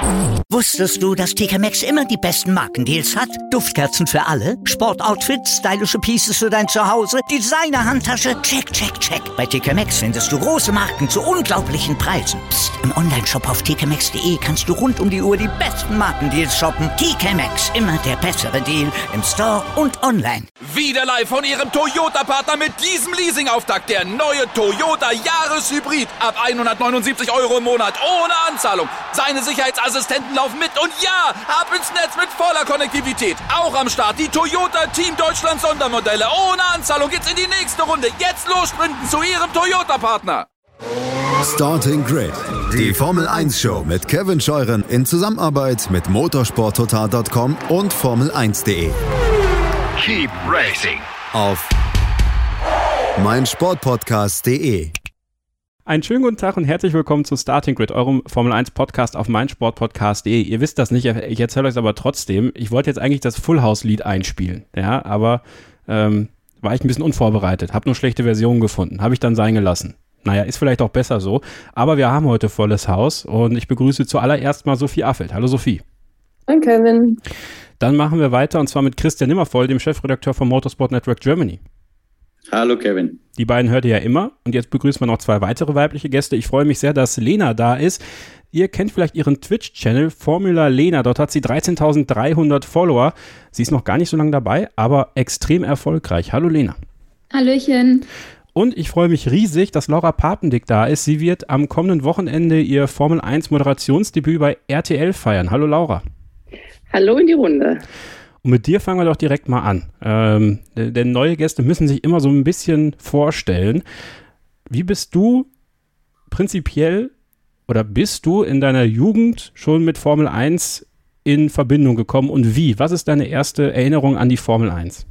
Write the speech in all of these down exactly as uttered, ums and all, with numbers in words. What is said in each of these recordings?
Wusstest du, dass T K Maxx immer die besten Markendeals hat? Duftkerzen für alle, Sportoutfits, stylische Pieces für dein Zuhause, Designer-Handtasche, check, check, check. Bei T K Maxx findest du große Marken zu unglaublichen Preisen. Psst. Im Onlineshop auf t k maxx punkt d e kannst du rund um die Uhr die besten Markendeals shoppen. T K Maxx, immer der bessere Deal im Store und online. Wieder live von Ihrem Toyota-Partner mit diesem Leasing-Auftakt. Der neue Toyota Jahreshybrid. Ab hundertneunundsiebzig Euro im Monat. Ohne Anzahlung. Seine Sicherheitsassistenten laufen mit. Und ja, ab ins Netz mit voller Konnektivität. Auch am Start die Toyota Team Deutschland Sondermodelle. Ohne Anzahlung geht's in die nächste Runde. Jetzt los sprinten zu Ihrem Toyota-Partner. Starting Grid, die Formel eins Show mit Kevin Scheuren in Zusammenarbeit mit motorsport total punkt com und Formel eins punkt de. Keep racing Auf meinsportpodcast punkt de. Einen schönen guten Tag und herzlich willkommen zu Starting Grid, eurem Formel eins Podcast auf meinsportpodcast punkt de. Ihr wisst das nicht, ich erzähle euch es aber trotzdem. Ich wollte jetzt eigentlich das Full House Lied einspielen, ja, aber ähm, war ich ein bisschen unvorbereitet, habe nur schlechte Versionen gefunden, habe ich dann sein gelassen. Naja, ist vielleicht auch besser so, aber wir haben heute volles Haus und ich begrüße zuallererst mal Sophie Affelt. Hallo Sophie. Hallo Kevin. Dann machen wir weiter und zwar mit Christian Nimmervoll, dem Chefredakteur von Motorsport Network Germany. Hallo Kevin. Die beiden hört ihr ja immer und jetzt begrüßen wir noch zwei weitere weibliche Gäste. Ich freue mich sehr, dass Lena da ist. Ihr kennt vielleicht ihren Twitch-Channel Formula Lena. Dort hat sie dreizehntausenddreihundert Follower. Sie ist noch gar nicht so lange dabei, aber extrem erfolgreich. Hallo Lena. Hallöchen. Und ich freue mich riesig, dass Laura Papendick da ist. Sie wird am kommenden Wochenende ihr Formel eins Moderationsdebüt bei R T L feiern. Hallo Laura. Hallo in die Runde. Und mit dir fangen wir doch direkt mal an. Ähm, denn neue Gäste müssen sich immer so ein bisschen vorstellen. Wie bist du prinzipiell oder bist du in deiner Jugend schon mit Formel eins in Verbindung gekommen und wie? Was ist deine erste Erinnerung an die Formel eins?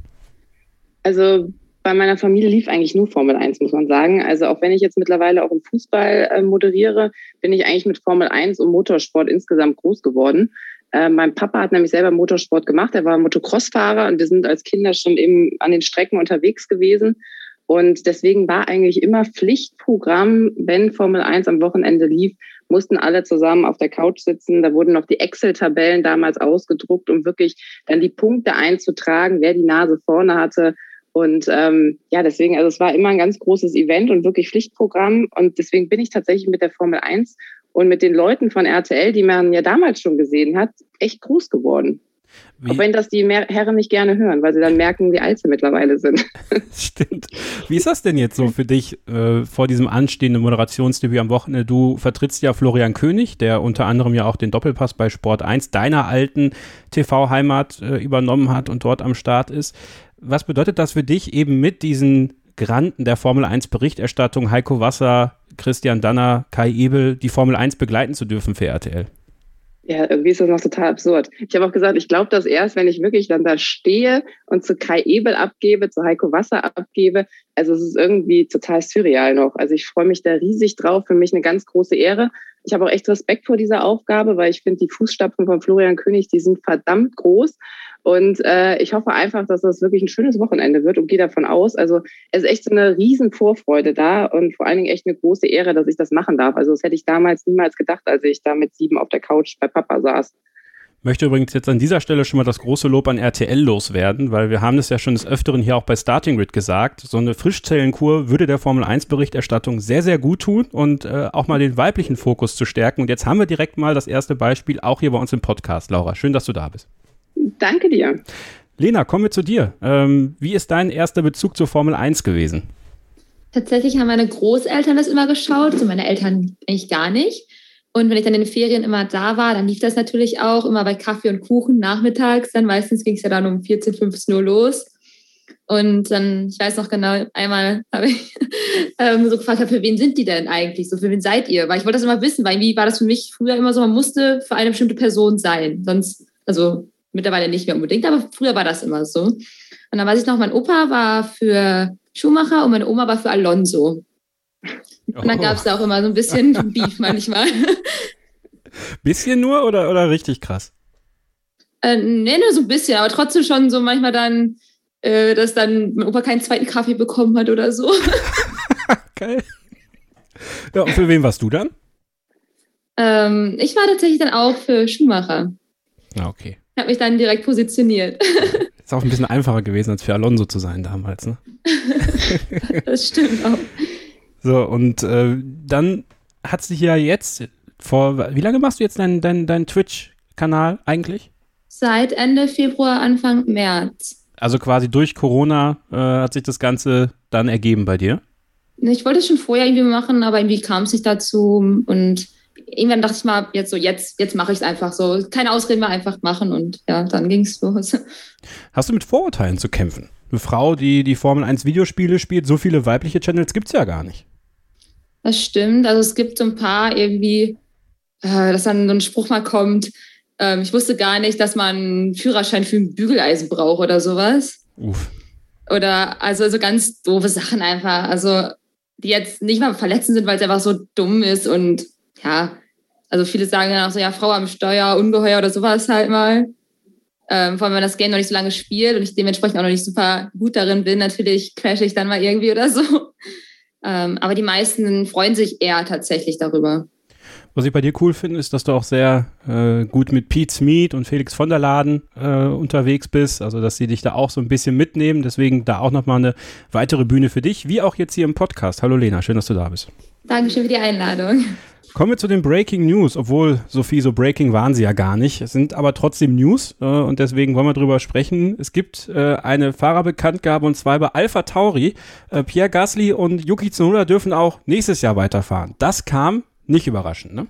Also bei meiner Familie lief eigentlich nur Formel eins, muss man sagen. Also auch wenn ich jetzt mittlerweile auch im Fußball äh, moderiere, bin ich eigentlich mit Formel eins und Motorsport insgesamt groß geworden. Äh, mein Papa hat nämlich selber Motorsport gemacht. Er war Motocross-Fahrer und wir sind als Kinder schon eben an den Strecken unterwegs gewesen. Und deswegen war eigentlich immer Pflichtprogramm, wenn Formel eins am Wochenende lief, mussten alle zusammen auf der Couch sitzen. Da wurden noch die Excel-Tabellen damals ausgedruckt, um wirklich dann die Punkte einzutragen, wer die Nase vorne hatte. Und ähm, ja, deswegen, also es war immer ein ganz großes Event und wirklich Pflichtprogramm. Und deswegen bin ich tatsächlich mit der Formel eins und mit den Leuten von R T L, die man ja damals schon gesehen hat, echt groß geworden. Wie? Auch wenn das die Mer- Herren nicht gerne hören, weil sie dann merken, wie alt sie mittlerweile sind. Stimmt. Wie ist das denn jetzt so für dich äh, vor diesem anstehenden Moderationsdebüt am Wochenende? Du vertrittst ja Florian König, der unter anderem ja auch den Doppelpass bei Sport eins, deiner alten T V-Heimat äh, übernommen hat und dort am Start ist. Was bedeutet das für dich, eben mit diesen Granden der Formel eins Berichterstattung, Heiko Wasser, Christian Danner, Kai Ebel, die Formel eins begleiten zu dürfen für R T L? Ja, irgendwie ist das noch total absurd. Ich habe auch gesagt, ich glaube das erst, wenn ich wirklich dann da stehe und zu Kai Ebel abgebe, zu Heiko Wasser abgebe. Also es ist irgendwie total surreal noch. Also ich freue mich da riesig drauf. Für mich eine ganz große Ehre. Ich habe auch echt Respekt vor dieser Aufgabe, weil ich finde, die Fußstapfen von Florian König, die sind verdammt groß. Und äh, ich hoffe einfach, dass das wirklich ein schönes Wochenende wird und gehe davon aus. Also es ist echt so eine riesen Vorfreude da und vor allen Dingen echt eine große Ehre, dass ich das machen darf. Also das hätte ich damals niemals gedacht, als ich da mit sieben auf der Couch bei Papa saß. Ich möchte übrigens jetzt an dieser Stelle schon mal das große Lob an R T L loswerden, weil wir haben das ja schon des Öfteren hier auch bei Starting Grid gesagt. So eine Frischzellenkur würde der Formel eins Berichterstattung sehr, sehr gut tun und äh, auch mal den weiblichen Fokus zu stärken. Und jetzt haben wir direkt mal das erste Beispiel, auch hier bei uns im Podcast. Laura, schön, dass du da bist. Danke dir. Lena, kommen wir zu dir. Ähm, wie ist dein erster Bezug zur Formel eins gewesen? Tatsächlich haben meine Großeltern das immer geschaut, also meine Eltern eigentlich gar nicht. Und wenn ich dann in den Ferien immer da war, dann lief das natürlich auch immer bei Kaffee und Kuchen nachmittags. Dann meistens ging es ja dann um vierzehn, fünfzehn Uhr los. Und dann, ich weiß noch genau, einmal habe ich ähm, so gefragt, für wen sind die denn eigentlich? So, für wen seid ihr? Weil ich wollte das immer wissen, weil irgendwie war das für mich früher immer so, man musste für eine bestimmte Person sein. Sonst, also mittlerweile nicht mehr unbedingt, aber früher war das immer so. Und dann weiß ich noch, mein Opa war für Schumacher und meine Oma war für Alonso. Und dann gab es da auch immer so ein bisschen Beef manchmal. Bisschen nur oder, oder richtig krass? Äh, nee, nur so ein bisschen, aber trotzdem schon so manchmal dann, äh, dass dann mein Opa keinen zweiten Kaffee bekommen hat oder so. Geil. Ja, und für wen warst du dann? Ähm, ich war tatsächlich dann auch für Schumacher. Ah, okay. Ich habe mich dann direkt positioniert. Ist auch ein bisschen einfacher gewesen, als für Alonso zu sein damals, ne? Das stimmt auch. So, und äh, dann hat sich ja jetzt vor, wie lange machst du jetzt deinen dein, dein Twitch-Kanal eigentlich? Seit Ende Februar, Anfang März. Also quasi durch Corona äh, hat sich das Ganze dann ergeben bei dir? Ich wollte es schon vorher irgendwie machen, aber irgendwie kam es nicht dazu. Und irgendwann dachte ich mal, jetzt so, jetzt, jetzt mache ich es einfach so. Keine Ausreden mehr, einfach machen. Und ja, dann ging es los. Hast du mit Vorurteilen zu kämpfen? Eine Frau, die die Formel eins Videospiele spielt, so viele weibliche Channels gibt es ja gar nicht. Das stimmt. Also es gibt so ein paar irgendwie, äh, dass dann so ein Spruch mal kommt, ähm, ich wusste gar nicht, dass man einen Führerschein für ein Bügeleisen braucht oder sowas. Uff. Oder also so ganz doofe Sachen einfach. Also die jetzt nicht mal verletzend sind, weil es einfach so dumm ist. Und ja, also viele sagen dann auch so, ja, Frau am Steuer, Ungeheuer oder sowas halt mal. Ähm, vor allem, wenn man das Game noch nicht so lange spielt und ich dementsprechend auch noch nicht super gut darin bin, natürlich crashe ich dann mal irgendwie oder so. Ähm, aber die meisten freuen sich eher tatsächlich darüber. Was ich bei dir cool finde, ist, dass du auch sehr äh, gut mit Pete Smith und Felix von der Laden äh, unterwegs bist. Also, dass sie dich da auch so ein bisschen mitnehmen. Deswegen da auch nochmal eine weitere Bühne für dich, wie auch jetzt hier im Podcast. Hallo Lena, schön, dass du da bist. Dankeschön für die Einladung. Kommen wir zu den Breaking News, obwohl, Sophie, so Breaking waren sie ja gar nicht. Es sind aber trotzdem News äh, und deswegen wollen wir drüber sprechen. Es gibt äh, eine Fahrerbekanntgabe und zwar bei Alpha Tauri. Äh, Pierre Gasly und Yuki Tsunoda dürfen auch nächstes Jahr weiterfahren. Das kam nicht überraschend, ne?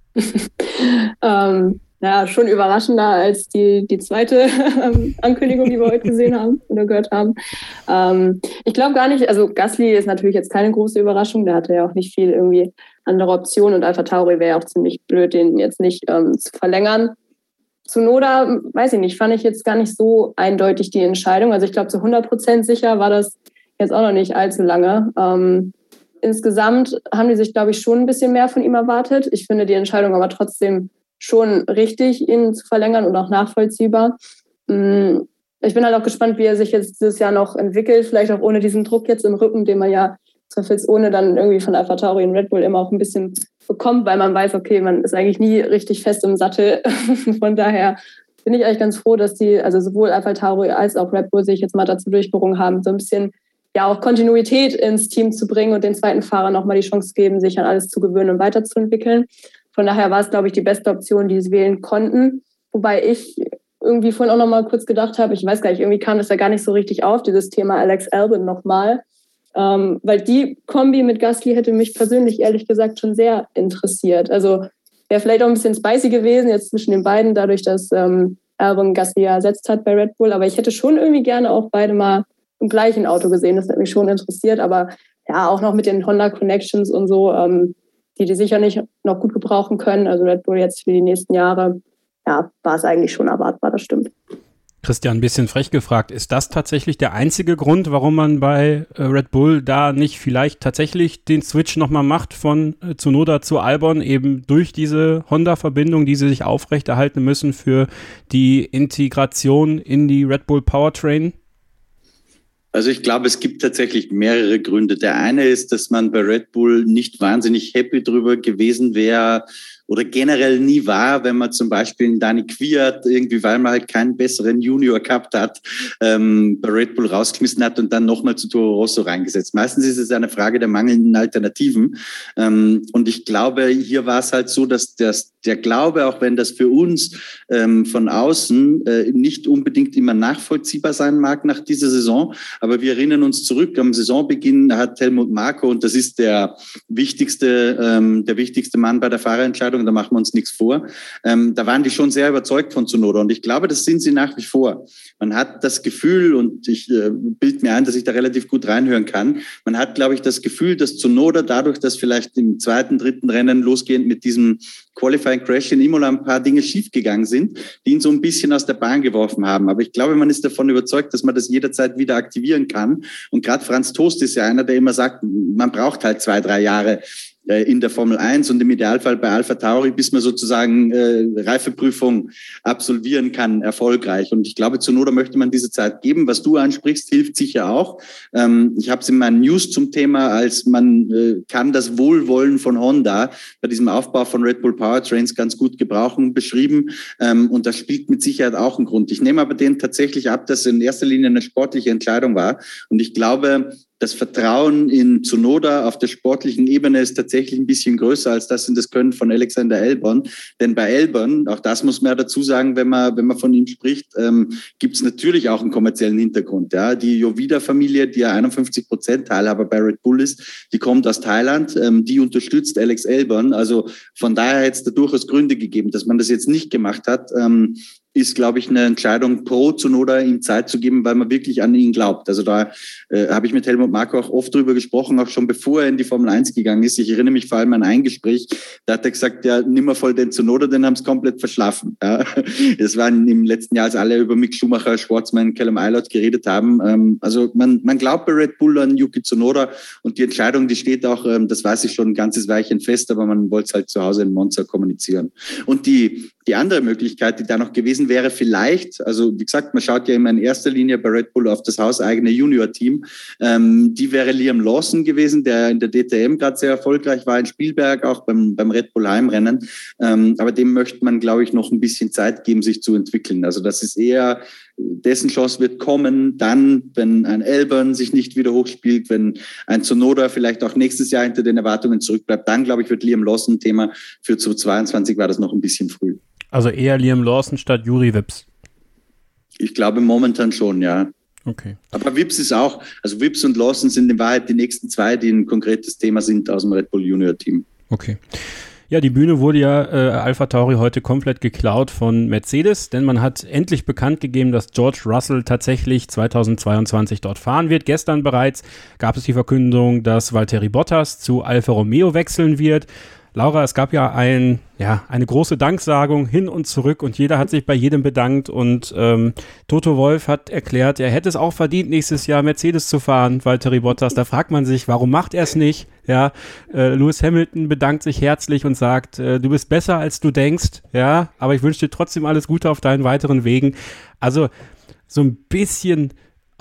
ähm, ja, schon überraschender als die, die zweite Ankündigung, die wir heute gesehen haben oder gehört haben. Ähm, ich glaube gar nicht, also Gasly ist natürlich jetzt keine große Überraschung, der hatte ja auch nicht viel irgendwie andere Optionen und Alpha Tauri wäre ja auch ziemlich blöd, den jetzt nicht ähm, zu verlängern. Tsunoda, weiß ich nicht, fand ich jetzt gar nicht so eindeutig die Entscheidung. Also ich glaube, zu hundert Prozent sicher war das jetzt auch noch nicht allzu lange. Ähm, insgesamt haben die sich, glaube ich, schon ein bisschen mehr von ihm erwartet. Ich finde die Entscheidung aber trotzdem schon richtig, ihn zu verlängern und auch nachvollziehbar. Ich bin halt auch gespannt, wie er sich jetzt dieses Jahr noch entwickelt, vielleicht auch ohne diesen Druck jetzt im Rücken, den man ja zweifelsohne dann irgendwie von Alpha Tauri und Red Bull immer auch ein bisschen bekommt, weil man weiß, okay, man ist eigentlich nie richtig fest im Sattel. Von daher bin ich eigentlich ganz froh, dass die, also sowohl Alpha Tauri als auch Red Bull sich jetzt mal dazu durchgerungen haben, so ein bisschen ja auch Kontinuität ins Team zu bringen und den zweiten Fahrer nochmal die Chance geben, sich an alles zu gewöhnen und weiterzuentwickeln. Von daher war es, glaube ich, die beste Option, die sie wählen konnten. Wobei ich irgendwie vorhin auch nochmal kurz gedacht habe, ich weiß gar nicht, irgendwie kam das ja gar nicht so richtig auf, dieses Thema Alex Albon nochmal. Ähm, weil die Kombi mit Gasly hätte mich persönlich ehrlich gesagt schon sehr interessiert. Also wäre vielleicht auch ein bisschen spicy gewesen jetzt zwischen den beiden, dadurch, dass ähm, Albon Gasly ja ersetzt hat bei Red Bull. Aber ich hätte schon irgendwie gerne auch beide mal im gleichen Auto gesehen. Das hat mich schon interessiert. Aber ja, auch noch mit den Honda Connections und so, ähm, die die sicher nicht noch gut gebrauchen können. Also Red Bull jetzt für die nächsten Jahre, ja, war es eigentlich schon erwartbar, das stimmt. Christian, ein bisschen frech gefragt, ist das tatsächlich der einzige Grund, warum man bei äh, Red Bull da nicht vielleicht tatsächlich den Switch nochmal macht von äh, Tsunoda zu Albon, eben durch diese Honda-Verbindung, die sie sich aufrechterhalten müssen für die Integration in die Red Bull Powertrain? Also ich glaube, es gibt tatsächlich mehrere Gründe. Der eine ist, dass man bei Red Bull nicht wahnsinnig happy drüber gewesen wäre oder generell nie war, wenn man zum Beispiel einen Dani Kvyat irgendwie, weil man halt keinen besseren Junior gehabt hat, ähm, bei Red Bull rausgeschmissen hat und dann nochmal zu Toro Rosso reingesetzt. Meistens ist es eine Frage der mangelnden Alternativen. Ähm, und ich glaube, hier war es halt so, dass das, der Glaube, auch wenn das für uns ähm, von außen äh, nicht unbedingt immer nachvollziehbar sein mag nach dieser Saison, aber wir erinnern uns zurück, am Saisonbeginn hat Helmut Marko, und das ist der wichtigste, ähm, der wichtigste Mann bei der Fahrerentscheidung, da machen wir uns nichts vor. Ähm, da waren die schon sehr überzeugt von Tsunoda und ich glaube, das sind sie nach wie vor. Man hat das Gefühl, und ich äh, bilde mir ein, dass ich da relativ gut reinhören kann, man hat, glaube ich, das Gefühl, dass Tsunoda dadurch, dass vielleicht im zweiten, dritten Rennen losgehend mit diesem Qualifying Crash in Imola ein paar Dinge schiefgegangen sind, die ihn so ein bisschen aus der Bahn geworfen haben. Aber ich glaube, man ist davon überzeugt, dass man das jederzeit wieder aktivieren kann. Und gerade Franz Tost ist ja einer, der immer sagt, man braucht halt zwei, drei Jahre, äh, in der Formel eins und im Idealfall bei Alpha Tauri, bis man sozusagen äh, Reifeprüfung absolvieren kann, erfolgreich. Und ich glaube, Tsunoda möchte man diese Zeit geben. Was du ansprichst, hilft sicher auch. Ähm, ich habe es in meinen News zum Thema, als man äh, kann das Wohlwollen von Honda bei diesem Aufbau von Red Bull Powertrains ganz gut gebrauchen, beschrieben. Ähm, und das spielt mit Sicherheit auch einen Grund. Ich nehme aber den tatsächlich ab, dass es in erster Linie eine sportliche Entscheidung war. Und ich glaube, das Vertrauen in Tsunoda auf der sportlichen Ebene ist tatsächlich ein bisschen größer als das in das Können von Alexander Albon. Denn bei Albon, auch das muss man ja dazu sagen, wenn man, wenn man von ihm spricht, ähm, gibt es natürlich auch einen kommerziellen Hintergrund. Ja. Die Jovida-Familie, die ja einundfünfzig Prozent Teilhaber bei Red Bull ist, die kommt aus Thailand, ähm, die unterstützt Alex Albon. Also von daher hätte es da durchaus Gründe gegeben, dass man das jetzt nicht gemacht hat. Ähm, ist, glaube ich, eine Entscheidung pro Tsunoda, ihm Zeit zu geben, weil man wirklich an ihn glaubt. Also da äh, habe ich mit Helmut Marko auch oft drüber gesprochen, auch schon bevor er in die Formel eins gegangen ist. Ich erinnere mich vor allem an ein Gespräch, da hat er gesagt, ja, nimm mal voll den Tsunoda, den haben es komplett verschlafen. Ja. Das war im letzten Jahr, als alle über Mick Schumacher, Schwartzman, Callum Ilott geredet haben. Ähm, also man, man glaubt bei Red Bull an Yuki Tsunoda und die Entscheidung, die steht auch, ähm, das weiß ich schon, ein ganzes Weilchen fest, aber man wollte es halt zu Hause in Monza kommunizieren. Und die Die andere Möglichkeit, die da noch gewesen wäre, vielleicht, also wie gesagt, man schaut ja immer in erster Linie bei Red Bull auf das hauseigene Junior-Team, ähm, die wäre Liam Lawson gewesen, der in der D T M gerade sehr erfolgreich war in Spielberg, auch beim, beim Red Bull Heimrennen. Ähm, aber dem möchte man, glaube ich, noch ein bisschen Zeit geben, sich zu entwickeln. Also das ist eher, dessen Chance wird kommen, dann, wenn ein Albon sich nicht wieder hochspielt, wenn ein Tsunoda vielleicht auch nächstes Jahr hinter den Erwartungen zurückbleibt, dann, glaube ich, wird Liam Lawson ein Thema. Für zweitausendzweiundzwanzig war das noch ein bisschen früh. Also eher Liam Lawson statt Juri Vips? Ich glaube momentan schon, ja. Okay. Aber Vips ist auch, also Vips und Lawson sind in Wahrheit die nächsten zwei, die ein konkretes Thema sind aus dem Red Bull Junior Team. Okay. Ja, die Bühne wurde ja äh, Alpha Tauri heute komplett geklaut von Mercedes, denn man hat endlich bekannt gegeben, dass George Russell tatsächlich zweitausendzweiundzwanzig dort fahren wird. Gestern bereits gab es die Verkündung, dass Valtteri Bottas zu Alfa Romeo wechseln wird. Laura, es gab ja ein, ja, eine große Danksagung hin und zurück und jeder hat sich bei jedem bedankt und ähm, Toto Wolff hat erklärt, er hätte es auch verdient, nächstes Jahr Mercedes zu fahren, Valtteri Bottas. Da fragt man sich, warum macht er es nicht? Ja, äh, Lewis Hamilton bedankt sich herzlich und sagt, äh, du bist besser, als du denkst, ja, aber ich wünsche dir trotzdem alles Gute auf deinen weiteren Wegen. Also so ein bisschen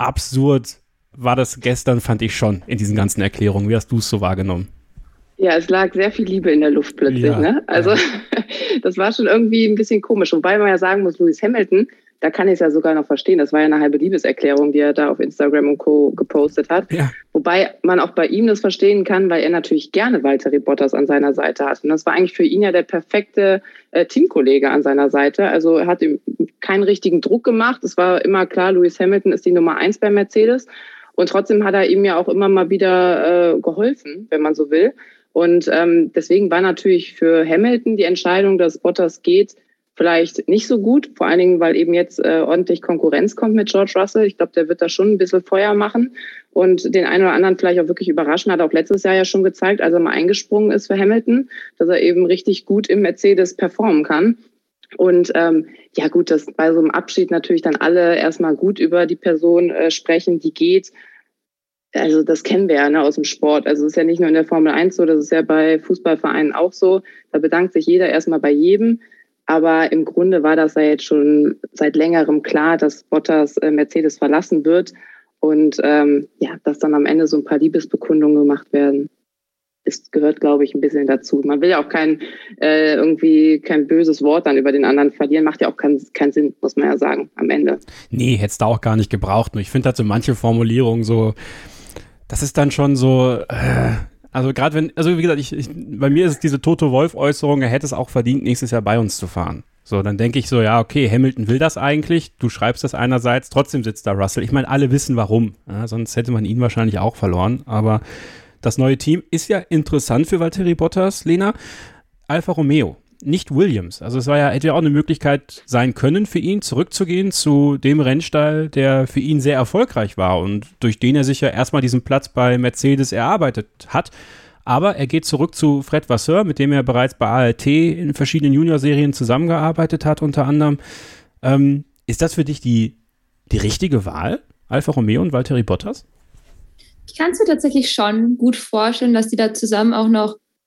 absurd war das gestern, fand ich schon, in diesen ganzen Erklärungen. Wie hast du es so wahrgenommen? Ja, es lag sehr viel Liebe in der Luft plötzlich. Ja, ne? Also ja. Das war schon irgendwie ein bisschen komisch. Wobei man ja sagen muss, Lewis Hamilton, da kann ich es ja sogar noch verstehen. Das war ja eine halbe Liebeserklärung, die er da auf Instagram und Co. gepostet hat. Ja. Wobei man auch bei ihm das verstehen kann, weil er natürlich gerne Valtteri Bottas an seiner Seite hat. Und das war eigentlich für ihn ja der perfekte äh, Teamkollege an seiner Seite. Also er hat ihm keinen richtigen Druck gemacht. Es war immer klar, Lewis Hamilton ist die Nummer eins bei Mercedes. Und trotzdem hat er ihm ja auch immer mal wieder äh, geholfen, wenn man so will. Und ähm, deswegen war natürlich für Hamilton die Entscheidung, dass Bottas geht, vielleicht nicht so gut. Vor allen Dingen, weil eben jetzt äh, ordentlich Konkurrenz kommt mit George Russell. Ich glaube, der wird da schon ein bisschen Feuer machen und den einen oder anderen vielleicht auch wirklich überraschen. Hat auch letztes Jahr ja schon gezeigt, als er mal eingesprungen ist für Hamilton, dass er eben richtig gut im Mercedes performen kann. Und ähm, ja gut, dass bei so einem Abschied natürlich dann alle erstmal gut über die Person äh, sprechen, die geht. Also das kennen wir ja, ne, aus dem Sport. Also es ist ja nicht nur in der Formel eins so, das ist ja bei Fußballvereinen auch so. Da bedankt sich jeder erstmal bei jedem. Aber im Grunde war das ja jetzt schon seit längerem klar, dass Bottas äh, Mercedes verlassen wird. Und ähm, ja, dass dann am Ende so ein paar Liebesbekundungen gemacht werden, ist, gehört, glaube ich, ein bisschen dazu. Man will ja auch kein äh, irgendwie kein böses Wort dann über den anderen verlieren. Macht ja auch keinen keinen Sinn, muss man ja sagen, am Ende. Nee, hätte es da auch gar nicht gebraucht. Nur ich finde halt so manche Formulierungen so, das ist dann schon so, äh, also gerade wenn, also wie gesagt, ich, ich, bei mir ist es diese Toto Wolff-Äußerung, er hätte es auch verdient, nächstes Jahr bei uns zu fahren. So, dann denke ich so, ja, okay, Hamilton will das eigentlich, du schreibst das einerseits, trotzdem sitzt da Russell. Ich meine, alle wissen warum, ja, sonst hätte man ihn wahrscheinlich auch verloren, aber das neue Team ist ja interessant für Valtteri Bottas, Lena. Alfa Romeo, nicht Williams. Also es war ja, hätte ja auch eine Möglichkeit sein können für ihn, zurückzugehen zu dem Rennstall, der für ihn sehr erfolgreich war und durch den er sich ja erstmal diesen Platz bei Mercedes erarbeitet hat. Aber er geht zurück zu Fred Vasseur, mit dem er bereits bei A R T in verschiedenen Junior-Serien zusammengearbeitet hat, unter anderem. Ähm, ist das für dich die, die richtige Wahl, Alfa Romeo und Valtteri Bottas? Ich kann es mir tatsächlich schon gut vorstellen, dass die da zusammen auch noch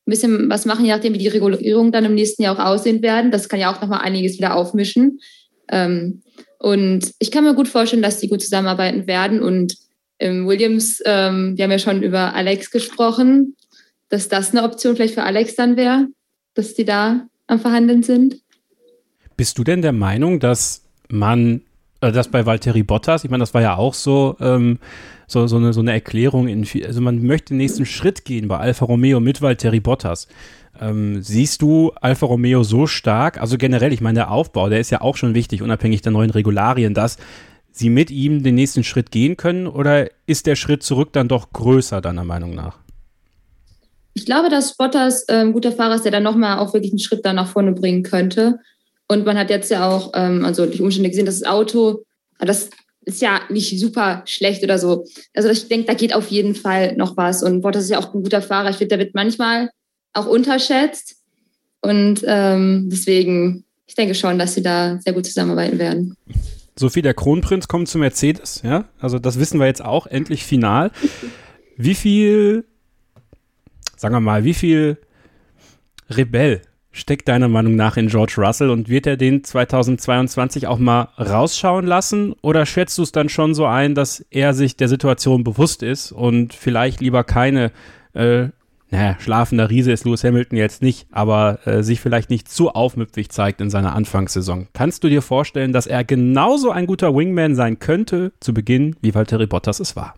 bisschen was machen, je nachdem, wie die Regulierungen dann im nächsten Jahr auch aussehen werden. Das kann ja auch nochmal einiges wieder aufmischen. Ähm, und ich kann mir gut vorstellen, dass die gut zusammenarbeiten werden. Und ähm, Williams, ähm, wir haben ja schon über Alex gesprochen, dass das eine Option vielleicht für Alex dann wäre, dass die da am Verhandeln sind. Bist du denn der Meinung, dass man, äh, dass bei Valtteri Bottas, ich meine, das war ja auch so, ähm, so, so, eine, so eine Erklärung, in, also man möchte den nächsten Schritt gehen bei Alfa Romeo mit Valtteri Bottas. Ähm, siehst du Alfa Romeo so stark, also generell, ich meine, der Aufbau, der ist ja auch schon wichtig, unabhängig der neuen Regularien, dass sie mit ihm den nächsten Schritt gehen können, oder ist der Schritt zurück dann doch größer, deiner Meinung nach? Ich glaube, dass Bottas äh, ein guter Fahrer ist, der dann nochmal auch wirklich einen Schritt da nach vorne bringen könnte. Und man hat jetzt ja auch, ähm, also durch Umstände gesehen, dass das Auto, das ist ja nicht super schlecht oder so. Also ich denke, da geht auf jeden Fall noch was. Und Bottas ist ja auch ein guter Fahrer. Ich finde, der wird manchmal auch unterschätzt. Und ähm, deswegen, ich denke schon, dass sie da sehr gut zusammenarbeiten werden. Sophie, der Kronprinz kommt zu Mercedes, ja? Also das wissen wir jetzt auch, endlich final. Wie viel, sagen wir mal, wie viel Rebell steckt deiner Meinung nach in George Russell, und wird er den zweitausendzweiundzwanzig auch mal rausschauen lassen, oder schätzt du es dann schon so ein, dass er sich der Situation bewusst ist und vielleicht lieber keine, äh, naja, schlafender Riese ist Lewis Hamilton jetzt nicht, aber äh, sich vielleicht nicht zu aufmüpfig zeigt in seiner Anfangssaison? Kannst du dir vorstellen, dass er genauso ein guter Wingman sein könnte zu Beginn, wie Valtteri Bottas es war?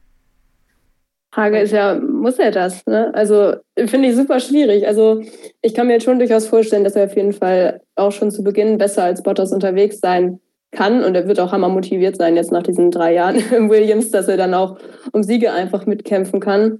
Frage ist ja, muss er das? Ne? Also finde ich super schwierig. Also ich kann mir jetzt schon durchaus vorstellen, dass er auf jeden Fall auch schon zu Beginn besser als Bottas unterwegs sein kann, und er wird auch hammer motiviert sein jetzt nach diesen drei Jahren im Williams, dass er dann auch um Siege einfach mitkämpfen kann.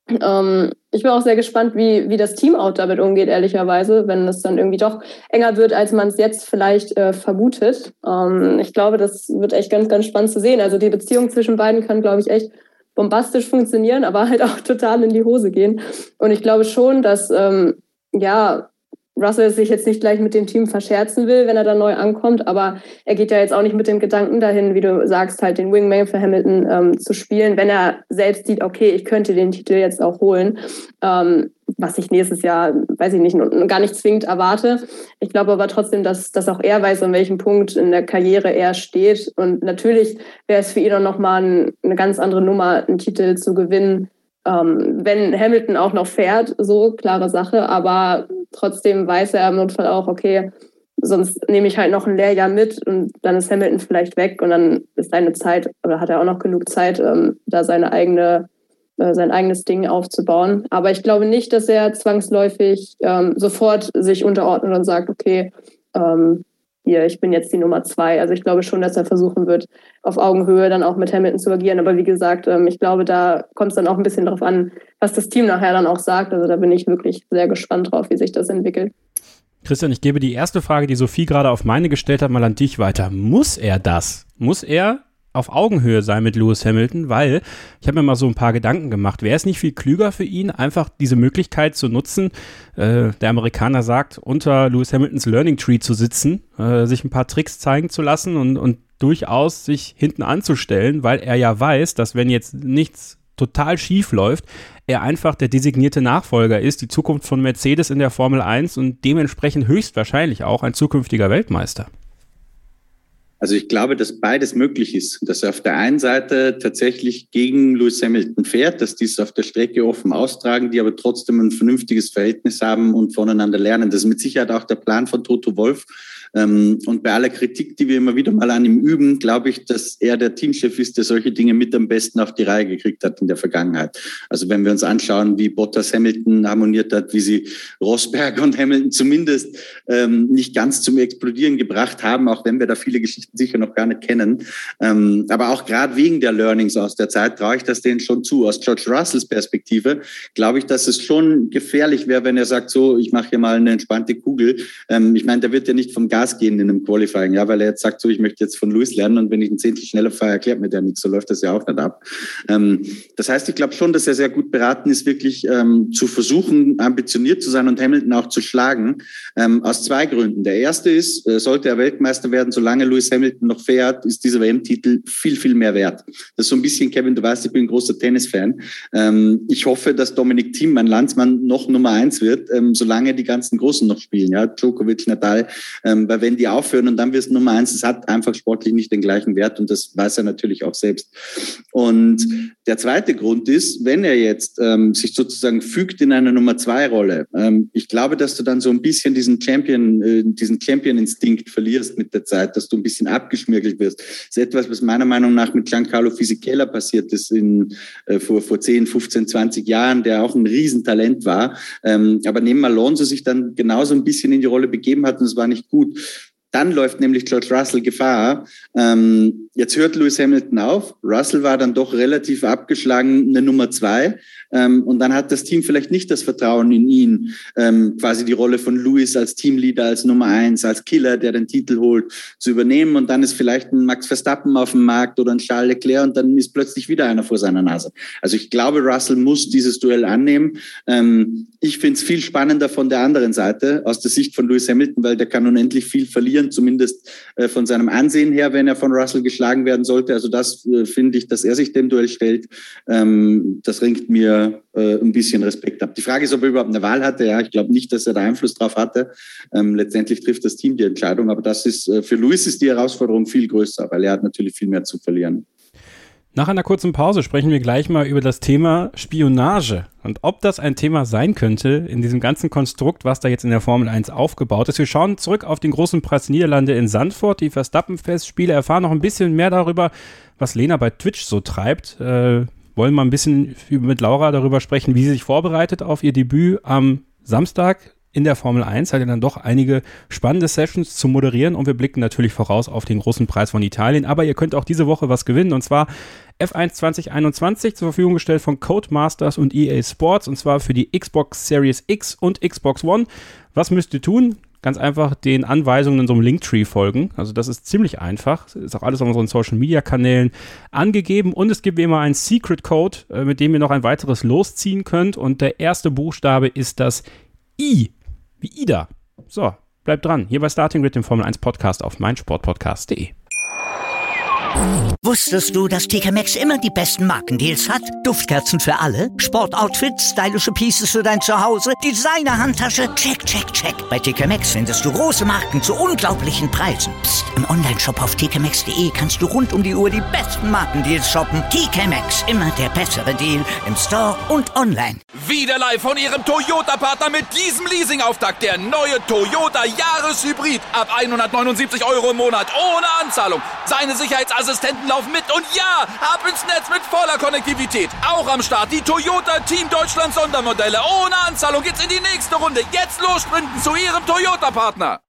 Ähm, ich bin auch sehr gespannt, wie, wie das Team auch damit umgeht, ehrlicherweise, wenn es dann irgendwie doch enger wird, als man es jetzt vielleicht äh, vermutet. Ähm, ich glaube, das wird echt ganz, ganz spannend zu sehen. Also die Beziehung zwischen beiden kann, glaube ich, echt bombastisch funktionieren, aber halt auch total in die Hose gehen. Und ich glaube schon, dass ähm, ja, Russell sich jetzt nicht gleich mit dem Team verscherzen will, wenn er da neu ankommt, aber er geht ja jetzt auch nicht mit dem Gedanken dahin, wie du sagst, halt den Wingman für Hamilton ähm, zu spielen, wenn er selbst sieht, okay, ich könnte den Titel jetzt auch holen, ähm, was ich nächstes Jahr, weiß ich nicht, gar nicht zwingend erwarte. Ich glaube aber trotzdem, dass, dass auch er weiß, an welchem Punkt in der Karriere er steht, und natürlich wäre es für ihn auch nochmal ein, eine ganz andere Nummer, einen Titel zu gewinnen, Ähm, wenn Hamilton auch noch fährt, so, klare Sache, aber trotzdem weiß er im Notfall auch, okay, sonst nehme ich halt noch ein Lehrjahr mit und dann ist Hamilton vielleicht weg, und dann ist seine Zeit, oder hat er auch noch genug Zeit, ähm, da seine eigene, äh, sein eigenes Ding aufzubauen. Aber ich glaube nicht, dass er zwangsläufig ähm, sofort sich unterordnet und sagt, okay, ähm, hier, ich bin jetzt die Nummer zwei. Also ich glaube schon, dass er versuchen wird, auf Augenhöhe dann auch mit Hamilton zu agieren. Aber wie gesagt, ich glaube, da kommt es dann auch ein bisschen darauf an, was das Team nachher dann auch sagt. Also da bin ich wirklich sehr gespannt drauf, wie sich das entwickelt. Christian, ich gebe die erste Frage, die Sophie gerade auf meine gestellt hat, mal an dich weiter. Muss er das? Muss er auf Augenhöhe sein mit Lewis Hamilton? Weil, ich habe mir mal so ein paar Gedanken gemacht, wäre es nicht viel klüger für ihn, einfach diese Möglichkeit zu nutzen, äh, der Amerikaner sagt, unter Lewis Hamiltons Learning Tree zu sitzen, äh, sich ein paar Tricks zeigen zu lassen und, und durchaus sich hinten anzustellen, weil er ja weiß, dass wenn jetzt nichts total schief läuft, er einfach der designierte Nachfolger ist, die Zukunft von Mercedes in der Formel eins und dementsprechend höchstwahrscheinlich auch ein zukünftiger Weltmeister. Also ich glaube, dass beides möglich ist, dass er auf der einen Seite tatsächlich gegen Lewis Hamilton fährt, dass die es auf der Strecke offen austragen, die aber trotzdem ein vernünftiges Verhältnis haben und voneinander lernen. Das ist mit Sicherheit auch der Plan von Toto Wolff. Und bei aller Kritik, die wir immer wieder mal an ihm üben, glaube ich, dass er der Teamchef ist, der solche Dinge mit am besten auf die Reihe gekriegt hat in der Vergangenheit. Also wenn wir uns anschauen, wie Bottas Hamilton harmoniert hat, wie sie Rosberg und Hamilton zumindest ähm, nicht ganz zum Explodieren gebracht haben, auch wenn wir da viele Geschichten sicher noch gar nicht kennen. Ähm, aber auch gerade wegen der Learnings aus der Zeit traue ich das denen schon zu. Aus George Russells Perspektive glaube ich, dass es schon gefährlich wäre, wenn er sagt, so, ich mache hier mal eine entspannte Kugel. Ähm, ich meine, der wird ja nicht vom Gas gehen in einem Qualifying, ja, weil er jetzt sagt, so, ich möchte jetzt von Lewis lernen, und wenn ich ein Zehntel schneller fahre, erklärt mir der nichts. So läuft das ja auch nicht ab. Ähm, das heißt, ich glaube schon, dass er sehr gut beraten ist, wirklich ähm, zu versuchen, ambitioniert zu sein und Hamilton auch zu schlagen. Ähm, aus zwei Gründen. Der erste ist, äh, sollte er Weltmeister werden, solange Lewis Hamilton Hamilton noch fährt, ist dieser W M-Titel viel, viel mehr wert. Das ist so ein bisschen, Kevin, du weißt, ich bin ein großer Tennis-Fan. Ähm, ich hoffe, dass Dominic Thiem, mein Landsmann, noch Nummer eins wird, ähm, solange die ganzen Großen noch spielen. Ja, Djokovic, Nadal, ähm, weil wenn die aufhören und dann wirst du Nummer eins, das hat einfach sportlich nicht den gleichen Wert und das weiß er natürlich auch selbst. Und der zweite Grund ist, wenn er jetzt ähm, sich sozusagen fügt in einer Nummer zwei Rolle, ähm, ich glaube, dass du dann so ein bisschen diesen Champion, äh, diesen Champion-Instinkt verlierst mit der Zeit, dass du ein bisschen abgeschmirgelt wirst. Das ist etwas, was meiner Meinung nach mit Giancarlo Fisichella passiert ist in, äh, vor, vor zehn, fünfzehn, zwanzig Jahren, der auch ein Riesentalent war. Ähm, aber neben Alonso sich dann genauso ein bisschen in die Rolle begeben hat und es war nicht gut. Dann läuft nämlich George Russell Gefahr. Ähm, jetzt hört Lewis Hamilton auf. Russell war dann doch relativ abgeschlagen, eine Nummer zwei. Ähm, und dann hat das Team vielleicht nicht das Vertrauen in ihn, ähm, quasi die Rolle von Lewis als Teamleader, als Nummer eins, als Killer, der den Titel holt, zu übernehmen. Und dann ist vielleicht ein Max Verstappen auf dem Markt oder ein Charles Leclerc und dann ist plötzlich wieder einer vor seiner Nase. Also ich glaube, Russell muss dieses Duell annehmen. Ähm, ich finde es viel spannender von der anderen Seite, aus der Sicht von Lewis Hamilton, weil der kann unendlich viel verlieren, zumindest äh, von seinem Ansehen her, wenn er von Russell geschlagen werden sollte. Also das äh, finde ich, dass er sich dem Duell stellt. Ähm, das ringt mir äh, ein bisschen Respekt ab. Die Frage ist, ob er überhaupt eine Wahl hatte. Ja, ich glaube nicht, dass er da Einfluss drauf hatte. Ähm, letztendlich trifft das Team die Entscheidung, aber das ist äh, für Lewis ist die Herausforderung viel größer, weil er hat natürlich viel mehr zu verlieren. Nach einer kurzen Pause sprechen wir gleich mal über das Thema Spionage und ob das ein Thema sein könnte in diesem ganzen Konstrukt, was da jetzt in der Formel eins aufgebaut ist. Wir schauen zurück auf den großen Preis Niederlande in Zandvoort, die Verstappen-Festspiele, erfahren noch ein bisschen mehr darüber, was Lena bei Twitch so treibt. Äh, wollen mal ein bisschen mit Laura darüber sprechen, wie sie sich vorbereitet auf ihr Debüt am Samstag in der Formel eins. Hat ja dann doch einige spannende Sessions zu moderieren und wir blicken natürlich voraus auf den großen Preis von Italien. Aber ihr könnt auch diese Woche was gewinnen und zwar F eins zwanzig einundzwanzig zur Verfügung gestellt von Codemasters und E A Sports und zwar für die Xbox Series X und Xbox One. Was müsst ihr tun? Ganz einfach den Anweisungen in so einem Linktree folgen. Also das ist ziemlich einfach. Ist auch alles auf unseren Social-Media-Kanälen angegeben. Und es gibt wie immer einen Secret-Code, mit dem ihr noch ein weiteres losziehen könnt. Und der erste Buchstabe ist das I, wie Ida. So, bleibt dran. Hier bei Starting Grid, dem Formel eins Podcast auf meinsportpodcast punkt de. Wusstest du, dass T K Maxx immer die besten Markendeals hat? Duftkerzen für alle, Sportoutfits, stylische Pieces für dein Zuhause, Designer-Handtasche, check, check, check. Bei T K Maxx findest du große Marken zu unglaublichen Preisen. Psst. im Onlineshop auf t k maxx punkt de kannst du rund um die Uhr die besten Markendeals shoppen. T K Maxx, immer der bessere Deal im Store und online. Wieder live von ihrem Toyota-Partner mit diesem Leasing-Auftakt. Der neue Toyota Jahreshybrid. Ab hundertneunundsiebzig Euro im Monat ohne Anzahlung. Seine Sicherheitsassistenten laufen mit und ja, ab ins Netz mit voller Konnektivität. Auch am Start die Toyota Team Deutschland Sondermodelle. Ohne Anzahlung geht's in die nächste Runde. Jetzt los sprinten zu ihrem Toyota-Partner.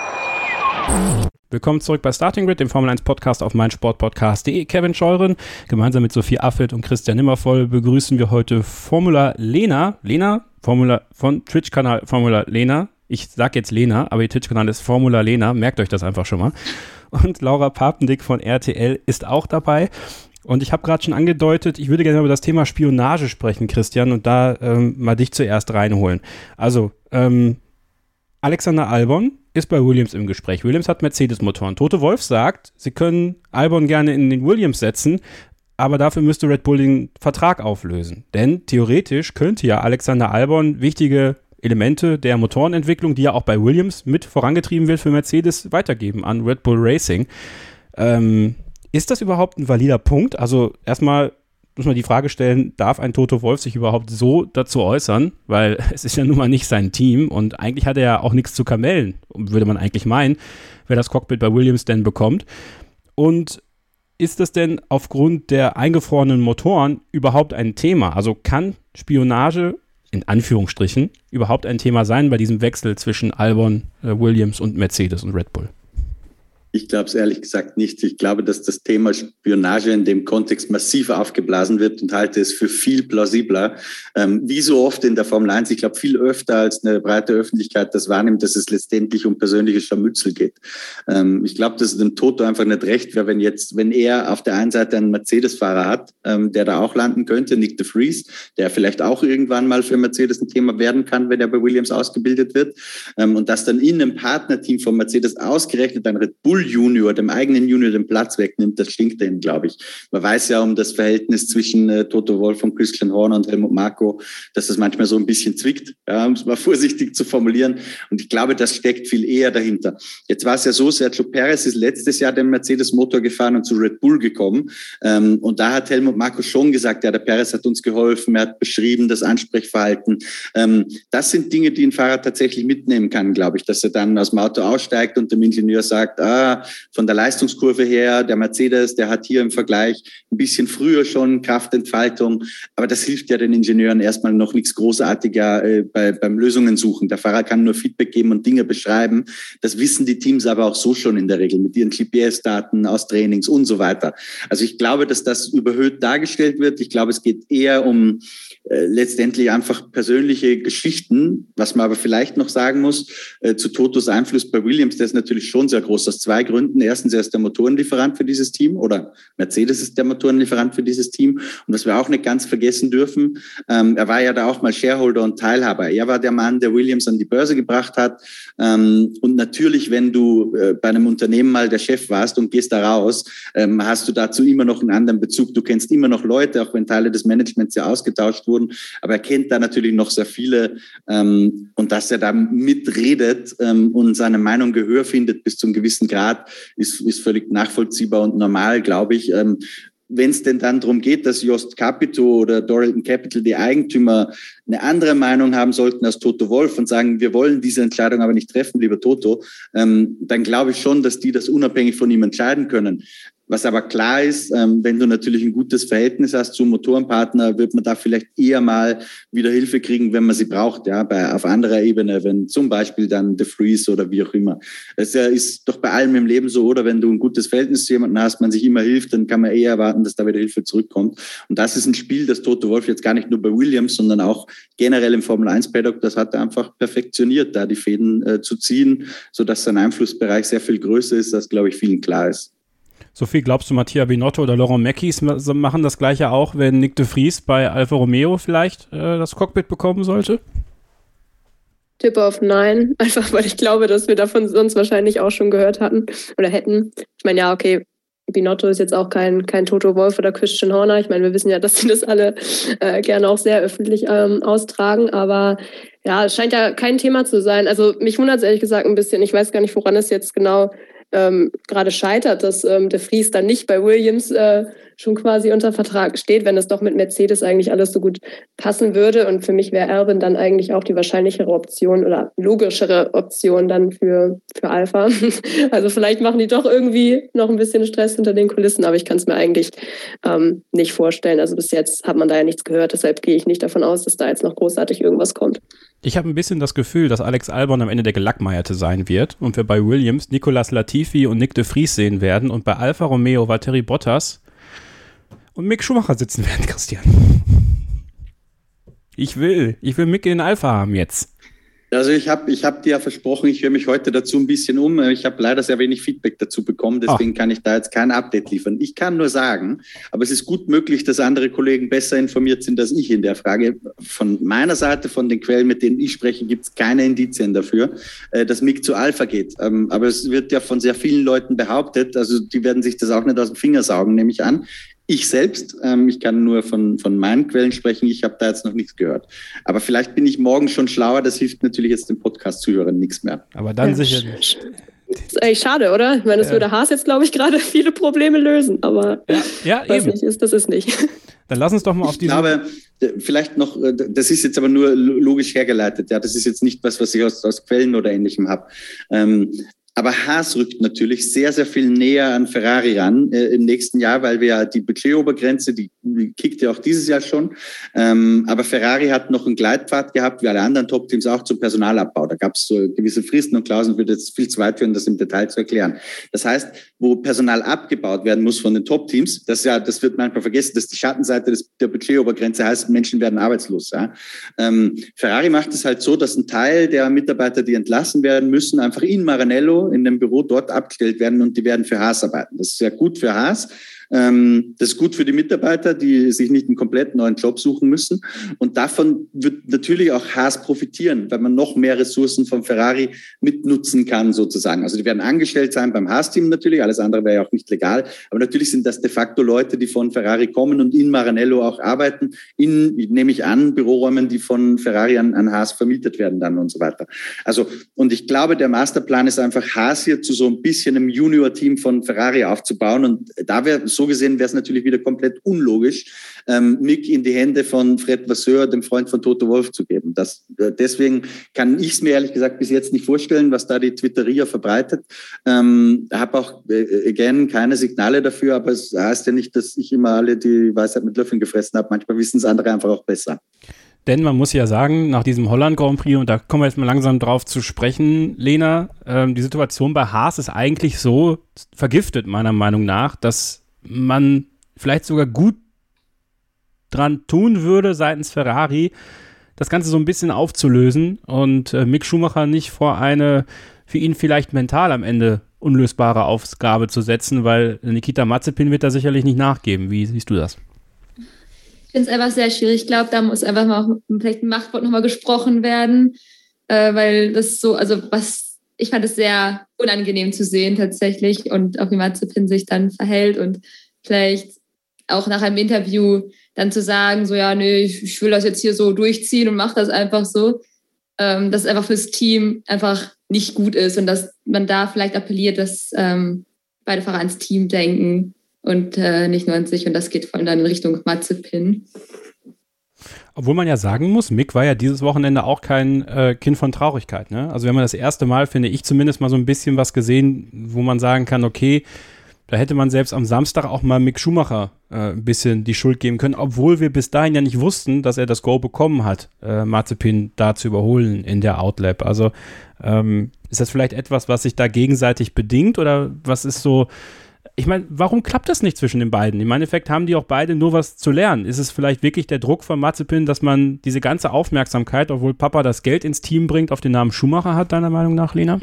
Willkommen zurück bei Starting Grid, dem Formel eins Podcast auf meinsportpodcast punkt de. Kevin Scheuren, gemeinsam mit Sophie Affelt und Christian Nimmervoll begrüßen wir heute Formula Lena. Lena, Formula von Twitch-Kanal Formula Lena. Ich sag jetzt Lena, aber ihr Twitch-Kanal ist Formula Lena. Merkt euch das einfach schon mal. Und Laura Papendick von R T L ist auch dabei. Und ich habe gerade schon angedeutet, ich würde gerne über das Thema Spionage sprechen, Christian, und da ähm, mal dich zuerst reinholen. Also, ähm, Alexander Albon ist bei Williams im Gespräch. Williams hat Mercedes-Motoren. Toto Wolff sagt, sie können Albon gerne in den Williams setzen, aber dafür müsste Red Bull den Vertrag auflösen. Denn theoretisch könnte ja Alexander Albon wichtige Elemente der Motorenentwicklung, die ja auch bei Williams mit vorangetrieben wird, für Mercedes weitergeben an Red Bull Racing. Ähm, ist das überhaupt ein valider Punkt? Also erstmal muss man die Frage stellen, darf ein Toto Wolff sich überhaupt so dazu äußern? Weil es ist ja nun mal nicht sein Team und eigentlich hat er ja auch nichts zu kamellen, würde man eigentlich meinen, wer das Cockpit bei Williams denn bekommt. Und ist das denn aufgrund der eingefrorenen Motoren überhaupt ein Thema? Also kann Spionage in Anführungsstrichen überhaupt ein Thema sein bei diesem Wechsel zwischen Albon, äh, Williams und Mercedes und Red Bull? Ich glaube es ehrlich gesagt nicht. Ich glaube, dass das Thema Spionage in dem Kontext massiv aufgeblasen wird und halte es für viel plausibler. Ähm, wie so oft in der Formel eins, ich glaube viel öfter als eine breite Öffentlichkeit das wahrnimmt, dass es letztendlich um persönliche Scharmützel geht. Ähm, ich glaube, dass es dem Toto einfach nicht recht wäre, wenn jetzt, wenn er auf der einen Seite einen Mercedes-Fahrer hat, ähm, der da auch landen könnte, Nick de Vries, der vielleicht auch irgendwann mal für Mercedes ein Thema werden kann, wenn er bei Williams ausgebildet wird, ähm, und dass dann in einem Partnerteam von Mercedes ausgerechnet ein Red Bull Bull Junior, dem eigenen Junior, den Platz wegnimmt, das stinkt denen, glaube ich. Man weiß ja um das Verhältnis zwischen äh, Toto Wolff und Christian Horner und Helmut Marko, dass das manchmal so ein bisschen zwickt, ja, um es mal vorsichtig zu formulieren. Und ich glaube, das steckt viel eher dahinter. Jetzt war es ja so, Sergio Perez ist letztes Jahr den Mercedes-Motor gefahren und zu Red Bull gekommen. Ähm, und da hat Helmut Marko schon gesagt, ja, der Perez hat uns geholfen, er hat beschrieben das Ansprechverhalten. Ähm, das sind Dinge, die ein Fahrer tatsächlich mitnehmen kann, glaube ich, dass er dann aus dem Auto aussteigt und dem Ingenieur sagt, ah, von der Leistungskurve her, der Mercedes, der hat hier im Vergleich ein bisschen früher schon Kraftentfaltung. Aber das hilft ja den Ingenieuren erstmal noch nichts großartiger äh, bei, beim Lösungen suchen. Der Fahrer kann nur Feedback geben und Dinge beschreiben. Das wissen die Teams aber auch so schon in der Regel mit ihren G P S-Daten aus Trainings und so weiter. Also ich glaube, dass das überhöht dargestellt wird. Ich glaube, es geht eher um äh, letztendlich einfach persönliche Geschichten. Was man aber vielleicht noch sagen muss, äh, zu Totos Einfluss bei Williams, der ist natürlich schon sehr groß, aus zwei Gründen. Erstens, er ist der Motorenlieferant für dieses Team oder Mercedes ist der Motorenlieferant für dieses Team. Und was wir auch nicht ganz vergessen dürfen, ähm, er war ja da auch mal Shareholder und Teilhaber. Er war der Mann, der Williams an die Börse gebracht hat. Ähm, und natürlich, wenn du äh, bei einem Unternehmen mal der Chef warst und gehst da raus, ähm, hast du dazu immer noch einen anderen Bezug. Du kennst immer noch Leute, auch wenn Teile des Managements ja ausgetauscht wurden. Aber er kennt da natürlich noch sehr viele. Ähm, und dass er da mitredet ähm, und seine Meinung Gehör findet bis zu einem gewissen Grad, ist, ist völlig nachvollziehbar und normal, glaube ich. Ähm, wenn es denn dann darum geht, dass Jost Capito oder Dorilton Capital, die Eigentümer, eine andere Meinung haben sollten als Toto Wolff und sagen, wir wollen diese Entscheidung aber nicht treffen, lieber Toto, ähm, dann glaube ich schon, dass die das unabhängig von ihm entscheiden können. Was aber klar ist, ähm, wenn du natürlich ein gutes Verhältnis hast zum Motorenpartner, wird man da vielleicht eher mal wieder Hilfe kriegen, wenn man sie braucht, ja, bei, auf anderer Ebene, wenn zum Beispiel dann De Vries oder wie auch immer. Es ist doch bei allem im Leben so, oder wenn du ein gutes Verhältnis zu jemandem hast, man sich immer hilft, dann kann man eher erwarten, dass da wieder Hilfe zurückkommt. Und das ist ein Spiel, das Toto Wolff jetzt gar nicht nur bei Williams, sondern auch generell im Formel eins Paddock, das hat er einfach perfektioniert, da die Fäden äh, zu ziehen, sodass sein Einflussbereich sehr viel größer ist, als, glaube ich, vielen klar ist. Sophie, glaubst du, Mattia Binotto oder Laurent Mekies machen das Gleiche auch, wenn Nick de Vries bei Alfa Romeo vielleicht äh, das Cockpit bekommen sollte? Tipp auf Nein, einfach weil ich glaube, dass wir davon sonst wahrscheinlich auch schon gehört hatten oder hätten. Ich meine, ja, okay, Binotto ist jetzt auch kein, kein Toto Wolff oder Christian Horner. Ich meine, wir wissen ja, dass sie das alle äh, gerne auch sehr öffentlich ähm, austragen, aber ja, es scheint ja kein Thema zu sein. Also mich wundert es ehrlich gesagt ein bisschen. Ich weiß gar nicht, woran es jetzt genau ähm, gerade scheitert, dass ähm, de Vries dann nicht bei Williams äh, schon quasi unter Vertrag steht, wenn es doch mit Mercedes eigentlich alles so gut passen würde. Und für mich wäre Albon dann eigentlich auch die wahrscheinlichere Option oder logischere Option dann für, für Alpha. Also vielleicht machen die doch irgendwie noch ein bisschen Stress hinter den Kulissen, aber ich kann es mir eigentlich ähm, nicht vorstellen. Also bis jetzt hat man da ja nichts gehört, deshalb gehe ich nicht davon aus, dass da jetzt noch großartig irgendwas kommt. Ich habe ein bisschen das Gefühl, dass Alex Albon am Ende der Gelackmeierte sein wird und wir bei Williams Nicolas Latifi und Nick de Vries sehen werden und bei Alfa Romeo Valtteri Bottas und Mick Schumacher sitzen werden, Christian. Ich will, ich will Mick in den Alpha haben jetzt. Also ich habe ich hab dir ja versprochen, ich höre mich heute dazu ein bisschen um. Ich habe leider sehr wenig Feedback dazu bekommen, deswegen Ach. kann ich da jetzt kein Update liefern. Ich kann nur sagen, aber es ist gut möglich, dass andere Kollegen besser informiert sind als ich in der Frage. Von meiner Seite, von den Quellen, mit denen ich spreche, gibt es keine Indizien dafür, dass Mick zu Alpha geht. Aber es wird ja von sehr vielen Leuten behauptet, also die werden sich das auch nicht aus dem Finger saugen, nehme ich an. Ich selbst, ähm, ich kann nur von, von meinen Quellen sprechen, ich habe da jetzt noch nichts gehört. Aber vielleicht bin ich morgen schon schlauer, das hilft natürlich jetzt den Podcast-Zuhörern nichts mehr. Aber dann ja, sicher. Das ist eigentlich schade, oder? Ich meine, das ja. würde Haas jetzt, glaube ich, gerade viele Probleme lösen, aber ja, ja, was eben. nicht ist, das ist nicht. Dann lass uns doch mal auf die. Ich glaube, vielleicht noch, das ist jetzt aber nur logisch hergeleitet, ja, das ist jetzt nicht was, was ich aus, aus Quellen oder Ähnlichem habe. Ähm, Aber Haas rückt natürlich sehr, sehr viel näher an Ferrari ran äh, im nächsten Jahr, weil wir ja die Budgetobergrenze, die, die kickt ja auch dieses Jahr schon. Ähm, aber Ferrari hat noch einen Gleitpfad gehabt, wie alle anderen Top-Teams auch, zum Personalabbau. Da gab es so gewisse Fristen und Klauseln, würde jetzt viel zu weit führen, das im Detail zu erklären. Das heißt, wo Personal abgebaut werden muss von den Top-Teams, das ja, das wird manchmal vergessen, dass die Schattenseite des, der Budgetobergrenze heißt, Menschen werden arbeitslos. Ja? Ähm, Ferrari macht es halt so, dass ein Teil der Mitarbeiter, die entlassen werden müssen, einfach in Maranello in dem Büro dort abgestellt werden und die werden für Haas arbeiten. Das ist ja gut für Haas, Ähm, das ist gut für die Mitarbeiter, die sich nicht einen komplett neuen Job suchen müssen. Und davon wird natürlich auch Haas profitieren, weil man noch mehr Ressourcen von Ferrari mitnutzen kann sozusagen. Also die werden angestellt sein beim Haas-Team natürlich, alles andere wäre ja auch nicht legal. Aber natürlich sind das de facto Leute, die von Ferrari kommen und in Maranello auch arbeiten, in, nehme ich an, Büroräumen, die von Ferrari an, an Haas vermietet werden dann und so weiter. Also, und ich glaube, der Masterplan ist einfach, Haas hier zu so ein bisschen einem Junior-Team von Ferrari aufzubauen. Und da wäre, so gesehen, wäre es natürlich wieder komplett unlogisch, ähm, Mick in die Hände von Fred Vasseur, dem Freund von Toto Wolff, zu geben. Das, äh, deswegen kann ich es mir ehrlich gesagt bis jetzt nicht vorstellen, was da die Twitteria verbreitet. Ähm, habe auch, äh, again, keine Signale dafür, aber es heißt ja nicht, dass ich immer alle die Weisheit mit Löffeln gefressen habe. Manchmal wissen es andere einfach auch besser. Denn man muss ja sagen, nach diesem Holland-Grand Prix, und da kommen wir jetzt mal langsam drauf zu sprechen, Lena, ähm, die Situation bei Haas ist eigentlich so vergiftet, meiner Meinung nach, dass man vielleicht sogar gut dran tun würde, seitens Ferrari, das Ganze so ein bisschen aufzulösen und äh, Mick Schumacher nicht vor eine für ihn vielleicht mental am Ende unlösbare Aufgabe zu setzen, weil Nikita Mazepin wird da sicherlich nicht nachgeben. Wie siehst du das? Ich finde es einfach sehr schwierig. Ich glaube, da muss einfach mal vielleicht ein Machtwort nochmal gesprochen werden, äh, weil das so, also was, ich fand es sehr unangenehm zu sehen tatsächlich und auch wie Mazepin sich dann verhält und vielleicht auch nach einem Interview dann zu sagen, so ja, nee, ich, ich will das jetzt hier so durchziehen und mache das einfach so, ähm, dass es einfach fürs Team einfach nicht gut ist und dass man da vielleicht appelliert, dass ähm, beide Fahrer ans Team denken und äh, nicht nur an sich. Und das geht vor allem dann in Richtung Mazepin. Obwohl man ja sagen muss, Mick war ja dieses Wochenende auch kein äh, Kind von Traurigkeit. Ne? Also wir haben ja das erste Mal, finde ich, zumindest mal so ein bisschen was gesehen, wo man sagen kann, okay, da hätte man selbst am Samstag auch mal Mick Schumacher äh, ein bisschen die Schuld geben können, obwohl wir bis dahin ja nicht wussten, dass er das Go bekommen hat, äh, Mazepin da zu überholen in der Outlap. Also ähm, ist das vielleicht etwas, was sich da gegenseitig bedingt oder was ist so, ich meine, warum klappt das nicht zwischen den beiden? Im Endeffekt haben die auch beide nur was zu lernen. Ist es vielleicht wirklich der Druck von Mazepin, dass man diese ganze Aufmerksamkeit, obwohl Papa das Geld ins Team bringt, auf den Namen Schumacher hat, deiner Meinung nach, Lena?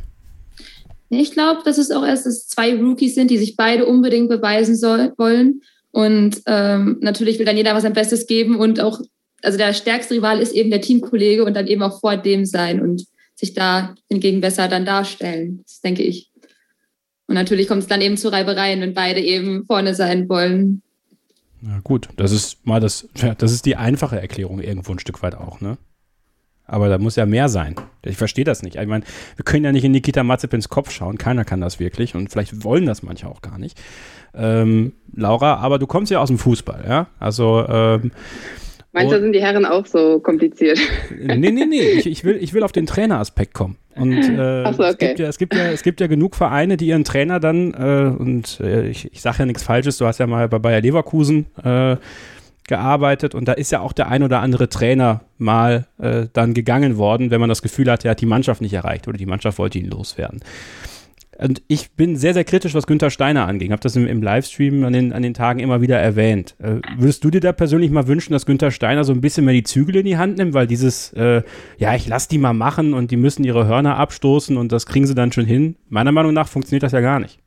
Ich glaube, dass es auch erst dass zwei Rookies sind, die sich beide unbedingt beweisen soll, wollen. Und ähm, natürlich will dann jeder was sein Bestes geben. Und auch, also der stärkste Rival ist eben der Teamkollege und dann eben auch vor dem sein und sich da hingegen besser dann darstellen. Das denke ich. Und natürlich kommt es dann eben zu Reibereien, wenn beide eben vorne sein wollen. Na gut, das ist mal das, ja, das ist die einfache Erklärung irgendwo ein Stück weit auch, ne? Aber da muss ja mehr sein. Ich verstehe das nicht. Ich meine, wir können ja nicht in Nikita Mazepins Kopf schauen. Keiner kann das wirklich und vielleicht wollen das manche auch gar nicht. Ähm, Laura, aber du kommst ja aus dem Fußball, ja? Also ähm, Meinst du, sind die Herren auch so kompliziert? Nee, nee, nee. Ich, ich, will, ich will auf den Traineraspekt kommen. Und äh, Ach so, okay. es, gibt ja, es, gibt ja, es gibt ja genug Vereine, die ihren Trainer dann, äh, und äh, ich, ich sage ja nichts Falsches, du hast ja mal bei Bayer Leverkusen äh, gearbeitet und da ist ja auch der ein oder andere Trainer mal äh, dann gegangen worden, wenn man das Gefühl hatte, er hat die Mannschaft nicht erreicht oder die Mannschaft wollte ihn loswerden. Und ich bin sehr, sehr kritisch, was Günther Steiner angeht. Ich habe das im, im Livestream an den, an den Tagen immer wieder erwähnt. Äh, würdest du dir da persönlich mal wünschen, dass Günther Steiner so ein bisschen mehr die Zügel in die Hand nimmt? Weil dieses, äh, ja, ich lass die mal machen und die müssen ihre Hörner abstoßen und das kriegen sie dann schon hin. Meiner Meinung nach funktioniert das ja gar nicht.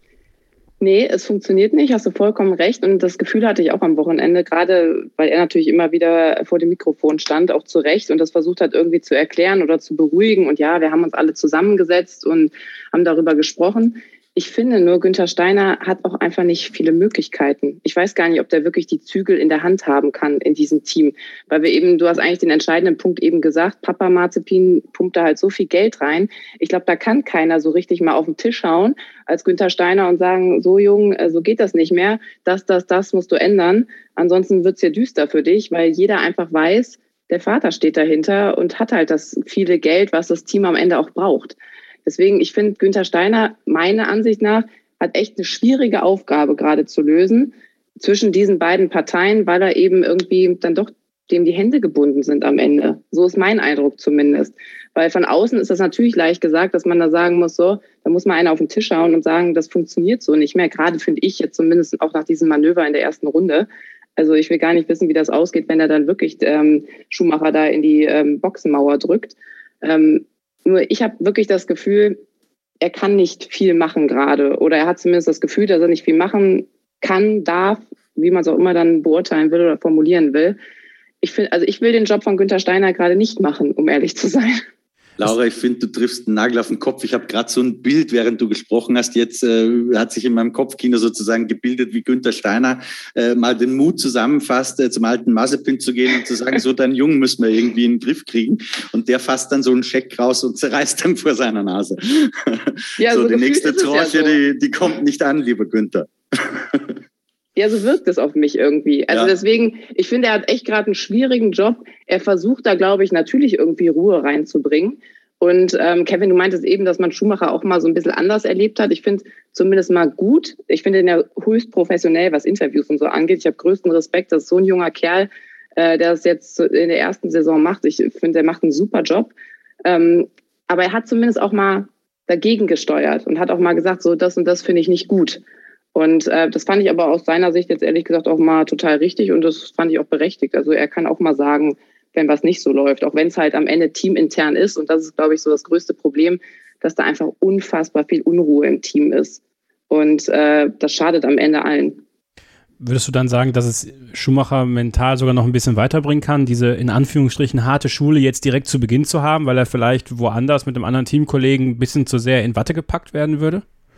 Nee, es funktioniert nicht, hast du vollkommen recht. Und das Gefühl hatte ich auch am Wochenende, gerade weil er natürlich immer wieder vor dem Mikrofon stand, auch zu Recht und das versucht hat irgendwie zu erklären oder zu beruhigen. Und ja, wir haben uns alle zusammengesetzt und haben darüber gesprochen. Ich finde nur, Günther Steiner hat auch einfach nicht viele Möglichkeiten. Ich weiß gar nicht, ob der wirklich die Zügel in der Hand haben kann in diesem Team. Weil wir eben, du hast eigentlich den entscheidenden Punkt eben gesagt, Papa Mazepin pumpt da halt so viel Geld rein. Ich glaube, da kann keiner so richtig mal auf den Tisch hauen als Günther Steiner und sagen, so Jung, so geht das nicht mehr. Das, das, das musst du ändern. Ansonsten wird's hier düster für dich, weil jeder einfach weiß, der Vater steht dahinter und hat halt das viele Geld, was das Team am Ende auch braucht. Deswegen, ich finde, Günther Steiner, meiner Ansicht nach, hat echt eine schwierige Aufgabe gerade zu lösen zwischen diesen beiden Parteien, weil er eben irgendwie dann doch dem die Hände gebunden sind am Ende. So ist mein Eindruck zumindest. Weil von außen ist das natürlich leicht gesagt, dass man da sagen muss, so, da muss mal einer auf den Tisch schauen und sagen, das funktioniert so nicht mehr. Gerade finde ich jetzt zumindest auch nach diesem Manöver in der ersten Runde. Also ich will gar nicht wissen, wie das ausgeht, wenn er dann wirklich ähm, Schumacher da in die ähm, Boxenmauer drückt. Ähm, Nur ich habe wirklich das Gefühl, er kann nicht viel machen gerade. Oder er hat zumindest das Gefühl, dass er nicht viel machen kann, darf, wie man es auch immer dann beurteilen will oder formulieren will. Ich finde, also ich will den Job von Günther Steiner gerade nicht machen, um ehrlich zu sein. Laura, ich finde, du triffst einen Nagel auf den Kopf. Ich habe gerade so ein Bild, während du gesprochen hast, jetzt äh, hat sich in meinem Kopfkino sozusagen gebildet, wie Günther Steiner äh, mal den Mut zusammenfasst, äh, zum alten Mazepin zu gehen und zu sagen, so, deinen Jungen müssen wir irgendwie in den Griff kriegen. Und der fasst dann so einen Scheck raus und zerreißt dann vor seiner Nase. Ja, so, so die nächste Tranche, ja so. die, die kommt nicht an, lieber Günther. Ja, so wirkt es auf mich irgendwie. Also ja. Deswegen, ich finde, er hat echt gerade einen schwierigen Job. Er versucht da, glaube ich, natürlich irgendwie Ruhe reinzubringen. Und ähm, Kevin, du meintest eben, dass man Schumacher auch mal so ein bisschen anders erlebt hat. Ich finde zumindest mal gut. Ich finde ihn ja höchst professionell, was Interviews und so angeht. Ich habe größten Respekt, dass so ein junger Kerl, äh, der das jetzt in der ersten Saison macht. Ich finde, er macht einen super Job. Ähm, aber er hat zumindest auch mal dagegen gesteuert und hat auch mal gesagt, so das und das finde ich nicht gut. Und äh, das fand ich aber aus seiner Sicht jetzt ehrlich gesagt auch mal total richtig und das fand ich auch berechtigt. Also er kann auch mal sagen, wenn was nicht so läuft, auch wenn es halt am Ende teamintern ist. Und das ist, glaube ich, so das größte Problem, dass da einfach unfassbar viel Unruhe im Team ist. Und äh, das schadet am Ende allen. Würdest du dann sagen, dass es Schumacher mental sogar noch ein bisschen weiterbringen kann, diese in Anführungsstrichen harte Schule jetzt direkt zu Beginn zu haben, weil er vielleicht woanders mit einem anderen Teamkollegen ein bisschen zu sehr in Watte gepackt werden würde?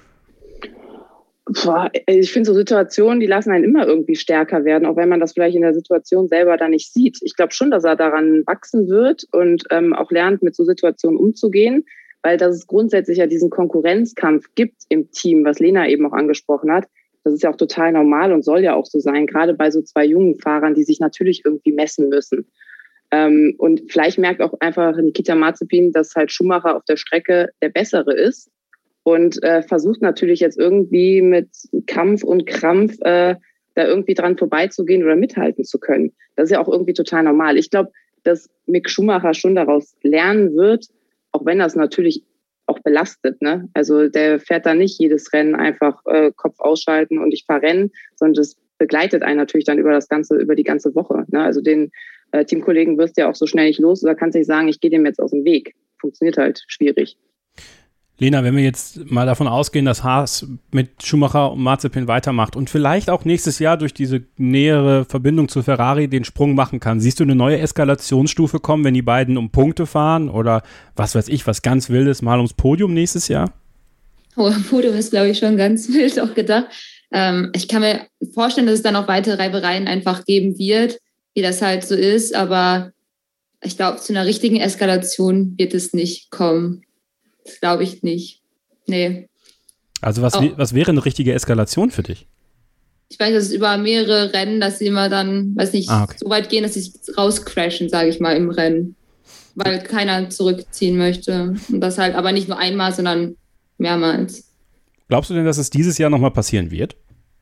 Boah, ich finde so Situationen, die lassen einen immer irgendwie stärker werden, auch wenn man das vielleicht in der Situation selber da nicht sieht. Ich glaube schon, dass er daran wachsen wird und ähm, auch lernt, mit so Situationen umzugehen, weil dass es grundsätzlich ja diesen Konkurrenzkampf gibt im Team, was Lena eben auch angesprochen hat. Das ist ja auch total normal und soll ja auch so sein, gerade bei so zwei jungen Fahrern, die sich natürlich irgendwie messen müssen. Ähm, und vielleicht merkt auch einfach Nikita Mazepin, dass halt Schumacher auf der Strecke der Bessere ist. Und äh, versucht natürlich jetzt irgendwie mit Kampf und Krampf äh, da irgendwie dran vorbeizugehen oder mithalten zu können. Das ist ja auch irgendwie total normal. Ich glaube, dass Mick Schumacher schon daraus lernen wird, auch wenn das natürlich auch belastet. Ne? Also der fährt da nicht jedes Rennen einfach äh, Kopf ausschalten und ich fahre Rennen, sondern das begleitet einen natürlich dann über das ganze, über die ganze Woche. Ne? Also den äh, Teamkollegen wirst du ja auch so schnell nicht los oder kannst nicht sagen, ich gehe dem jetzt aus dem Weg. Funktioniert halt schwierig. Lena, wenn wir jetzt mal davon ausgehen, dass Haas mit Schumacher und Mazepin weitermacht und vielleicht auch nächstes Jahr durch diese nähere Verbindung zu Ferrari den Sprung machen kann, siehst du eine neue Eskalationsstufe kommen, wenn die beiden um Punkte fahren oder was weiß ich, was ganz Wildes mal ums Podium nächstes Jahr? Oh, Podium ist, glaube ich, schon ganz wild auch gedacht. Ähm, ich kann mir vorstellen, dass es dann auch weitere Reibereien einfach geben wird, wie das halt so ist, aber ich glaube, zu einer richtigen Eskalation wird es nicht kommen. Das glaube ich nicht. Nee. Also was, oh. was wäre eine richtige Eskalation für dich? Ich weiß, dass es über mehrere Rennen, dass sie immer dann, weiß nicht, ah, okay. so weit gehen, dass sie rauscrashen, sage ich mal, im Rennen. Weil keiner zurückziehen möchte. Und das halt aber nicht nur einmal, sondern mehrmals. Glaubst du denn, dass es dieses Jahr nochmal passieren wird?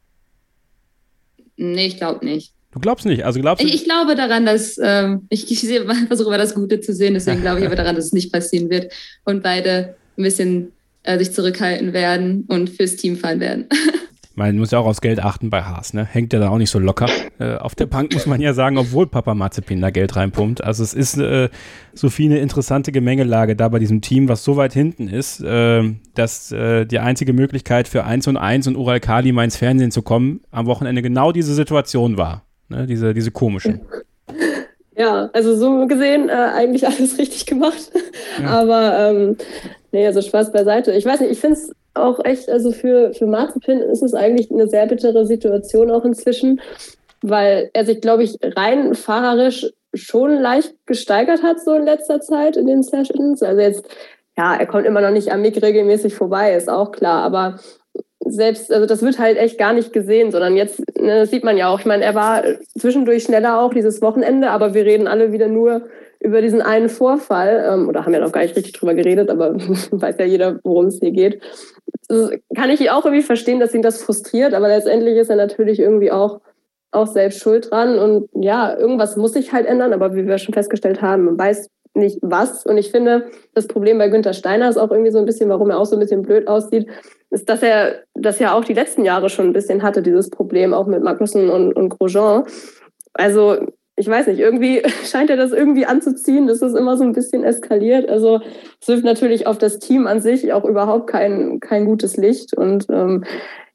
Nee, ich glaube nicht. Du glaubst nicht? Also glaubst du? Ich, ich glaube daran, dass ähm, ich, ich versuche immer das Gute zu sehen, deswegen glaube ich aber daran, dass es nicht passieren wird und beide ein bisschen äh, sich zurückhalten werden und fürs Team fahren werden. Man muss ja auch aufs Geld achten bei Haas, ne? Hängt ja da auch nicht so locker. Äh, auf der Bank muss man ja sagen, obwohl Papa Mazepin da Geld reinpumpt. Also es ist, äh, Sophie, eine interessante Gemengelage da bei diesem Team, was so weit hinten ist, äh, dass äh, die einzige Möglichkeit für eins und eins und Ural Kali mal ins Fernsehen zu kommen, am Wochenende genau diese Situation war. Ne? Diese, diese komische. Ja, also so gesehen äh, eigentlich alles richtig gemacht. Ja. Aber ähm, nee, also Spaß beiseite. Ich weiß nicht, ich finde es auch echt, also für, für Mazepin ist es eigentlich eine sehr bittere Situation auch inzwischen, weil er sich, glaube ich, rein fahrerisch schon leicht gesteigert hat so in letzter Zeit in den Sessions. Also jetzt, ja, er kommt immer noch nicht am Mick regelmäßig vorbei, ist auch klar, aber selbst, also das wird halt echt gar nicht gesehen, sondern jetzt, ne, das sieht man ja auch. Ich meine, er war zwischendurch schneller auch dieses Wochenende, aber wir reden alle wieder nur über diesen einen Vorfall, ähm, oder haben ja noch gar nicht richtig drüber geredet, aber weiß ja jeder, worum es hier geht. Das kann ich auch irgendwie verstehen, dass ihn das frustriert, aber letztendlich ist er natürlich irgendwie auch, auch selbst schuld dran und ja, irgendwas muss sich halt ändern, aber wie wir schon festgestellt haben, man weiß nicht was und ich finde, das Problem bei Günther Steiner ist auch irgendwie so ein bisschen, warum er auch so ein bisschen blöd aussieht, ist, dass er das ja auch die letzten Jahre schon ein bisschen hatte, dieses Problem auch mit Magnussen und, und Grosjean. Also ich weiß nicht, irgendwie scheint er das irgendwie anzuziehen, dass es immer so ein bisschen eskaliert. Also es wirft natürlich auf das Team an sich auch überhaupt kein, kein gutes Licht. Und ähm,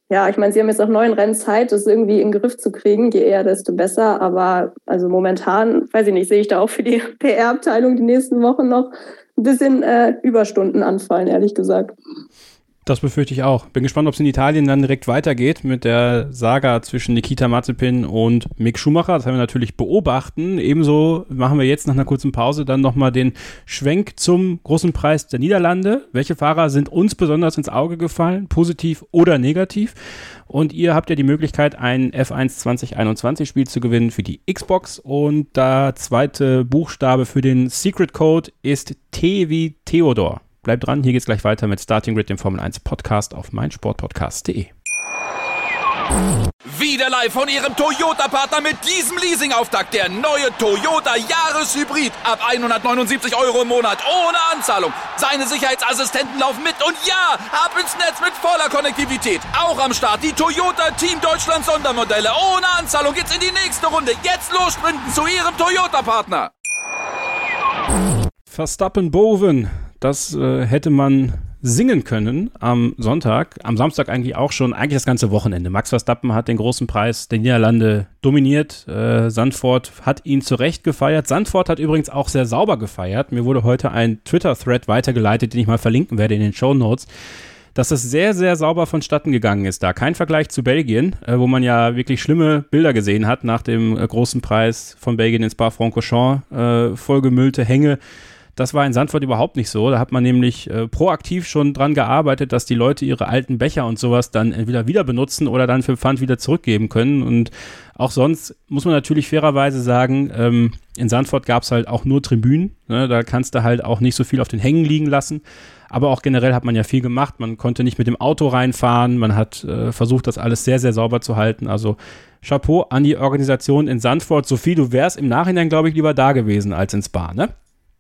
ja, ich meine, sie haben jetzt auch neun Rennen Zeit, das irgendwie in den Griff zu kriegen. Je eher, desto besser. Aber also momentan, weiß ich nicht, sehe ich da auch für die P R-Abteilung die nächsten Wochen noch ein bisschen äh, Überstunden anfallen, ehrlich gesagt. Das befürchte ich auch. Bin gespannt, ob es in Italien dann direkt weitergeht mit der Saga zwischen Nikita Mazepin und Mick Schumacher. Das werden wir natürlich beobachten. Ebenso machen wir jetzt nach einer kurzen Pause dann nochmal den Schwenk zum großen Preis der Niederlande. Welche Fahrer sind uns besonders ins Auge gefallen, positiv oder negativ? Und ihr habt ja die Möglichkeit, ein F eins zwanzig einundzwanzig Spiel zu gewinnen für die Xbox. Und der zweite Buchstabe für den Secret Code ist T wie Theodor. Bleibt dran, hier geht's gleich weiter mit Starting Grid, dem Formel eins Podcast auf meinsportpodcast punkt de. Wieder live von Ihrem Toyota-Partner mit diesem Leasing-Auftakt. Der neue Toyota Jahreshybrid. Ab hundertneunundsiebzig Euro im Monat. Ohne Anzahlung. Seine Sicherheitsassistenten laufen mit. Und ja, ab ins Netz mit voller Konnektivität. Auch am Start die Toyota Team Deutschland Sondermodelle. Ohne Anzahlung geht's in die nächste Runde. Jetzt los sprinten zu Ihrem Toyota-Partner. Verstappen-Boven. Das äh, hätte man singen können am Sonntag, am Samstag eigentlich auch schon, eigentlich das ganze Wochenende. Max Verstappen hat den großen Preis der Niederlande dominiert. Äh, Zandvoort hat ihn zu Recht gefeiert. Zandvoort hat übrigens auch sehr sauber gefeiert. Mir wurde heute ein Twitter-Thread weitergeleitet, den ich mal verlinken werde in den Shownotes, dass es sehr, sehr sauber vonstatten gegangen ist da. Kein Vergleich zu Belgien, äh, wo man ja wirklich schlimme Bilder gesehen hat nach dem äh, großen Preis von Belgien in Spa-Francorchamps. Äh, vollgemüllte Hänge. Das war in Zandvoort überhaupt nicht so. Da hat man nämlich äh, proaktiv schon dran gearbeitet, dass die Leute ihre alten Becher und sowas dann entweder wieder benutzen oder dann für Pfand wieder zurückgeben können. Und auch sonst muss man natürlich fairerweise sagen, ähm, in Zandvoort gab es halt auch nur Tribünen. Ne? Da kannst du halt auch nicht so viel auf den Hängen liegen lassen. Aber auch generell hat man ja viel gemacht. Man konnte nicht mit dem Auto reinfahren. Man hat äh, versucht, das alles sehr, sehr sauber zu halten. Also Chapeau an die Organisation in Zandvoort. Sophie, du wärst im Nachhinein, glaube ich, lieber da gewesen als in Spa, ne?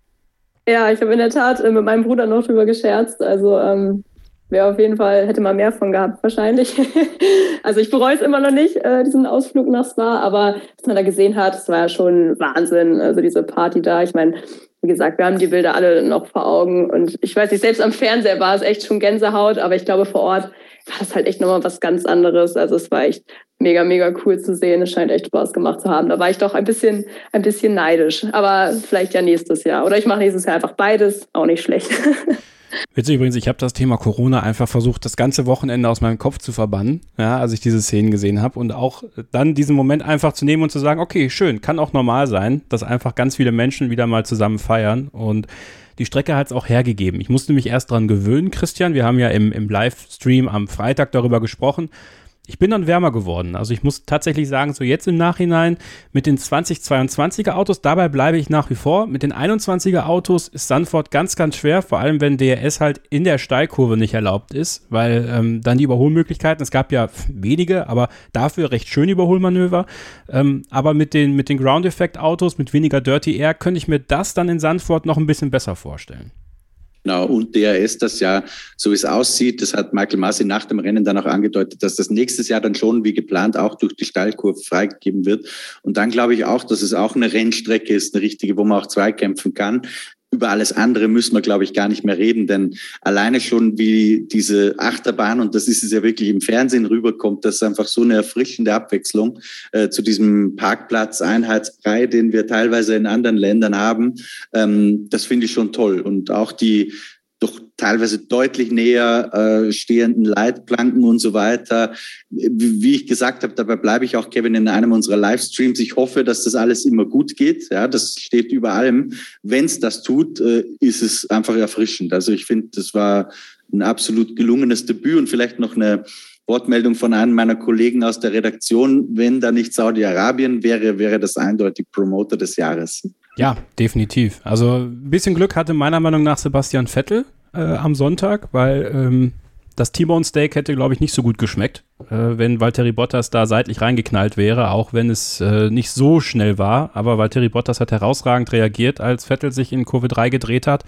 Ja, ich habe in der Tat äh, mit meinem Bruder noch drüber gescherzt. Also ähm, wäre auf jeden Fall, hätte man mehr von gehabt wahrscheinlich. Also ich bereue es immer noch nicht, äh, diesen Ausflug nach Spa. Aber was man da gesehen hat, das war ja schon Wahnsinn. Also diese Party da, ich meine, wie gesagt, wir haben die Bilder alle noch vor Augen. Und ich weiß nicht, selbst am Fernseher war es echt schon Gänsehaut. Aber ich glaube, vor Ort war das halt echt nochmal was ganz anderes. Also es war echt mega, mega cool zu sehen. Es scheint echt Spaß gemacht zu haben. Da war ich doch ein bisschen, ein bisschen neidisch. Aber vielleicht ja nächstes Jahr. Oder ich mache nächstes Jahr einfach beides. Auch nicht schlecht. Witzig übrigens, ich habe das Thema Corona einfach versucht, das ganze Wochenende aus meinem Kopf zu verbannen, ja, als ich diese Szenen gesehen habe. Und auch dann diesen Moment einfach zu nehmen und zu sagen, okay, schön, kann auch normal sein, dass einfach ganz viele Menschen wieder mal zusammen feiern. Und die Strecke hat es auch hergegeben. Ich musste mich erst dran gewöhnen, Christian. Wir haben ja im, im Livestream am Freitag darüber gesprochen. Ich bin dann wärmer geworden. Also ich muss tatsächlich sagen, so jetzt im Nachhinein mit den zwanzig-zweiundzwanziger Autos, dabei bleibe ich nach wie vor. Mit den einundzwanziger Autos ist Zandvoort ganz, ganz schwer, vor allem wenn D R S halt in der Steilkurve nicht erlaubt ist, weil ähm, dann die Überholmöglichkeiten, es gab ja wenige, aber dafür recht schöne Überholmanöver. Ähm, aber mit den, mit den Ground-Effect-Autos, mit weniger Dirty Air, könnte ich mir das dann in Zandvoort noch ein bisschen besser vorstellen. Genau, und D R S, das ja, so wie es aussieht, das hat Michael Masi nach dem Rennen dann auch angedeutet, dass das nächstes Jahr dann schon wie geplant auch durch die Steilkurve freigegeben wird. Und dann glaube ich auch, dass es auch eine Rennstrecke ist, eine richtige, wo man auch zweikämpfen kann. Über alles andere müssen wir, glaube ich, gar nicht mehr reden, denn alleine schon wie diese Achterbahn, und das ist es ja wirklich im Fernsehen rüberkommt, das ist einfach so eine erfrischende Abwechslung äh, zu diesem Parkplatz Einheitsbrei, den wir teilweise in anderen Ländern haben. Ähm, das finde ich schon toll. Und auch die doch teilweise deutlich näher äh, stehenden Leitplanken und so weiter. Wie, wie ich gesagt habe, dabei bleibe ich auch, Kevin, in einem unserer Livestreams. Ich hoffe, dass das alles immer gut geht. Ja, das steht über allem. Wenn es das tut, äh, ist es einfach erfrischend. Also ich finde, das war ein absolut gelungenes Debüt und vielleicht noch eine Wortmeldung von einem meiner Kollegen aus der Redaktion. Wenn da nicht Saudi-Arabien wäre, wäre das eindeutig Promoter des Jahres. Ja, definitiv. Also ein bisschen Glück hatte meiner Meinung nach Sebastian Vettel äh, am Sonntag, weil ähm, das T-Bone Steak hätte, glaube ich, nicht so gut geschmeckt, äh, wenn Valtteri Bottas da seitlich reingeknallt wäre, auch wenn es äh, nicht so schnell war. Aber Valtteri Bottas hat herausragend reagiert, als Vettel sich in Kurve drei gedreht hat.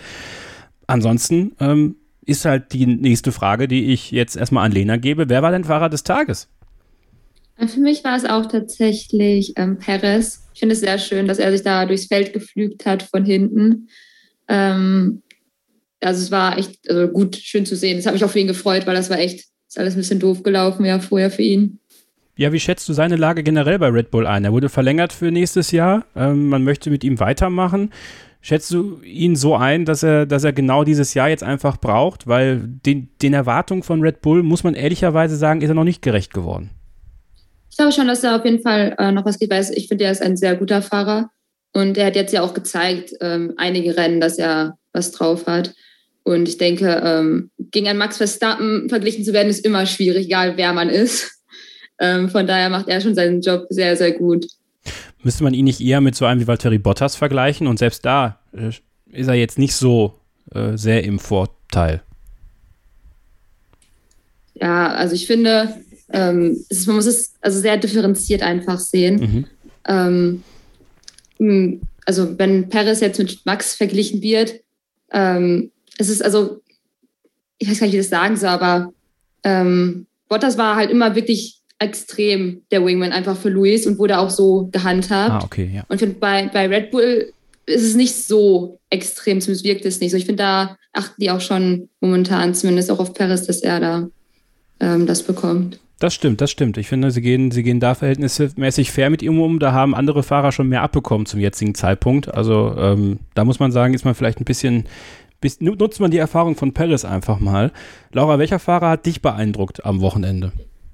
Ansonsten ähm, ist halt die nächste Frage, die ich jetzt erstmal an Lena gebe. Wer war denn Fahrer des Tages? Für mich war es auch tatsächlich ähm, Perez. Ich finde es sehr schön, dass er sich da durchs Feld geflügt hat von hinten. Ähm, also es war echt also gut, schön zu sehen. Das hat mich auch für ihn gefreut, weil das war echt ist alles ein bisschen doof gelaufen, ja, vorher für ihn. Ja, wie schätzt du seine Lage generell bei Red Bull ein? Er wurde verlängert für nächstes Jahr. Ähm, man möchte mit ihm weitermachen. Schätzt du ihn so ein, dass er, dass er genau dieses Jahr jetzt einfach braucht? Weil den, den Erwartungen von Red Bull, muss man ehrlicherweise sagen, ist er noch nicht gerecht geworden. Ich glaube schon, dass er auf jeden Fall äh, noch was geht, weil ich finde, er ist ein sehr guter Fahrer. Und er hat jetzt ja auch gezeigt, ähm, einige Rennen, dass er was drauf hat. Und ich denke, ähm, gegen einen Max Verstappen verglichen zu werden, ist immer schwierig, egal wer man ist. Ähm, von daher macht er schon seinen Job sehr, sehr gut. Müsste man ihn nicht eher mit so einem wie Valtteri Bottas vergleichen? Und selbst da äh, ist er jetzt nicht so äh, sehr im Vorteil. Ja, also ich finde, ähm, es ist, man muss es also sehr differenziert einfach sehen. Mhm. Ähm, also wenn Perez jetzt mit Max verglichen wird, ähm, es ist also, ich weiß gar nicht, wie ich das sagen soll, aber ähm, Bottas war halt immer wirklich extrem der Wingman einfach für Lewis und wurde auch so gehandhabt. Ah, okay, ja. Und ich finde, bei, bei Red Bull ist es nicht so extrem, zumindest wirkt es nicht so. Ich finde, da achten die auch schon momentan zumindest auch auf Perez, dass er da ähm, das bekommt. Das stimmt, das stimmt. Ich finde, sie gehen, sie gehen da verhältnismäßig fair mit ihm um. Da haben andere Fahrer schon mehr abbekommen zum jetzigen Zeitpunkt. Also ähm, da muss man sagen, ist man vielleicht ein bisschen, bis, nutzt man die Erfahrung von Perez einfach mal. Laura, welcher Fahrer hat dich beeindruckt am Wochenende?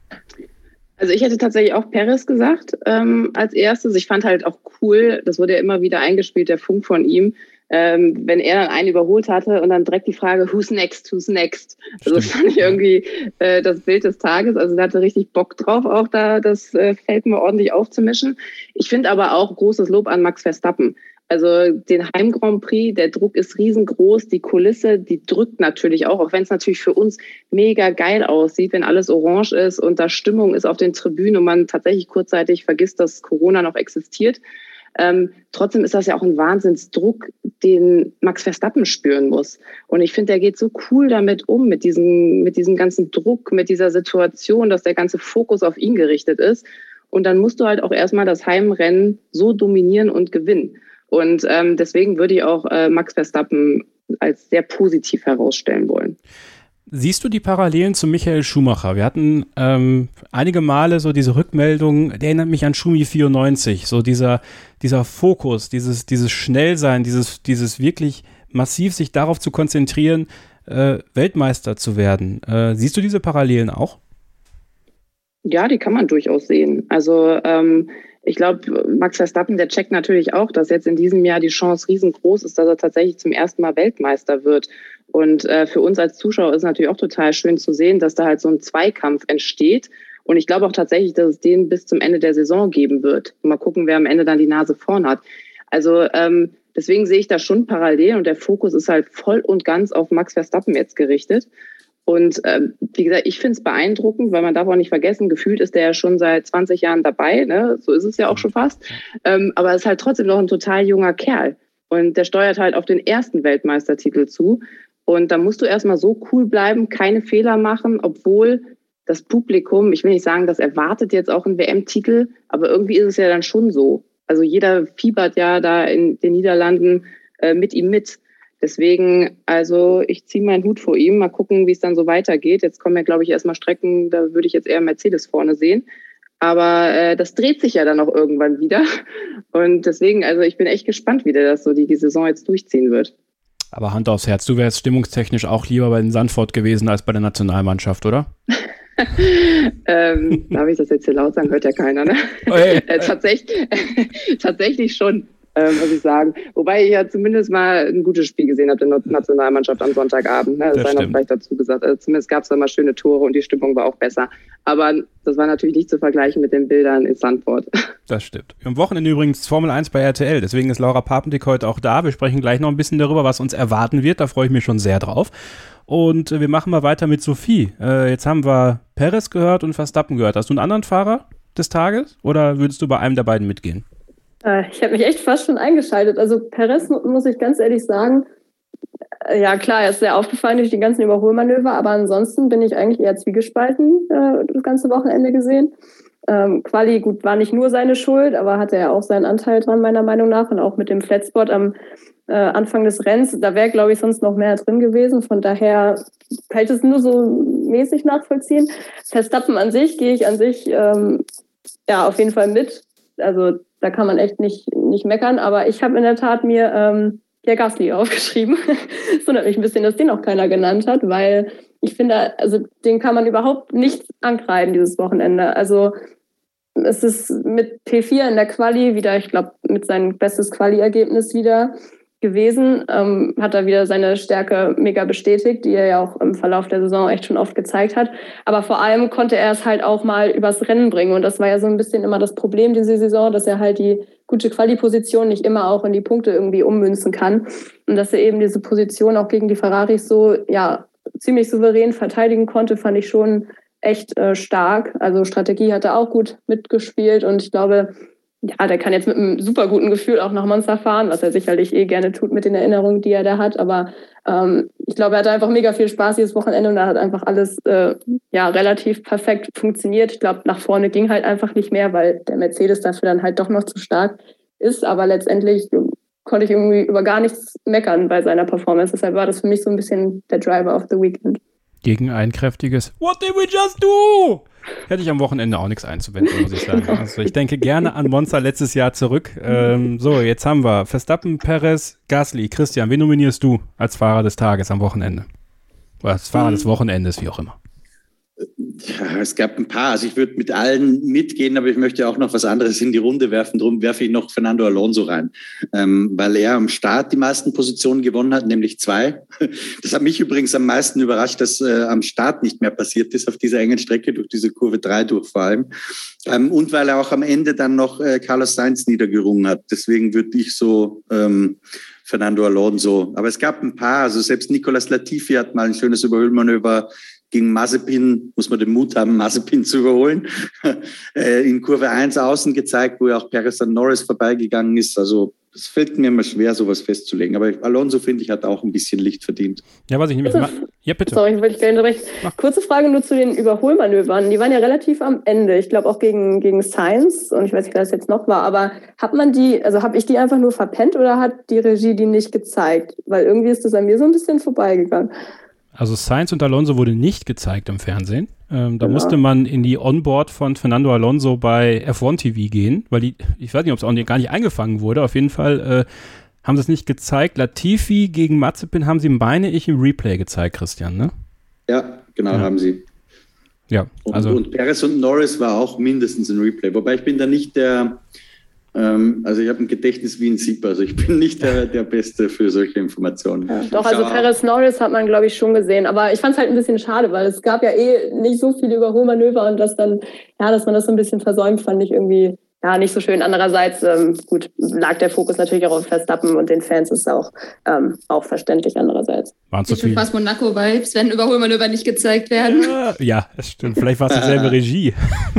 Also ich hätte tatsächlich auch Perez gesagt ähm, als erstes. Ich fand halt auch cool, das wurde ja immer wieder eingespielt, der Funk von ihm, ähm, wenn er dann einen überholt hatte und dann direkt die Frage, who's next, who's next? Also das fand ich irgendwie äh, das Bild des Tages. Also da hatte richtig Bock drauf, auch da das äh, Feld mal ordentlich aufzumischen. Ich finde aber auch großes Lob an Max Verstappen. Also den Heim-Grand Prix, der Druck ist riesengroß, die Kulisse, die drückt natürlich auch, auch wenn es natürlich für uns mega geil aussieht, wenn alles orange ist und da Stimmung ist auf den Tribünen und man tatsächlich kurzzeitig vergisst, dass Corona noch existiert. Ähm, trotzdem ist das ja auch ein Wahnsinnsdruck, den Max Verstappen spüren muss. Und ich finde, der geht so cool damit um, mit diesem, mit diesem ganzen Druck, mit dieser Situation, dass der ganze Fokus auf ihn gerichtet ist. Und dann musst du halt auch erstmal das Heimrennen so dominieren und gewinnen. Und ähm, deswegen würde ich auch äh, Max Verstappen als sehr positiv herausstellen wollen. Siehst du die Parallelen zu Michael Schumacher? Wir hatten ähm, einige Male so diese Rückmeldung, der erinnert mich an Schumi vierundneunzig, so dieser, dieser Fokus, dieses, dieses Schnellsein, dieses, dieses wirklich massiv sich darauf zu konzentrieren, äh, Weltmeister zu werden. Äh, siehst du diese Parallelen auch? Ja, die kann man durchaus sehen. Also ähm, ich glaube, Max Verstappen, der checkt natürlich auch, dass jetzt in diesem Jahr die Chance riesengroß ist, dass er tatsächlich zum ersten Mal Weltmeister wird. Und äh, für uns als Zuschauer ist es natürlich auch total schön zu sehen, dass da halt so ein Zweikampf entsteht. Und ich glaube auch tatsächlich, dass es den bis zum Ende der Saison geben wird. Mal gucken, wer am Ende dann die Nase vorn hat. Also ähm, deswegen sehe ich da schon parallel und der Fokus ist halt voll und ganz auf Max Verstappen jetzt gerichtet. Und ähm, wie gesagt, ich finde es beeindruckend, weil man darf auch nicht vergessen, gefühlt ist der ja schon seit zwanzig Jahren dabei, ne? So ist es ja auch schon fast. Ähm, aber er ist halt trotzdem noch ein total junger Kerl. Und der steuert halt auf den ersten Weltmeistertitel zu. Und da musst du erstmal so cool bleiben, keine Fehler machen, obwohl das Publikum, ich will nicht sagen, das erwartet jetzt auch einen W M-Titel, aber irgendwie ist es ja dann schon so. Also jeder fiebert ja da in den Niederlanden äh, mit ihm mit. Deswegen, also ich ziehe meinen Hut vor ihm, mal gucken, wie es dann so weitergeht. Jetzt kommen ja, glaube ich, erstmal Strecken, da würde ich jetzt eher Mercedes vorne sehen. Aber äh, das dreht sich ja dann auch irgendwann wieder. Und deswegen, also ich bin echt gespannt, wie der das so die, die Saison jetzt durchziehen wird. Aber Hand aufs Herz, du wärst stimmungstechnisch auch lieber bei den Sandford gewesen als bei der Nationalmannschaft, oder? ähm, darf ich das jetzt hier laut sagen? Hört ja keiner, ne? Hey. äh, tatsächlich, tatsächlich schon. Ähm, muss ich sagen. Wobei ich ja zumindest mal ein gutes Spiel gesehen habe der Nationalmannschaft am Sonntagabend. Ne? Das, das sei noch vielleicht dazu gesagt. Also zumindest gab es da mal schöne Tore und die Stimmung war auch besser. Aber das war natürlich nicht zu vergleichen mit den Bildern in Sandford. Das stimmt. Am Wochenende übrigens Formel eins bei R T L. Deswegen ist Laura Papendick heute auch da. Wir sprechen gleich noch ein bisschen darüber, was uns erwarten wird. Da freue ich mich schon sehr drauf. Und äh, wir machen mal weiter mit Sophie. Äh, jetzt haben wir Perez gehört und Verstappen gehört. Hast du einen anderen Fahrer des Tages oder würdest du bei einem der beiden mitgehen? Ich habe mich echt fast schon eingeschaltet. Also Perez, muss ich ganz ehrlich sagen, ja klar, er ist sehr aufgefallen durch die ganzen Überholmanöver, aber ansonsten bin ich eigentlich eher zwiegespalten äh, das ganze Wochenende gesehen. Ähm, Quali, gut, war nicht nur seine Schuld, aber hatte er auch seinen Anteil dran, meiner Meinung nach. Und auch mit dem Flatspot am äh, Anfang des Rennens. Da wäre, glaube ich, sonst noch mehr drin gewesen. Von daher kann ich das nur so mäßig nachvollziehen. Verstappen an sich gehe ich an sich ähm, ja auf jeden Fall mit. Also da kann man echt nicht, nicht meckern. Aber ich habe in der Tat mir ähm, Pierre Gasly aufgeschrieben. Es wundert mich ein bisschen, dass den auch keiner genannt hat, weil ich finde, also den kann man überhaupt nicht ankreiden dieses Wochenende. Also es ist mit P vier in der Quali wieder, ich glaube, mit seinem bestes Quali-Ergebnis wieder gewesen. Ähm, hat er wieder seine Stärke mega bestätigt, die er ja auch im Verlauf der Saison echt schon oft gezeigt hat. Aber vor allem konnte er es halt auch mal übers Rennen bringen. Und das war ja so ein bisschen immer das Problem diese Saison, dass er halt die gute Quali-Position nicht immer auch in die Punkte irgendwie ummünzen kann. Und dass er eben diese Position auch gegen die Ferraris so, ja, ziemlich souverän verteidigen konnte, fand ich schon echt äh, stark. Also Strategie hat er auch gut mitgespielt und ich glaube, ja, der kann jetzt mit einem super guten Gefühl auch nach Monza fahren, was er sicherlich eh gerne tut mit den Erinnerungen, die er da hat. Aber ähm, ich glaube, er hatte einfach mega viel Spaß dieses Wochenende und da hat einfach alles äh, ja relativ perfekt funktioniert. Ich glaube, nach vorne ging halt einfach nicht mehr, weil der Mercedes dafür dann halt doch noch zu stark ist. Aber letztendlich konnte ich irgendwie über gar nichts meckern bei seiner Performance. Deshalb war das für mich so ein bisschen der Driver of the Weekend. Gegen ein kräftiges What did we just do? Hätte ich am Wochenende auch nichts einzuwenden, muss ich sagen. Also ich denke gerne an Monza letztes Jahr zurück. Ähm, so, jetzt haben wir Verstappen, Perez, Gasly. Christian, wen nominierst du als Fahrer des Tages am Wochenende? Oder als Fahrer des Wochenendes, wie auch immer. Ja, es gab ein paar. Also ich würde mit allen mitgehen, aber ich möchte auch noch was anderes in die Runde werfen. Darum werfe ich noch Fernando Alonso rein, ähm, weil er am Start die meisten Positionen gewonnen hat, nämlich zwei. Das hat mich übrigens am meisten überrascht, dass äh, am Start nicht mehr passiert ist auf dieser engen Strecke, durch diese Kurve drei durch vor allem. Ähm, und weil er auch am Ende dann noch äh, Carlos Sainz niedergerungen hat. Deswegen würde ich so ähm, Fernando Alonso. Aber es gab ein paar. Also selbst Nicolas Latifi hat mal ein schönes Überholmanöver gegen Mazepin, muss man den Mut haben, Mazepin zu überholen, in Kurve eins außen gezeigt, wo ja auch Perez an Norris vorbeigegangen ist. Also es fällt mir immer schwer, sowas festzulegen. Aber Alonso, finde ich, hat auch ein bisschen Licht verdient. Ja, was ich nämlich mache. Ja, bitte. Sorry, ich wollte dich gerne unterbrechen. Kurze Frage nur zu den Überholmanövern. Die waren ja relativ am Ende. Ich glaube auch gegen, gegen Sainz. Und ich weiß nicht, wer das jetzt noch war. Aber hat man die, also habe ich die einfach nur verpennt oder hat die Regie die nicht gezeigt? Weil irgendwie ist das an mir so ein bisschen vorbeigegangen. Also Sainz und Alonso wurde nicht gezeigt im Fernsehen. Ähm, da genau. musste man in die Onboard von Fernando Alonso bei F eins T V gehen, weil die, ich weiß nicht, ob es auch nicht, gar nicht eingefangen wurde. Auf jeden Fall äh, haben sie es nicht gezeigt. Latifi gegen Mazepin haben sie, meine ich, im Replay gezeigt, Christian, ne? Ja, genau, ja. haben sie. Ja, also. Und, und Perez und Norris war auch mindestens im Replay. Wobei ich bin da nicht der... Also ich habe ein Gedächtnis wie ein Sieb, also ich bin nicht der, der Beste für solche Informationen. Ja, doch, also Perez Norris hat man, glaube ich, schon gesehen, aber ich fand es halt ein bisschen schade, weil es gab ja eh nicht so viele Überholmanöver und das dann, ja, dass man das so ein bisschen versäumt, fand ich irgendwie, ja, nicht so schön. Andererseits, ähm, gut, lag der Fokus natürlich auch auf Verstappen und den Fans ist auch, ähm, auch verständlich andererseits. Waren zu viel. Fast Monaco-Vibes, wenn Überholmanöver nicht gezeigt werden. Ja, ja, das stimmt. Vielleicht war es dieselbe Regie.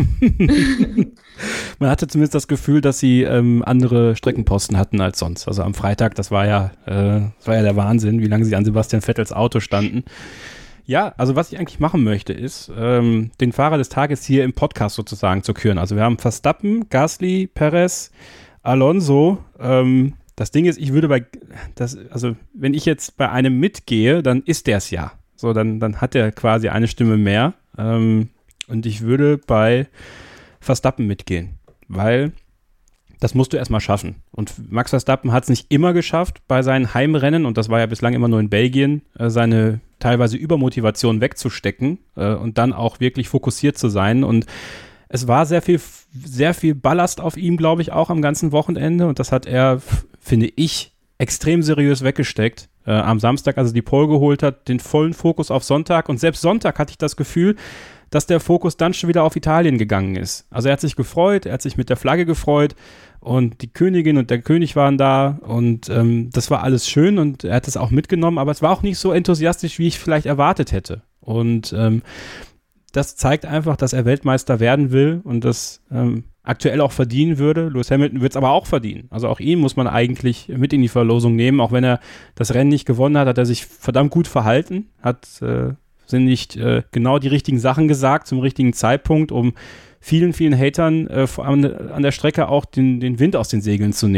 Man hatte zumindest das Gefühl, dass sie ähm, andere Streckenposten hatten als sonst. Also am Freitag, das war ja, äh, das war ja der Wahnsinn, wie lange sie an Sebastian Vettels Auto standen. Ja, also was ich eigentlich machen möchte, ist, ähm, den Fahrer des Tages hier im Podcast sozusagen zu küren. Also wir haben Verstappen, Gasly, Perez, Alonso. Ähm, das Ding ist, ich würde bei, das, also wenn ich jetzt bei einem mitgehe, dann ist der es ja. So, dann, dann hat er quasi eine Stimme mehr. Ähm, und ich würde bei Verstappen mitgehen, weil das musst du erstmal schaffen. Und Max Verstappen hat es nicht immer geschafft bei seinen Heimrennen, und das war ja bislang immer nur in Belgien, äh, seine teilweise Übermotivation wegzustecken äh, und dann auch wirklich fokussiert zu sein. Und es war sehr viel, sehr viel Ballast auf ihm, glaube ich, auch am ganzen Wochenende. Und das hat er, finde ich, extrem seriös weggesteckt. Äh, am Samstag, als er die Pole geholt hat, den vollen Fokus auf Sonntag. Und selbst Sonntag hatte ich das Gefühl, dass der Fokus dann schon wieder auf Italien gegangen ist. Also er hat sich gefreut, er hat sich mit der Flagge gefreut und die Königin und der König waren da und ähm, das war alles schön und er hat es auch mitgenommen, aber es war auch nicht so enthusiastisch, wie ich vielleicht erwartet hätte. Und ähm, das zeigt einfach, dass er Weltmeister werden will und das ähm, aktuell auch verdienen würde. Lewis Hamilton wird es aber auch verdienen. Also auch ihn muss man eigentlich mit in die Verlosung nehmen. Auch wenn er das Rennen nicht gewonnen hat, hat er sich verdammt gut verhalten, hat äh, sind nicht äh, genau die richtigen Sachen gesagt zum richtigen Zeitpunkt, um vielen, vielen Hatern äh, an, an der Strecke auch den, den Wind aus den Segeln zu nehmen.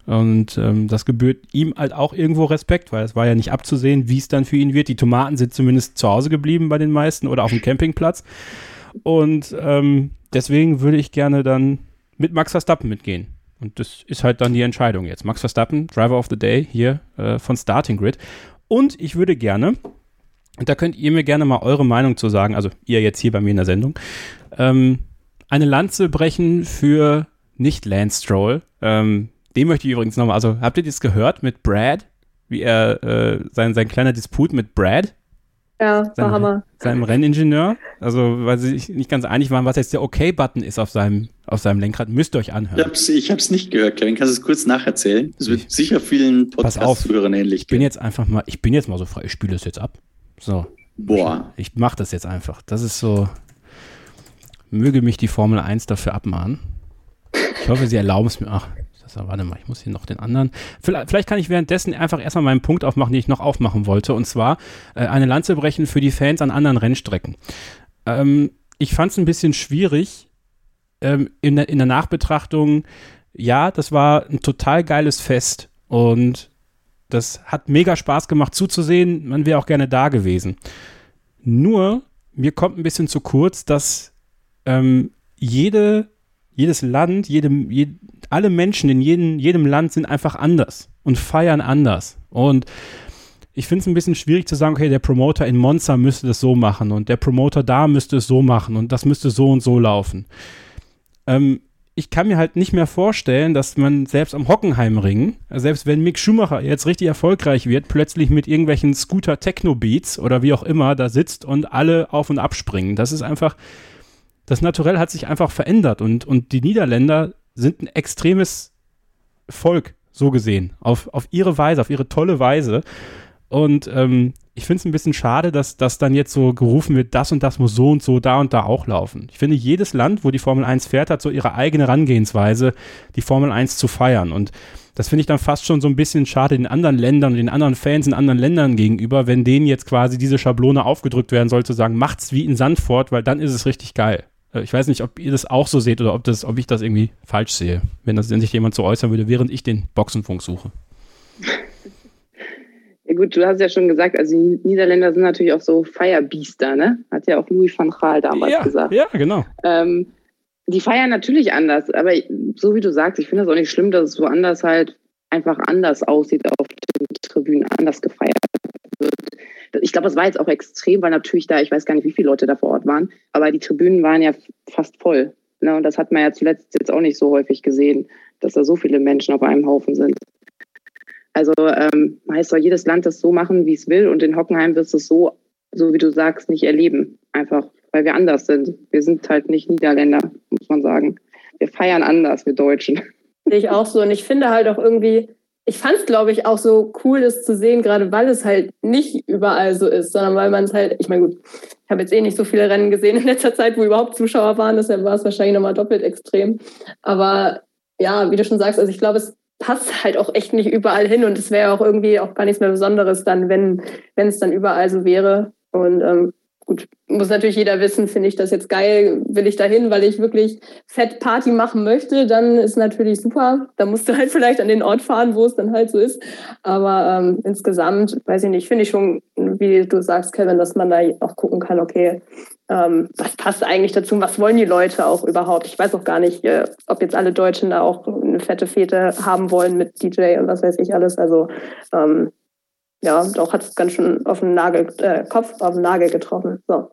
Und ähm, das gebührt ihm halt auch irgendwo Respekt, weil es war ja nicht abzusehen, wie es dann für ihn wird. Die Tomaten sind zumindest zu Hause geblieben bei den meisten oder auf dem Campingplatz. Und ähm, deswegen würde ich gerne dann mit Max Verstappen mitgehen. Und das ist halt dann die Entscheidung jetzt. Max Verstappen, Driver of the Day hier äh, von Starting Grid. Und ich würde gerne, und da könnt ihr mir gerne mal eure Meinung zu sagen, also ihr jetzt hier bei mir in der Sendung, ähm, eine Lanze brechen für nicht Lance Stroll. Ähm, den möchte ich übrigens nochmal, also habt ihr das gehört mit Brad? Wie er, äh, sein, sein kleiner Disput mit Brad? Ja, war seinem, Hammer. Seinem Renningenieur. Also, weil sie sich nicht ganz einig waren, was jetzt der Okay-Button ist auf seinem, auf seinem Lenkrad. Müsst ihr euch anhören. Ich hab's, ich hab's nicht gehört, Kevin. Kannst du es kurz nacherzählen? Das wird sicher vielen Podcast-Zuhörern ähnlich. Ich bin jetzt einfach mal, ich bin jetzt mal so frei, ich spiele es jetzt ab. So. Boah. Ich mach das jetzt einfach. Das ist so, möge mich die Formel eins dafür abmahnen. Ich hoffe, sie erlauben es mir. Ach, das, warte mal, ich muss hier noch den anderen. Vielleicht, vielleicht kann ich währenddessen einfach erstmal meinen Punkt aufmachen, den ich noch aufmachen wollte. Und zwar äh, eine Lanze brechen für die Fans an anderen Rennstrecken. Ähm, ich fand es ein bisschen schwierig ähm, in, der, in der Nachbetrachtung. Ja, das war ein total geiles Fest. Und das hat mega Spaß gemacht zuzusehen. Man wäre auch gerne da gewesen. Nur, mir kommt ein bisschen zu kurz, dass ähm, jede Jedes Land, jedem, jed, alle Menschen in jedem, jedem Land sind einfach anders und feiern anders. Und ich finde es ein bisschen schwierig zu sagen, okay, der Promoter in Monza müsste das so machen und der Promoter da müsste es so machen und das müsste so und so laufen. Ähm, ich kann mir halt nicht mehr vorstellen, dass man selbst am Hockenheimring, selbst wenn Mick Schumacher jetzt richtig erfolgreich wird, plötzlich mit irgendwelchen Scooter-Techno-Beats oder wie auch immer da sitzt und alle auf und abspringen. Das ist einfach... Das Naturell hat sich einfach verändert und, und die Niederländer sind ein extremes Volk, so gesehen, auf, auf ihre Weise, auf ihre tolle Weise. Und ähm, ich finde es ein bisschen schade, dass, dass dann jetzt so gerufen wird, das und das muss so und so da und da auch laufen. Ich finde, jedes Land, wo die Formel eins fährt, hat so ihre eigene Herangehensweise, die Formel eins zu feiern. Und das finde ich dann fast schon so ein bisschen schade den anderen Ländern und den anderen Fans in anderen Ländern gegenüber, wenn denen jetzt quasi diese Schablone aufgedrückt werden soll, zu sagen, macht's wie in Sandford, weil dann ist es richtig geil. Ich weiß nicht, ob ihr das auch so seht oder ob, das, ob ich das irgendwie falsch sehe, wenn das wenn sich jemand so äußern würde, während ich den Boxenfunk suche. Ja gut, du hast ja schon gesagt, also die Niederländer sind natürlich auch so Feierbiester, ne? Hat ja auch Louis van Gaal damals ja, gesagt. Ja, genau. Ähm, die feiern natürlich anders, aber so wie du sagst, ich finde das auch nicht schlimm, dass es woanders halt einfach anders aussieht, auf den Tribünen anders gefeiert wird. Ich glaube, das war jetzt auch extrem, weil natürlich da, ich weiß gar nicht, wie viele Leute da vor Ort waren, aber die Tribünen waren ja fast voll. Ne? Und das hat man ja zuletzt jetzt auch nicht so häufig gesehen, dass da so viele Menschen auf einem Haufen sind. Also ähm, heißt soll jedes Land das so machen, wie es will, und in Hockenheim wirst du es so, so wie du sagst, nicht erleben. Einfach, weil wir anders sind. Wir sind halt nicht Niederländer, muss man sagen. Wir feiern anders, wir Deutschen. Sehe ich auch so. Und ich finde halt auch irgendwie, ich fand es, glaube ich, auch so cool, das zu sehen, gerade weil es halt nicht überall so ist, sondern weil man es halt, ich meine, gut, ich habe jetzt eh nicht so viele Rennen gesehen in letzter Zeit, wo überhaupt Zuschauer waren, deshalb war es wahrscheinlich nochmal doppelt extrem. Aber ja, wie du schon sagst, also ich glaube, es passt halt auch echt nicht überall hin und es wäre auch irgendwie auch gar nichts mehr Besonderes dann, wenn wenn es dann überall so wäre. Und ähm, gut, muss natürlich jeder wissen, finde ich das jetzt geil, will ich dahin, weil ich wirklich fett Party machen möchte, dann ist natürlich super. Da musst du halt vielleicht an den Ort fahren, wo es dann halt so ist. Aber ähm, insgesamt, weiß ich nicht, finde ich schon, wie du sagst, Kevin, dass man da auch gucken kann, okay, ähm, was passt eigentlich dazu, was wollen die Leute auch überhaupt? Ich weiß auch gar nicht, äh, ob jetzt alle Deutschen da auch eine fette Fete haben wollen mit D J und was weiß ich alles. Also ähm, ja, doch hat es ganz schön auf den Nagel, äh, Kopf auf den Nagel getroffen. So.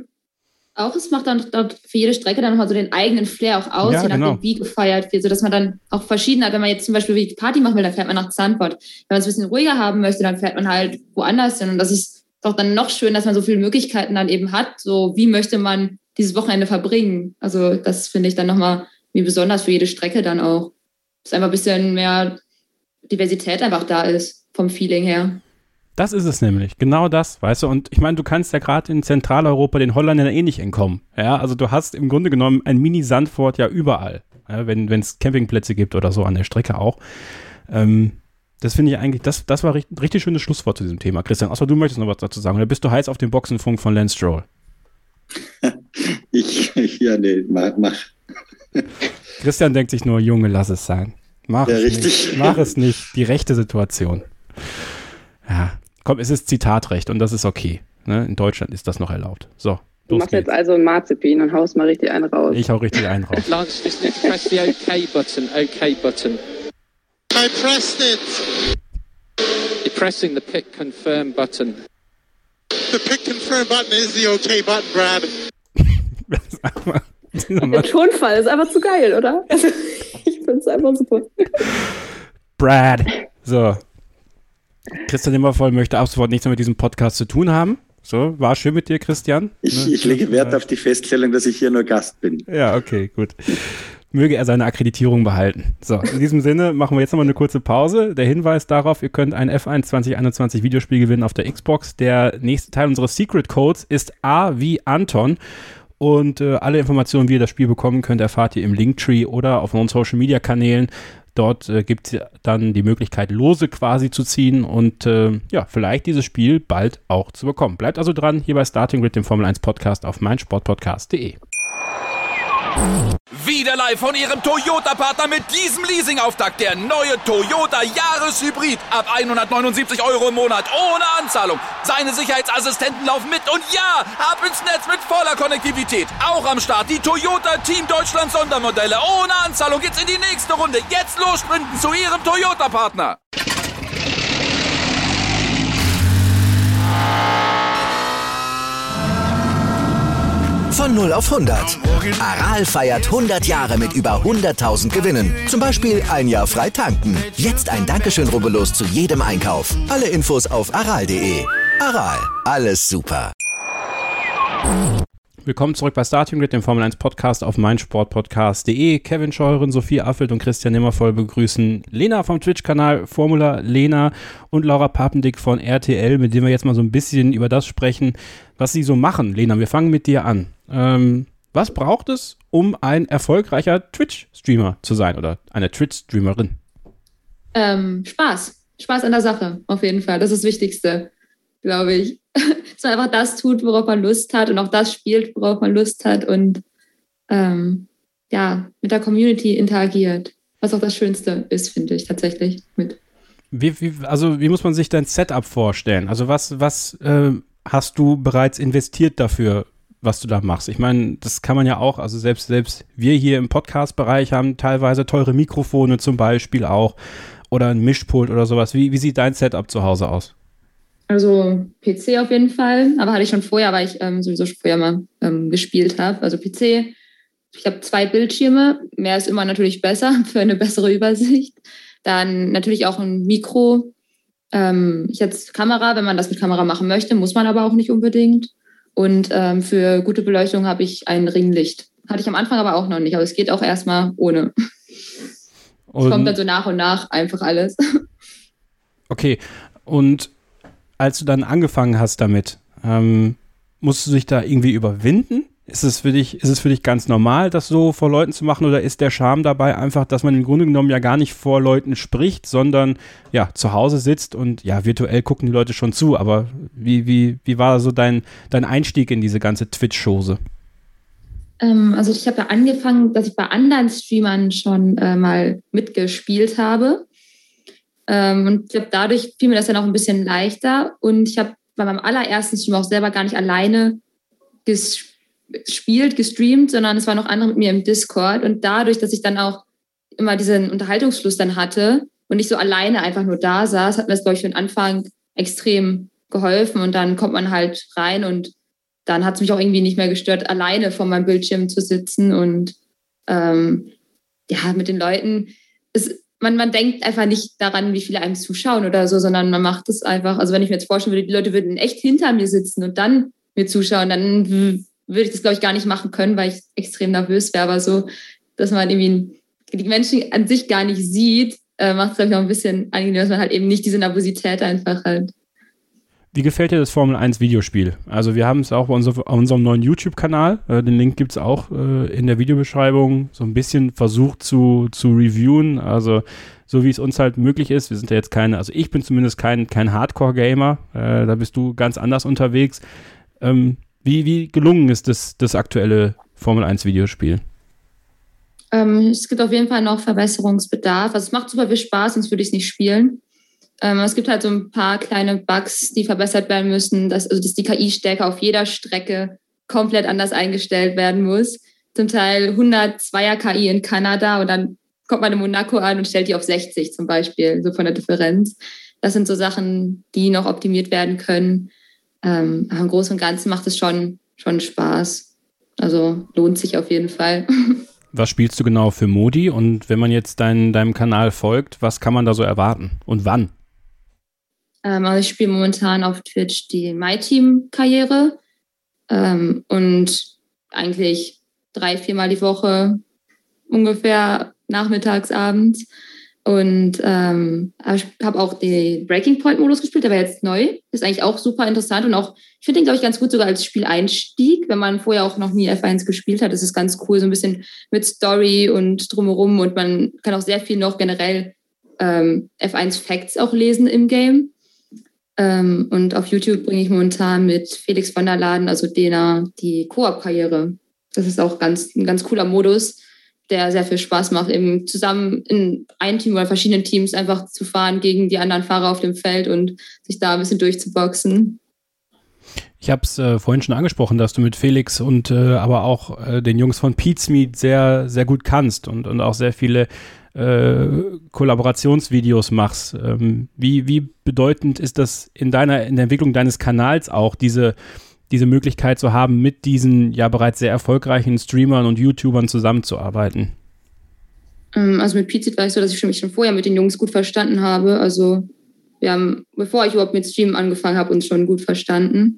Auch es macht dann für jede Strecke dann nochmal so den eigenen Flair auch aus, Ja, je nachdem, genau. wie gefeiert wird, sodass man dann auch verschiedene, wenn man jetzt zum Beispiel wie Party machen will, dann fährt man nach Zandvoort. Wenn man es ein bisschen ruhiger haben möchte, dann fährt man halt woanders hin. Und das ist doch dann noch schön, dass man so viele Möglichkeiten dann eben hat. So, wie möchte man dieses Wochenende verbringen? Also das finde ich dann nochmal wie besonders für jede Strecke dann auch. Dass einfach ein bisschen mehr Diversität einfach da ist, vom Feeling her. Das ist es nämlich, genau das, weißt du, und ich meine, du kannst ja gerade in Zentraleuropa den Holländern eh nicht entkommen, ja, also du hast im Grunde genommen ein Mini-Sandford ja überall, ja, wenn es Campingplätze gibt oder so an der Strecke auch. Ähm, das finde ich eigentlich, das, das war richtig, richtig schönes Schlusswort zu diesem Thema. Christian, außer du möchtest noch was dazu sagen, oder bist du heiß auf den Boxenfunk von Lance Stroll? Ich, ja, nee, mach, mach. Christian denkt sich nur, Junge, lass es sein. Mach ja, es richtig. nicht. Mach es nicht. Die rechte Situation. Ja, komm, es ist Zitatrecht und das ist okay. Ne? In Deutschland ist das noch erlaubt. So, du machst geht's. Jetzt also ein Marzipin und haust mal richtig einen raus. Ich hau richtig einen raus. Lance, just press the OK button. OK button. I pressed it. You're pressing the pick confirm button. The pick confirm button is the OK button, Brad. Der Tonfall ist einfach zu geil, oder? Also, ich find's einfach super. Brad. So. Christian Nimmervoll möchte ab sofort nichts mehr mit diesem Podcast zu tun haben. So, war schön mit dir, Christian. Ich, ich lege Wert auf die Feststellung, dass ich hier nur Gast bin. Ja, okay, gut. Möge er seine Akkreditierung behalten. So, in diesem Sinne machen wir jetzt nochmal eine kurze Pause. Der Hinweis darauf, ihr könnt ein F eins zwanzig einundzwanzig Videospiel gewinnen auf der Xbox. Der nächste Teil unseres Secret Codes ist A wie Anton. Und äh, alle Informationen, wie ihr das Spiel bekommen könnt, erfahrt ihr im Linktree oder auf unseren Social-Media-Kanälen. Dort äh, gibt es dann die Möglichkeit, Lose quasi zu ziehen und äh, ja, vielleicht dieses Spiel bald auch zu bekommen. Bleibt also dran, hier bei Starting Grid, dem Formel eins Podcast auf meinsportpodcast punkt de. Wieder live von Ihrem Toyota-Partner mit diesem Leasing-Auftakt. Der neue Toyota Jahreshybrid. Ab hundertneunundsiebzig Euro im Monat. Ohne Anzahlung. Seine Sicherheitsassistenten laufen mit. Und ja, ab ins Netz mit voller Konnektivität. Auch am Start die Toyota Team Deutschland Sondermodelle. Ohne Anzahlung geht's in die nächste Runde. Jetzt los sprinten zu Ihrem Toyota-Partner. Von null auf hundert. Aral feiert hundert Jahre mit über hunderttausend Gewinnen. Zum Beispiel ein Jahr frei tanken. Jetzt ein Dankeschön, rubbellos zu jedem Einkauf. Alle Infos auf aral punkt de. Aral, alles super. Willkommen zurück bei Starting Grid, dem Formel eins Podcast auf meinsportpodcast punkt de. Kevin Scheuren, Sophie Affelt und Christian Nimmervoll begrüßen Lena vom Twitch-Kanal Formula Lena und Laura Papendick von R T L, mit denen wir jetzt mal so ein bisschen über das sprechen, was sie so machen. Lena, wir fangen mit dir an. Ähm, was braucht es, um ein erfolgreicher Twitch-Streamer zu sein oder eine Twitch-Streamerin? Ähm, Spaß. Spaß an der Sache, auf jeden Fall. Das ist das Wichtigste, glaube ich. Dass man einfach das tut, worauf man Lust hat und auch das spielt, worauf man Lust hat und ähm, ja, mit der Community interagiert. Was auch das Schönste ist, finde ich tatsächlich mit. Wie, wie, also wie muss man sich dein Setup vorstellen? Also was, was äh, hast du bereits investiert dafür, was du da machst? Ich meine, das kann man ja auch, also selbst, selbst wir hier im Podcast-Bereich haben teilweise teure Mikrofone zum Beispiel auch oder ein Mischpult oder sowas. Wie, wie sieht dein Setup zu Hause aus? Also P C auf jeden Fall, aber hatte ich schon vorher, weil ich ähm, sowieso schon vorher mal ähm, gespielt habe. Also P C, ich habe zwei Bildschirme, mehr ist immer natürlich besser für eine bessere Übersicht. Dann natürlich auch ein Mikro. Ähm, ich jetzt Kamera, wenn man das mit Kamera machen möchte, muss man aber auch nicht unbedingt. Und ähm, für gute Beleuchtung habe ich ein Ringlicht. Hatte ich am Anfang aber auch noch nicht, aber es geht auch erstmal ohne. Es kommt dann so nach und nach einfach alles. Okay, und als du dann angefangen hast damit, ähm, musst du dich da irgendwie überwinden? Ist es für dich, ist es für dich ganz normal, das so vor Leuten zu machen, oder ist der Charme dabei einfach, dass man im Grunde genommen ja gar nicht vor Leuten spricht, sondern ja zu Hause sitzt und ja virtuell gucken die Leute schon zu, aber wie, wie, wie war so dein, dein Einstieg in diese ganze Twitch-Chose? Ähm, also ich habe ja angefangen, dass ich bei anderen Streamern schon äh, mal mitgespielt habe. Ähm, und ich glaube, dadurch fiel mir das dann auch ein bisschen leichter. Und ich habe bei meinem allerersten Stream auch selber gar nicht alleine gespielt, gestreamt, sondern es waren noch andere mit mir im Discord. Und dadurch, dass ich dann auch immer diesen Unterhaltungsfluss dann hatte und nicht so alleine einfach nur da saß, hat mir das, glaube ich, für den Anfang extrem geholfen. Und dann kommt man halt rein und dann hat es mich auch irgendwie nicht mehr gestört, alleine vor meinem Bildschirm zu sitzen. Und ähm, ja, mit den Leuten ist Man, man denkt einfach nicht daran, wie viele einem zuschauen oder so, sondern man macht es einfach. Also wenn ich mir jetzt vorstellen würde, die Leute würden echt hinter mir sitzen und dann mir zuschauen, dann w- würde ich das, glaube ich, gar nicht machen können, weil ich extrem nervös wäre. Aber so, dass man irgendwie die Menschen an sich gar nicht sieht, äh, macht es, glaube ich, auch ein bisschen angenehm, dass man halt eben nicht diese Nervosität einfach hat. Wie gefällt dir das Formel eins Videospiel? Also wir haben es auch bei unser, auf unserem neuen YouTube-Kanal, äh, den Link gibt es auch äh, in der Videobeschreibung, so ein bisschen versucht zu, zu reviewen, also so wie es uns halt möglich ist. Wir sind ja jetzt keine, also ich bin zumindest kein, kein Hardcore-Gamer, äh, da bist du ganz anders unterwegs. Ähm, wie, wie gelungen ist das, das aktuelle Formel eins Videospiel? Ähm, es gibt auf jeden Fall noch Verbesserungsbedarf. Also es macht super viel Spaß, sonst würde ich es nicht spielen. Ähm, es gibt halt so ein paar kleine Bugs, die verbessert werden müssen, dass, also dass die K I-Stärke auf jeder Strecke komplett anders eingestellt werden muss. Zum Teil hundertzweier K I in Kanada und dann kommt man in Monaco an und stellt die auf sechzig zum Beispiel, so von der Differenz. Das sind so Sachen, die noch optimiert werden können. Ähm, aber im Großen und Ganzen macht es schon, schon Spaß. Also lohnt sich auf jeden Fall. Was spielst du genau für Modi? Und wenn man jetzt dein, deinem Kanal folgt, was kann man da so erwarten? Und wann? Ähm, also ich spiele momentan auf Twitch die MyTeam-Karriere ähm, und eigentlich drei, viermal die Woche ungefähr nachmittags, abends. Und ähm, ich habe auch den Breaking Point-Modus gespielt, der war jetzt neu. Ist eigentlich auch super interessant und auch, ich finde den, glaube ich, ganz gut sogar als Spieleinstieg, wenn man vorher auch noch nie F eins gespielt hat. Das ist ganz cool, so ein bisschen mit Story und drumherum und man kann auch sehr viel noch generell ähm, F eins Facts auch lesen im Game. Ähm, und auf YouTube bringe ich momentan mit Felix von der Laden, also Dena, die Koop-Karriere. Das ist auch ganz, ein ganz cooler Modus, der sehr viel Spaß macht, eben zusammen in einem Team oder verschiedenen Teams einfach zu fahren gegen die anderen Fahrer auf dem Feld und sich da ein bisschen durchzuboxen. Ich habe es äh, vorhin schon angesprochen, dass du mit Felix und äh, aber auch äh, den Jungs von Pete's Meat sehr, sehr gut kannst und, und auch sehr viele äh, Kollaborationsvideos machst. Ähm, wie, wie bedeutend ist das in deiner, in der Entwicklung deines Kanals auch, diese diese Möglichkeit zu haben, mit diesen ja bereits sehr erfolgreichen Streamern und YouTubern zusammenzuarbeiten? Also mit Pizza war es so, dass ich mich schon vorher mit den Jungs gut verstanden habe. Also wir haben, bevor ich überhaupt mit Streamen angefangen habe, uns schon gut verstanden.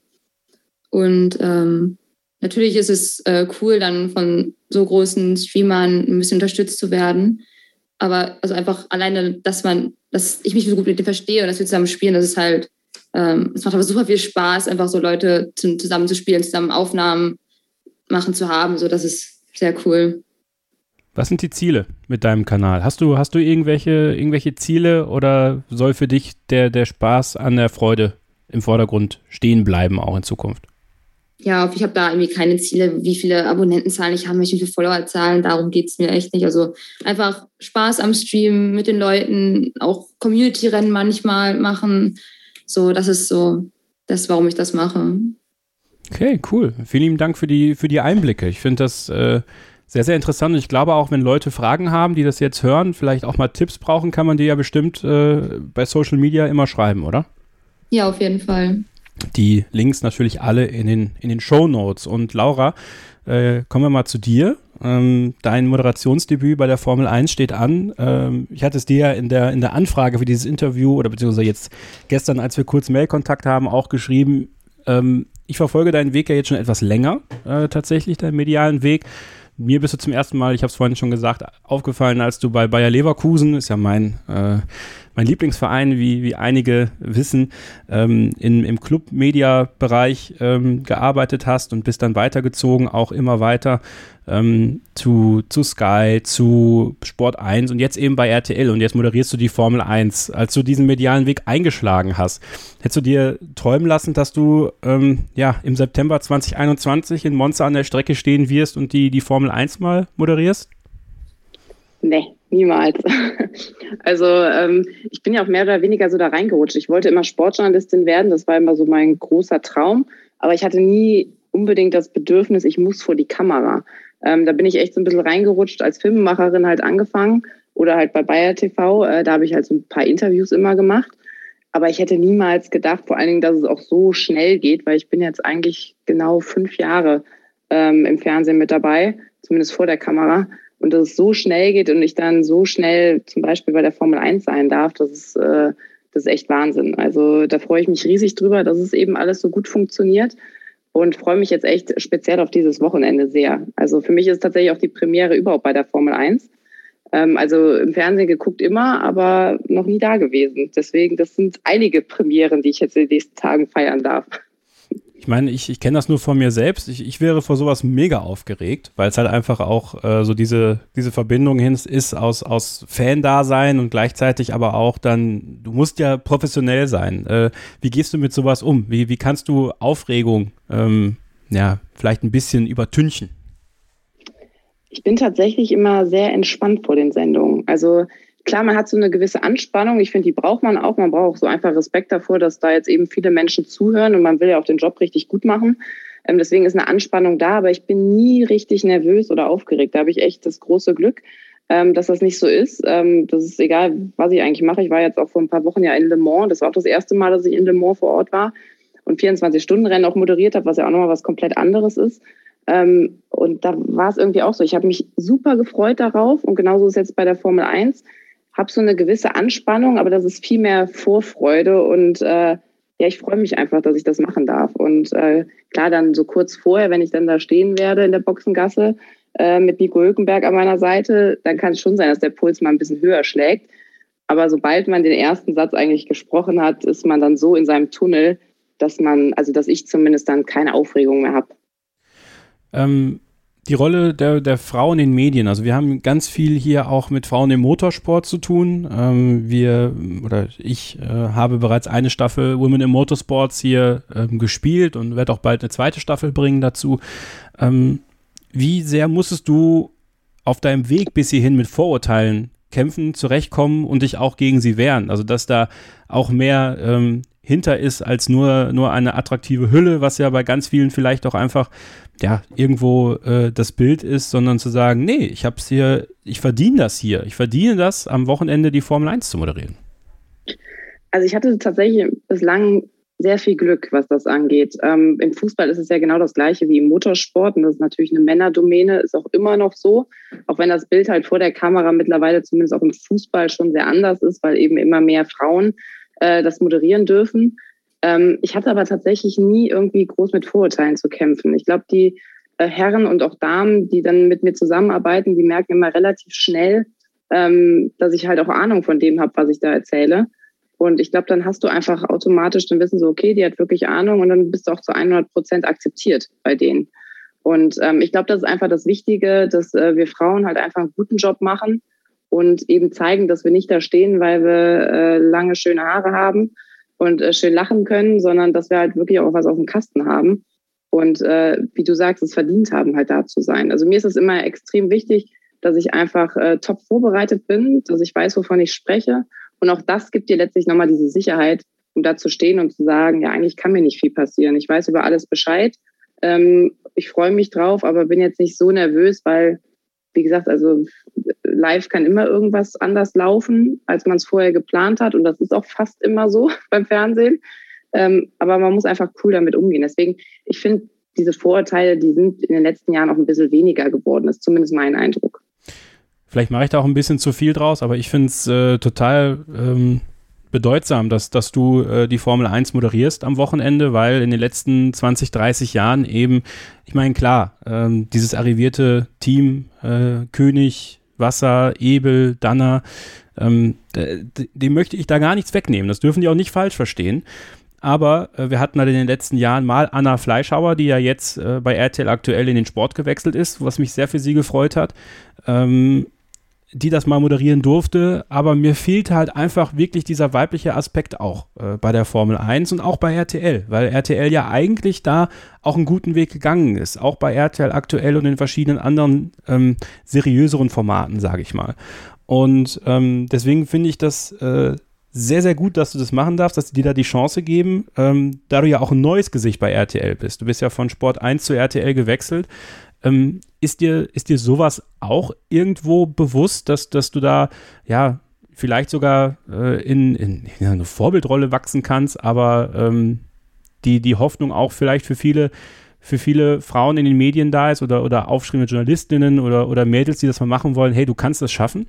Und ähm, natürlich ist es äh, cool, dann von so großen Streamern ein bisschen unterstützt zu werden. Aber also einfach alleine, dass man, dass ich mich so gut mit denen verstehe und dass wir zusammen spielen, das ist halt Ähm, es macht aber super viel Spaß, einfach so Leute zu, zusammen zu spielen, zusammen Aufnahmen machen zu haben. So, das ist sehr cool. Was sind die Ziele mit deinem Kanal? Hast du, hast du irgendwelche, irgendwelche Ziele oder soll für dich der, der Spaß an der Freude im Vordergrund stehen bleiben, auch in Zukunft? Ja, ich habe da irgendwie keine Ziele, wie viele Abonnentenzahlen ich habe, wie viele Followerzahlen, darum geht es mir echt nicht. Also einfach Spaß am Stream mit den Leuten, auch Community-Rennen manchmal machen. So, das ist so das, warum ich das mache. Okay, cool. Vielen lieben Dank für die, für die Einblicke. Ich finde das äh, sehr, sehr interessant. Und ich glaube auch, wenn Leute Fragen haben, die das jetzt hören, vielleicht auch mal Tipps brauchen, kann man die ja bestimmt äh, bei Social Media immer schreiben, oder? Ja, auf jeden Fall. Die Links natürlich alle in den, in den Shownotes. Und Laura, äh, kommen wir mal zu dir. Ähm, dein Moderationsdebüt bei der Formel eins steht an. Ähm, ich hatte es dir ja in der, in der Anfrage für dieses Interview oder beziehungsweise jetzt gestern, als wir kurz Mailkontakt haben, auch geschrieben. Ähm, ich verfolge deinen Weg ja jetzt schon etwas länger, äh, tatsächlich, deinen medialen Weg. Mir bist du zum ersten Mal, ich habe es vorhin schon gesagt, aufgefallen, als du bei Bayer Leverkusen, ist ja mein, äh, mein Lieblingsverein, wie, wie einige wissen, ähm, in, im Club-Media-Bereich ähm, gearbeitet hast und bist dann weitergezogen, auch immer weiter ähm, zu, zu Sky, zu Sport eins und jetzt eben bei R T L und jetzt moderierst du die Formel eins. Als du diesen medialen Weg eingeschlagen hast, hättest du dir träumen lassen, dass du ähm, ja, im September zwanzig einundzwanzig in Monza an der Strecke stehen wirst und die, die Formel eins mal moderierst? Nee, niemals. Also ähm, ich bin ja auch mehr oder weniger so da reingerutscht. Ich wollte immer Sportjournalistin werden, das war immer so mein großer Traum, aber ich hatte nie unbedingt das Bedürfnis, ich muss vor die Kamera. Ähm, da bin ich echt so ein bisschen reingerutscht, als Filmemacherin halt angefangen oder halt bei Bayer T V, äh, da habe ich halt so ein paar Interviews immer gemacht, aber ich hätte niemals gedacht, vor allen Dingen, dass es auch so schnell geht, weil ich bin jetzt eigentlich genau fünf Jahre ähm, im Fernsehen mit dabei, zumindest vor der Kamera. Und dass es so schnell geht und ich dann so schnell zum Beispiel bei der Formel eins sein darf, das ist, äh, das ist echt Wahnsinn. Also da freue ich mich riesig drüber, dass es eben alles so gut funktioniert und freue mich jetzt echt speziell auf dieses Wochenende sehr. Also für mich ist tatsächlich auch die Premiere überhaupt bei der Formel eins. Ähm, also im Fernsehen geguckt immer, aber noch nie da gewesen. Deswegen, das sind einige Premieren, die ich jetzt in den nächsten Tagen feiern darf. Ich meine, ich, ich kenne das nur von mir selbst. Ich, ich wäre vor sowas mega aufgeregt, weil es halt einfach auch äh, so diese, diese Verbindung hin ist aus, aus Fan-Dasein und gleichzeitig aber auch dann, du musst ja professionell sein. Äh, wie gehst du mit sowas um? Wie, wie kannst du Aufregung ähm, ja, vielleicht ein bisschen übertünchen? Ich bin tatsächlich immer sehr entspannt vor den Sendungen. Also klar, man hat so eine gewisse Anspannung. Ich finde, die braucht man auch. Man braucht auch so einfach Respekt davor, dass da jetzt eben viele Menschen zuhören und man will ja auch den Job richtig gut machen. Ähm, deswegen ist eine Anspannung da, aber ich bin nie richtig nervös oder aufgeregt. Da habe ich echt das große Glück, ähm, dass das nicht so ist. Ähm, das ist egal, was ich eigentlich mache. Ich war jetzt auch vor ein paar Wochen ja in Le Mans. Das war auch das erste Mal, dass ich in Le Mans vor Ort war und vierundzwanzig-Stunden-Rennen auch moderiert habe, was ja auch nochmal was komplett anderes ist. Ähm, und da war es irgendwie auch so. Ich habe mich super gefreut darauf und genauso ist es jetzt bei der Formel eins. Habe so eine gewisse Anspannung, aber das ist viel mehr Vorfreude und äh, ja, ich freue mich einfach, dass ich das machen darf. Und äh, klar, dann so kurz vorher, wenn ich dann da stehen werde in der Boxengasse äh, mit Nico Hülkenberg an meiner Seite, dann kann es schon sein, dass der Puls mal ein bisschen höher schlägt. Aber sobald man den ersten Satz eigentlich gesprochen hat, ist man dann so in seinem Tunnel, dass man, also dass ich zumindest dann keine Aufregung mehr habe. Ähm, die Rolle der, der Frau in den Medien, also wir haben ganz viel hier auch mit Frauen im Motorsport zu tun. Ähm, wir, oder ich äh, habe bereits eine Staffel Women in Motorsports hier ähm, gespielt und werde auch bald eine zweite Staffel bringen dazu. Ähm, wie sehr musstest du auf deinem Weg bis hierhin mit Vorurteilen kämpfen, zurechtkommen und dich auch gegen sie wehren? Also dass da auch mehr ähm, hinter ist als nur, nur eine attraktive Hülle, was ja bei ganz vielen vielleicht auch einfach ja, irgendwo äh, das Bild ist, sondern zu sagen, nee, ich hab's hier, ich verdiene das hier. Ich verdiene das, am Wochenende die Formel eins zu moderieren. Also ich hatte tatsächlich bislang sehr viel Glück, was das angeht. Ähm, im Fußball ist es ja genau das Gleiche wie im Motorsport und das ist natürlich eine Männerdomäne, ist auch immer noch so, auch wenn das Bild halt vor der Kamera mittlerweile zumindest auch im Fußball schon sehr anders ist, weil eben immer mehr Frauen äh, das moderieren dürfen. Ähm, ich hatte aber tatsächlich nie irgendwie groß mit Vorurteilen zu kämpfen. Ich glaube, die äh, Herren und auch Damen, die dann mit mir zusammenarbeiten, die merken immer relativ schnell, ähm, dass ich halt auch Ahnung von dem habe, was ich da erzähle. Und ich glaube, dann hast du einfach automatisch, dann wissen sie, okay, die hat wirklich Ahnung und dann bist du auch zu hundert Prozent akzeptiert bei denen. Und ähm, ich glaube, das ist einfach das Wichtige, dass äh, wir Frauen halt einfach einen guten Job machen und eben zeigen, dass wir nicht da stehen, weil wir äh, lange, schöne Haare haben und äh, schön lachen können, sondern dass wir halt wirklich auch was auf dem Kasten haben und äh, wie du sagst, es verdient haben, halt da zu sein. Also mir ist es immer extrem wichtig, dass ich einfach äh, top vorbereitet bin, dass ich weiß, wovon ich spreche. Und auch das gibt dir letztlich nochmal diese Sicherheit, um da zu stehen und zu sagen, ja, eigentlich kann mir nicht viel passieren. Ich weiß über alles Bescheid. Ähm, ich freue mich drauf, aber bin jetzt nicht so nervös, weil, wie gesagt, also live kann immer irgendwas anders laufen, als man es vorher geplant hat. Und das ist auch fast immer so beim Fernsehen. Ähm, aber man muss einfach cool damit umgehen. Deswegen, ich finde, diese Vorurteile, die sind in den letzten Jahren auch ein bisschen weniger geworden. Das ist zumindest mein Eindruck. Vielleicht mache ich da auch ein bisschen zu viel draus, aber ich finde es äh, total ähm, bedeutsam, dass, dass du äh, die Formel eins moderierst am Wochenende, weil in den letzten zwanzig, dreißig Jahren eben, ich meine, klar, ähm, dieses arrivierte Team, äh, König, Wasser, Ebel, Danner, ähm, dem möchte ich da gar nichts wegnehmen. Das dürfen die auch nicht falsch verstehen. Aber äh, wir hatten halt in den letzten Jahren mal Anna Fleischhauer, die ja jetzt äh, bei R T L aktuell in den Sport gewechselt ist, was mich sehr für sie gefreut hat. Ähm, die das mal moderieren durfte, aber mir fehlte halt einfach wirklich dieser weibliche Aspekt auch äh, bei der Formel eins und auch bei R T L, weil R T L ja eigentlich da auch einen guten Weg gegangen ist, auch bei R T L aktuell und in verschiedenen anderen ähm, seriöseren Formaten, sage ich mal. Und ähm, deswegen finde ich das äh, sehr, sehr gut, dass du das machen darfst, dass die dir da die Chance geben, ähm, da du ja auch ein neues Gesicht bei R T L bist. Du bist ja von Sport eins zu R T L gewechselt. Ähm, ist dir, ist dir sowas auch irgendwo bewusst, dass, dass du da ja vielleicht sogar äh, in, in, in eine Vorbildrolle wachsen kannst, aber ähm, die, die Hoffnung auch vielleicht für viele, für viele Frauen in den Medien da ist oder, oder aufstrebende Journalistinnen oder, oder Mädels, die das mal machen wollen, hey, du kannst das schaffen?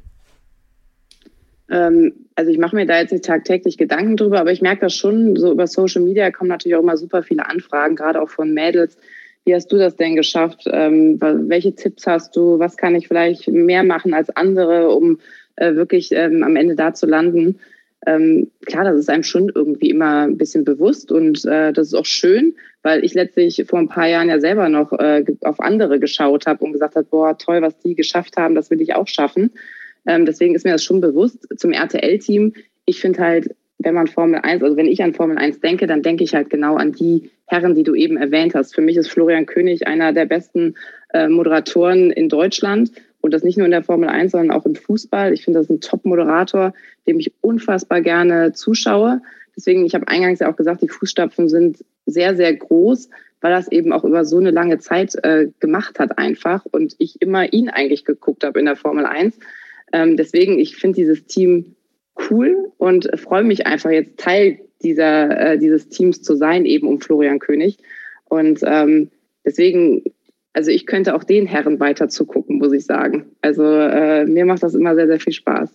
Ähm, also ich mache mir da jetzt nicht tagtäglich Gedanken drüber, aber ich merke das schon, so über Social Media kommen natürlich auch immer super viele Anfragen, gerade auch von Mädels. Wie hast du das denn geschafft? Ähm, welche Tipps hast du? Was kann ich vielleicht mehr machen als andere, um äh, wirklich ähm, am Ende da zu landen? Ähm, klar, das ist einem schon irgendwie immer ein bisschen bewusst und äh, das ist auch schön, weil ich letztlich vor ein paar Jahren ja selber noch äh, auf andere geschaut habe und gesagt habe, boah, toll, was die geschafft haben, das will ich auch schaffen. Ähm, deswegen ist mir das schon bewusst. Zum R T L-Team, ich finde halt, wenn man Formel eins, also wenn ich an Formel eins denke, dann denke ich halt genau an die Herren, die du eben erwähnt hast. Für mich ist Florian König einer der besten äh, Moderatoren in Deutschland. Und das nicht nur in der Formel eins, sondern auch im Fußball. Ich finde, das ist ein Top-Moderator, dem ich unfassbar gerne zuschaue. Deswegen, ich habe eingangs ja auch gesagt, die Fußstapfen sind sehr, sehr groß, weil er es eben auch über so eine lange Zeit äh, gemacht hat einfach. Und ich immer ihn eigentlich geguckt habe in der Formel eins. Ähm, deswegen, ich finde dieses Team cool und freue mich einfach jetzt Teil dieser, äh, dieses Teams zu sein, eben um Florian König. Und ähm, deswegen... Also ich könnte auch den Herren weiter zugucken, muss ich sagen. Also äh, mir macht das immer sehr, sehr viel Spaß.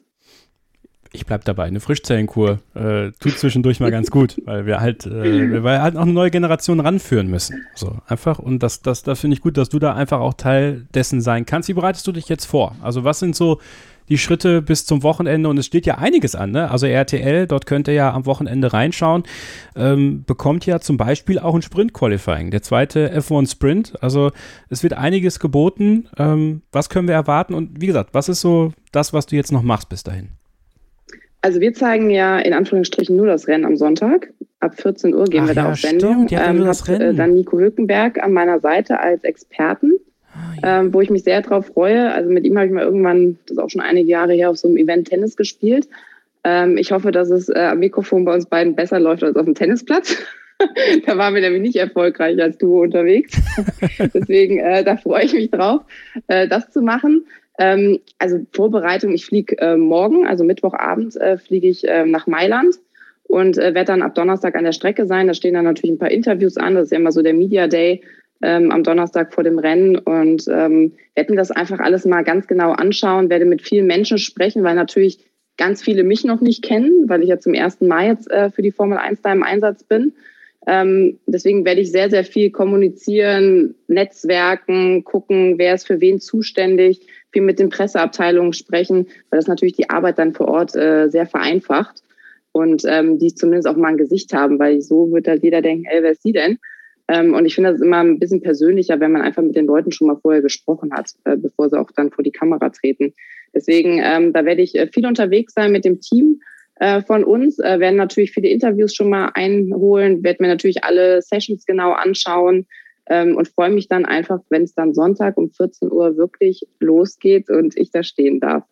Ich bleib dabei. Eine Frischzellenkur äh, tut zwischendurch mal ganz gut, weil wir halt, äh, weil wir halt auch eine neue Generation ranführen müssen. So einfach. Und das, das, das finde ich gut, dass du da einfach auch Teil dessen sein kannst. Wie bereitest du dich jetzt vor? Also was sind so die Schritte bis zum Wochenende? Und es steht ja einiges an, ne? Also R T L, dort könnt ihr ja am Wochenende reinschauen, ähm, bekommt ja zum Beispiel auch ein Sprint-Qualifying, der zweite F eins Sprint. Also es wird einiges geboten. Ähm, was können wir erwarten? Und wie gesagt, was ist so das, was du jetzt noch machst bis dahin? Also wir zeigen ja in Anführungsstrichen nur das Rennen am Sonntag. Ab vierzehn Uhr gehen Ach wir da ja, auf Sendung. Stimmt, ja, ähm, nur das hat, Rennen. Äh, dann Nico Hülkenberg an meiner Seite als Experten. Ähm, wo ich mich sehr drauf freue. Also mit ihm habe ich mal irgendwann, das ist auch schon einige Jahre her, auf so einem Event Tennis gespielt. Ähm, ich hoffe, dass es äh, am Mikrofon bei uns beiden besser läuft als auf dem Tennisplatz. Da waren wir nämlich nicht erfolgreich als Duo unterwegs. Deswegen, äh, da freue ich mich drauf, äh, das zu machen. Ähm, also Vorbereitung, ich fliege äh, morgen, also Mittwochabend, äh, fliege ich äh, nach Mailand und äh, werde dann ab Donnerstag an der Strecke sein. Da stehen dann natürlich ein paar Interviews an. Das ist ja immer so der Media Day. Ähm, am Donnerstag vor dem Rennen und ähm, werde mir das einfach alles mal ganz genau anschauen, werde mit vielen Menschen sprechen, weil natürlich ganz viele mich noch nicht kennen, weil ich ja zum ersten Mal jetzt äh, für die Formel eins da im Einsatz bin. Ähm, deswegen werde ich sehr, sehr viel kommunizieren, Netzwerken, gucken, wer ist für wen zuständig, viel mit den Presseabteilungen sprechen, weil das natürlich die Arbeit dann vor Ort äh, sehr vereinfacht und ähm, die zumindest auch mal ein Gesicht haben, weil so wird halt jeder denken, ey, wer ist die denn? Ähm, und ich finde das immer ein bisschen persönlicher, wenn man einfach mit den Leuten schon mal vorher gesprochen hat, äh, bevor sie auch dann vor die Kamera treten. Deswegen, ähm, da werde ich äh, viel unterwegs sein mit dem Team äh, von uns, äh, werden natürlich viele Interviews schon mal einholen, werde mir natürlich alle Sessions genau anschauen ähm, und freue mich dann einfach, wenn es dann Sonntag um vierzehn Uhr wirklich losgeht und ich da stehen darf.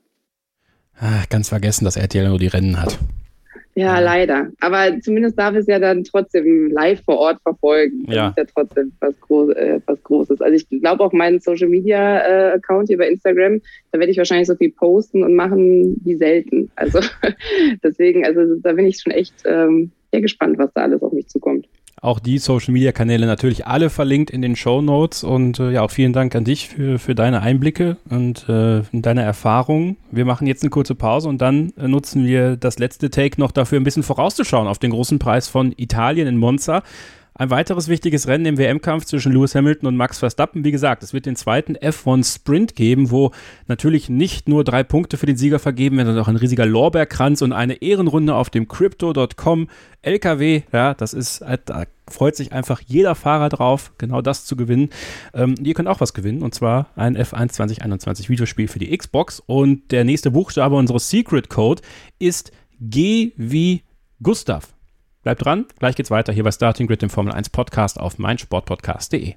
Ah, ganz vergessen, dass R T L nur die Rennen hat. Ja, leider. Aber zumindest darf es ja dann trotzdem live vor Ort verfolgen. Das ja. ist ja trotzdem was, Groß, äh, was Großes. Also ich glaube auch meinen Social-Media-Account hier bei Instagram, da werde ich wahrscheinlich so viel posten und machen wie selten. Also deswegen, also da bin ich schon echt ähm, sehr gespannt, was da alles auf mich zukommt. Auch die Social-Media-Kanäle natürlich alle verlinkt in den Shownotes und äh, ja, auch vielen Dank an dich für, für deine Einblicke und äh, deine Erfahrungen. Wir machen jetzt eine kurze Pause und dann äh, nutzen wir das letzte Take noch dafür, ein bisschen vorauszuschauen auf den großen Preis von Italien in Monza. Ein weiteres wichtiges Rennen im W M-Kampf zwischen Lewis Hamilton und Max Verstappen. Wie gesagt, es wird den zweiten F eins Sprint geben, wo natürlich nicht nur drei Punkte für den Sieger vergeben werden, sondern auch ein riesiger Lorbeerkranz und eine Ehrenrunde auf dem Crypto Punkt com L K W. Ja, das ist, da freut sich einfach jeder Fahrer drauf, genau das zu gewinnen. Ähm, ihr könnt auch was gewinnen, und zwar ein F eins zwanzig einundzwanzig Videospiel für die Xbox. Und der nächste Buchstabe unseres Secret Code ist G wie Gustav. Bleibt dran, gleich geht's weiter hier bei Starting Grid, dem Formel eins Podcast auf meinsportpodcast punkt de.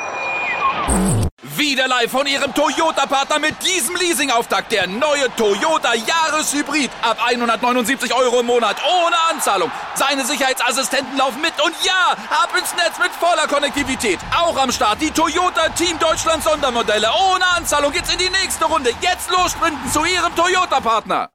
Wieder live von Ihrem Toyota-Partner mit diesem Leasing-Auftakt. Der neue Toyota Jahreshybrid. Ab hundertneunundsiebzig Euro im Monat. Ohne Anzahlung. Seine Sicherheitsassistenten laufen mit. Und ja, ab ins Netz mit voller Konnektivität. Auch am Start die Toyota Team Deutschland Sondermodelle. Ohne Anzahlung geht's in die nächste Runde. Jetzt los sprinten zu Ihrem Toyota-Partner.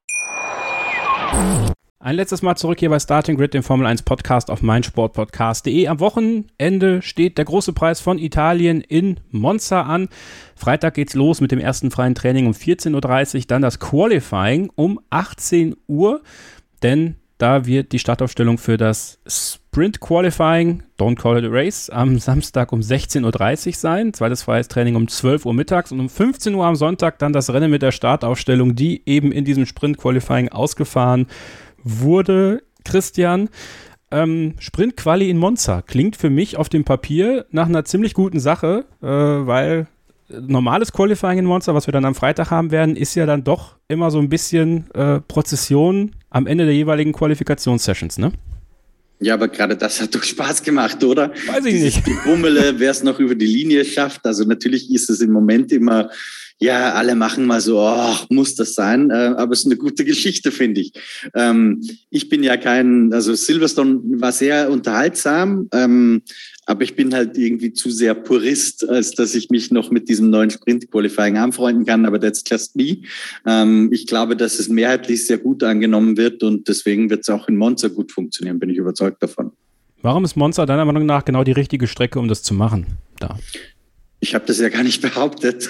Ein letztes Mal zurück hier bei Starting Grid, dem Formel eins Podcast auf meinsportpodcast punkt de. Am Wochenende steht der große Preis von Italien in Monza an. Freitag geht's los mit dem ersten freien Training um vierzehn Uhr dreißig, dann das Qualifying um achtzehn Uhr, denn da wird die Startaufstellung für das Sprint Qualifying, Don't Call It a Race, am Samstag um sechzehn Uhr dreißig sein. Zweites freies Training um zwölf Uhr mittags und um fünfzehn Uhr am Sonntag dann das Rennen mit der Startaufstellung, die eben in diesem Sprint Qualifying ausgefahren wurde. Christian, ähm, Sprint-Quali in Monza klingt für mich auf dem Papier nach einer ziemlich guten Sache, äh, weil normales Qualifying in Monza, was wir dann am Freitag haben werden, ist ja dann doch immer so ein bisschen äh, Prozession am Ende der jeweiligen Qualifikationssessions, ne? Ja, aber gerade das hat doch Spaß gemacht, oder? Weiß ich nicht. Gebummele, wer es noch über die Linie schafft. Also natürlich ist es im Moment immer, ja, alle machen mal so, oh, muss das sein? Äh, aber es ist eine gute Geschichte, finde ich. Ähm, ich bin ja kein, also Silverstone war sehr unterhaltsam, ähm, aber ich bin halt irgendwie zu sehr Purist, als dass ich mich noch mit diesem neuen Sprint-Qualifying anfreunden kann. Aber that's just me. Ähm, ich glaube, dass es mehrheitlich sehr gut angenommen wird und deswegen wird es auch in Monza gut funktionieren, bin ich überzeugt davon. Warum ist Monza deiner Meinung nach genau die richtige Strecke, um das zu machen? Da. Ich habe das ja gar nicht behauptet,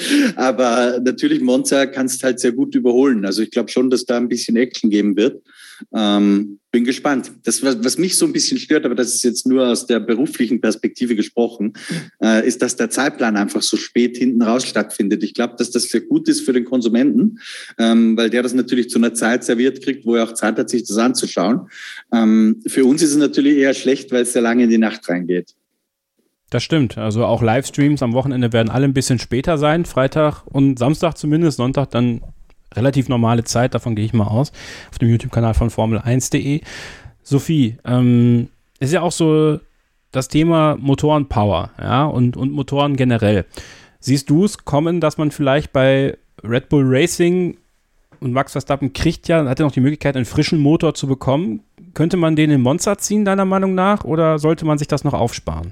aber natürlich Monza kannst halt sehr gut überholen. Also ich glaube schon, dass da ein bisschen Action geben wird. Ähm, bin gespannt. Das, was, was mich so ein bisschen stört, aber das ist jetzt nur aus der beruflichen Perspektive gesprochen, äh, ist, dass der Zeitplan einfach so spät hinten raus stattfindet. Ich glaube, dass das sehr gut ist für den Konsumenten, ähm, weil der das natürlich zu einer Zeit serviert kriegt, wo er auch Zeit hat, sich das anzuschauen. Ähm, für uns ist es natürlich eher schlecht, weil es sehr lange in die Nacht reingeht. Das stimmt. Also auch Livestreams am Wochenende werden alle ein bisschen später sein. Freitag und Samstag zumindest, Sonntag dann relativ normale Zeit, davon gehe ich mal aus, auf dem YouTube-Kanal von Formel eins punkt de. Sophie, ähm, ist ja auch so das Thema Motorenpower, ja, und, und Motoren generell. Siehst du es kommen, dass man vielleicht bei Red Bull Racing und Max Verstappen kriegt ja, hat ja noch die Möglichkeit, einen frischen Motor zu bekommen. Könnte man den in Monza ziehen, deiner Meinung nach, oder sollte man sich das noch aufsparen?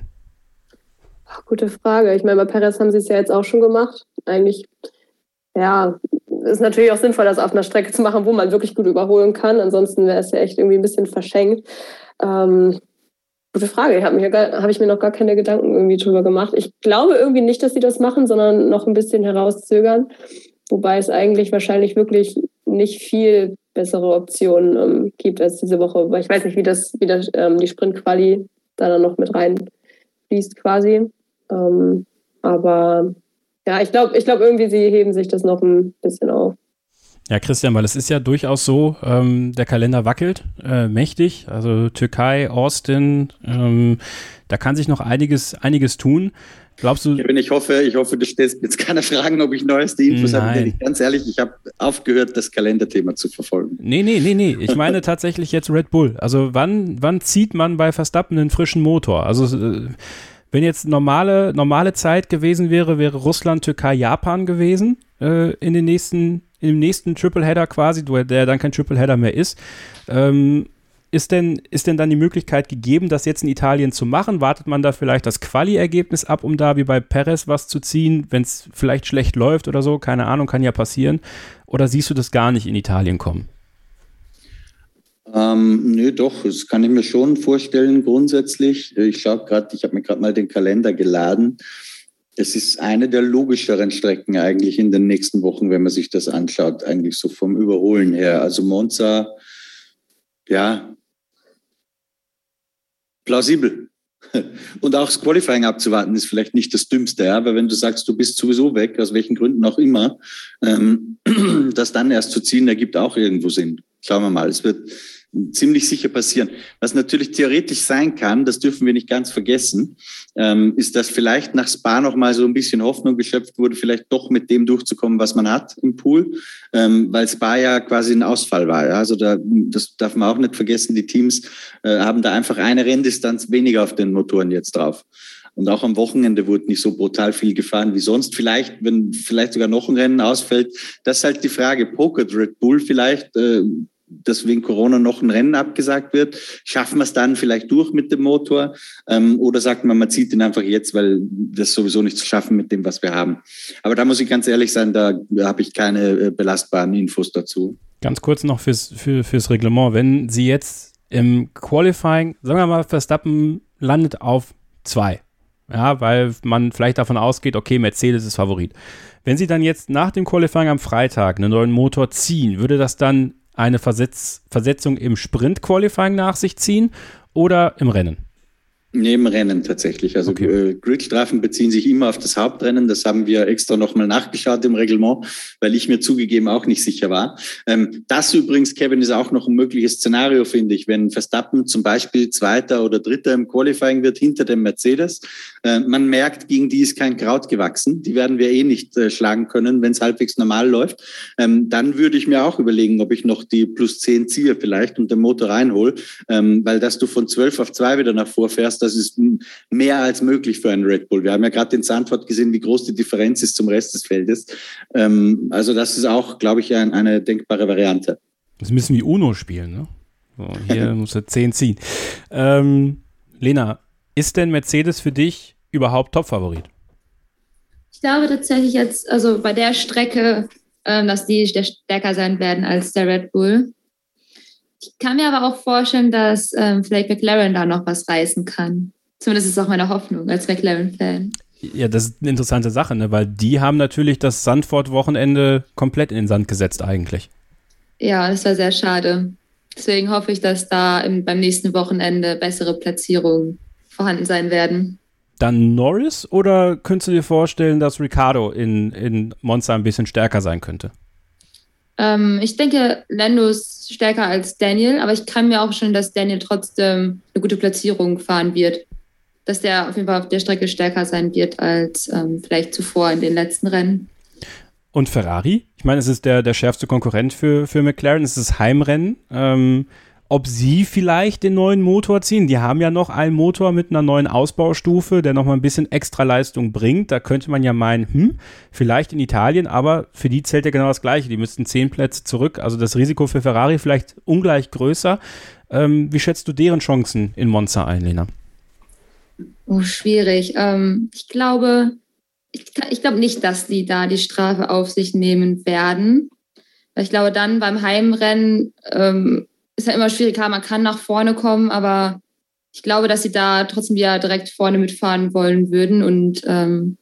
Ach, gute Frage. Ich meine, bei Perez haben sie es ja jetzt auch schon gemacht. Eigentlich, ja, ist natürlich auch sinnvoll, das auf einer Strecke zu machen, wo man wirklich gut überholen kann. Ansonsten wäre es ja echt irgendwie ein bisschen verschenkt. Ähm, gute Frage. Ich habe mir, hab ich mir noch gar keine Gedanken irgendwie drüber gemacht. Ich glaube irgendwie nicht, dass sie das machen, sondern noch ein bisschen herauszögern. Wobei es eigentlich wahrscheinlich wirklich nicht viel bessere Optionen ähm, gibt als diese Woche. Weil ich weiß nicht, wie das, wie das ähm, die Sprint-Quali da dann noch mit reinfließt quasi. Ähm, aber ja, ich glaube, ich glaub irgendwie, sie heben sich das noch ein bisschen auf. Ja, Christian, weil es ist ja durchaus so, ähm, der Kalender wackelt äh, mächtig. Also Türkei, Austin, ähm, da kann sich noch einiges, einiges tun. Glaubst du? Ich hoffe, ich hoffe, du stellst mir jetzt keine Fragen, ob ich neueste Infos habe. Denn ganz ehrlich, ich habe aufgehört, das Kalenderthema zu verfolgen. Nee, nee, nee, nee. Ich meine tatsächlich jetzt Red Bull. Also wann, wann zieht man bei Verstappen einen frischen Motor? Also äh, wenn jetzt normale, normale Zeit gewesen wäre, wäre Russland, Türkei, Japan gewesen äh, in den nächsten, in dem nächsten Tripleheader quasi, der dann kein Tripleheader mehr ist. Ähm, ist denn, ist denn dann die Möglichkeit gegeben, das jetzt in Italien zu machen? Wartet man da vielleicht das Quali-Ergebnis ab, um da wie bei Perez was zu ziehen, wenn es vielleicht schlecht läuft oder so? Keine Ahnung, kann ja passieren. Oder siehst du das gar nicht in Italien kommen? Ähm, nö, doch, das kann ich mir schon vorstellen grundsätzlich. Ich schaue gerade, ich habe mir gerade mal den Kalender geladen. Es ist eine der logischeren Strecken eigentlich in den nächsten Wochen, wenn man sich das anschaut, eigentlich so vom Überholen her. Also Monza, ja, plausibel. Und auch das Qualifying abzuwarten ist vielleicht nicht das Dümmste, ja, weil wenn du sagst, du bist sowieso weg, aus welchen Gründen auch immer, ähm, das dann erst zu ziehen, ergibt auch irgendwo Sinn. Schauen wir mal, es wird ziemlich sicher passieren. Was natürlich theoretisch sein kann, das dürfen wir nicht ganz vergessen, ähm, ist, dass vielleicht nach Spa noch mal so ein bisschen Hoffnung geschöpft wurde, vielleicht doch mit dem durchzukommen, was man hat im Pool, ähm, weil Spa ja quasi ein Ausfall war. Ja? Also da, das darf man auch nicht vergessen, die Teams äh, haben da einfach eine Renndistanz weniger auf den Motoren jetzt drauf. Und auch am Wochenende wurde nicht so brutal viel gefahren wie sonst. Vielleicht, wenn vielleicht sogar noch ein Rennen ausfällt, das ist halt die Frage. Pokert Red Bull vielleicht, äh, dass wegen Corona noch ein Rennen abgesagt wird. Schaffen wir es dann vielleicht durch mit dem Motor? Ähm, oder sagt man, man zieht ihn einfach jetzt, weil das sowieso nicht zu schaffen mit dem, was wir haben. Aber da muss ich ganz ehrlich sein, da habe ich keine äh, belastbaren Infos dazu. Ganz kurz noch fürs, für, fürs Reglement. Wenn Sie jetzt im Qualifying, sagen wir mal, Verstappen landet auf zwei, ja, weil man vielleicht davon ausgeht, okay, Mercedes ist Favorit. Wenn Sie dann jetzt nach dem Qualifying am Freitag einen neuen Motor ziehen, würde das dann eine Versetz, Versetzung im Sprint-Qualifying nach sich ziehen oder im Rennen? Neben Rennen tatsächlich. Also okay. äh, Gridstrafen beziehen sich immer auf das Hauptrennen. Das haben wir extra nochmal nachgeschaut im Reglement, weil ich mir zugegeben auch nicht sicher war. Ähm, das übrigens, Kevin, ist auch noch ein mögliches Szenario, finde ich, wenn Verstappen zum Beispiel Zweiter oder Dritter im Qualifying wird hinter dem Mercedes. Äh, man merkt, gegen die ist kein Kraut gewachsen. Die werden wir eh nicht äh, schlagen können, wenn es halbwegs normal läuft. Ähm, dann würde ich mir auch überlegen, ob ich noch die plus zehn ziehe vielleicht und den Motor reinhole, ähm, weil dass du von zwölf auf zwei wieder nach vorfährst, das ist mehr als möglich für einen Red Bull. Wir haben ja gerade in Zandvoort gesehen, wie groß die Differenz ist zum Rest des Feldes. Ähm, also das ist auch, glaube ich, ein, eine denkbare Variante. Das müssen wie Uno spielen, ne? So, hier muss er zehn ziehen. Ähm, Lena, ist denn Mercedes für dich überhaupt Top-Favorit? Ich glaube tatsächlich jetzt, also bei der Strecke, ähm, dass die stärker sein werden als der Red Bull. Ich kann mir aber auch vorstellen, dass ähm, vielleicht McLaren da noch was reißen kann. Zumindest ist es auch meine Hoffnung als McLaren-Fan. Ja, das ist eine interessante Sache, ne? Weil die haben natürlich das Zandvoort-Wochenende komplett in den Sand gesetzt eigentlich. Ja, das war sehr schade. Deswegen hoffe ich, dass da im, beim nächsten Wochenende bessere Platzierungen vorhanden sein werden. Dann Norris oder könntest du dir vorstellen, dass Ricciardo in, in Monza ein bisschen stärker sein könnte? Ähm, ich denke, Lando ist stärker als Daniel, aber ich kann mir auch schon, dass Daniel trotzdem eine gute Platzierung fahren wird. Dass der auf jeden Fall auf der Strecke stärker sein wird als ähm, vielleicht zuvor in den letzten Rennen. Und Ferrari? Ich meine, es ist der, der schärfste Konkurrent für, für McLaren, es ist das Heimrennen. Ähm, ob sie vielleicht den neuen Motor ziehen? Die haben ja noch einen Motor mit einer neuen Ausbaustufe, der noch mal ein bisschen extra Leistung bringt. Da könnte man ja meinen, hm, vielleicht in Italien, aber für die zählt ja genau das Gleiche. Die müssten zehn Plätze zurück. Also das Risiko für Ferrari vielleicht ungleich größer. Ähm, wie schätzt du deren Chancen in Monza ein, Lena? Oh, schwierig. Ähm, ich glaube, ich, ich glaube nicht, dass die da die Strafe auf sich nehmen werden. Weil ich glaube, dann beim Heimrennen ähm, ist ja immer schwierig, klar, man kann nach vorne kommen, aber ich glaube, dass sie da trotzdem wieder direkt vorne mitfahren wollen würden und ähm,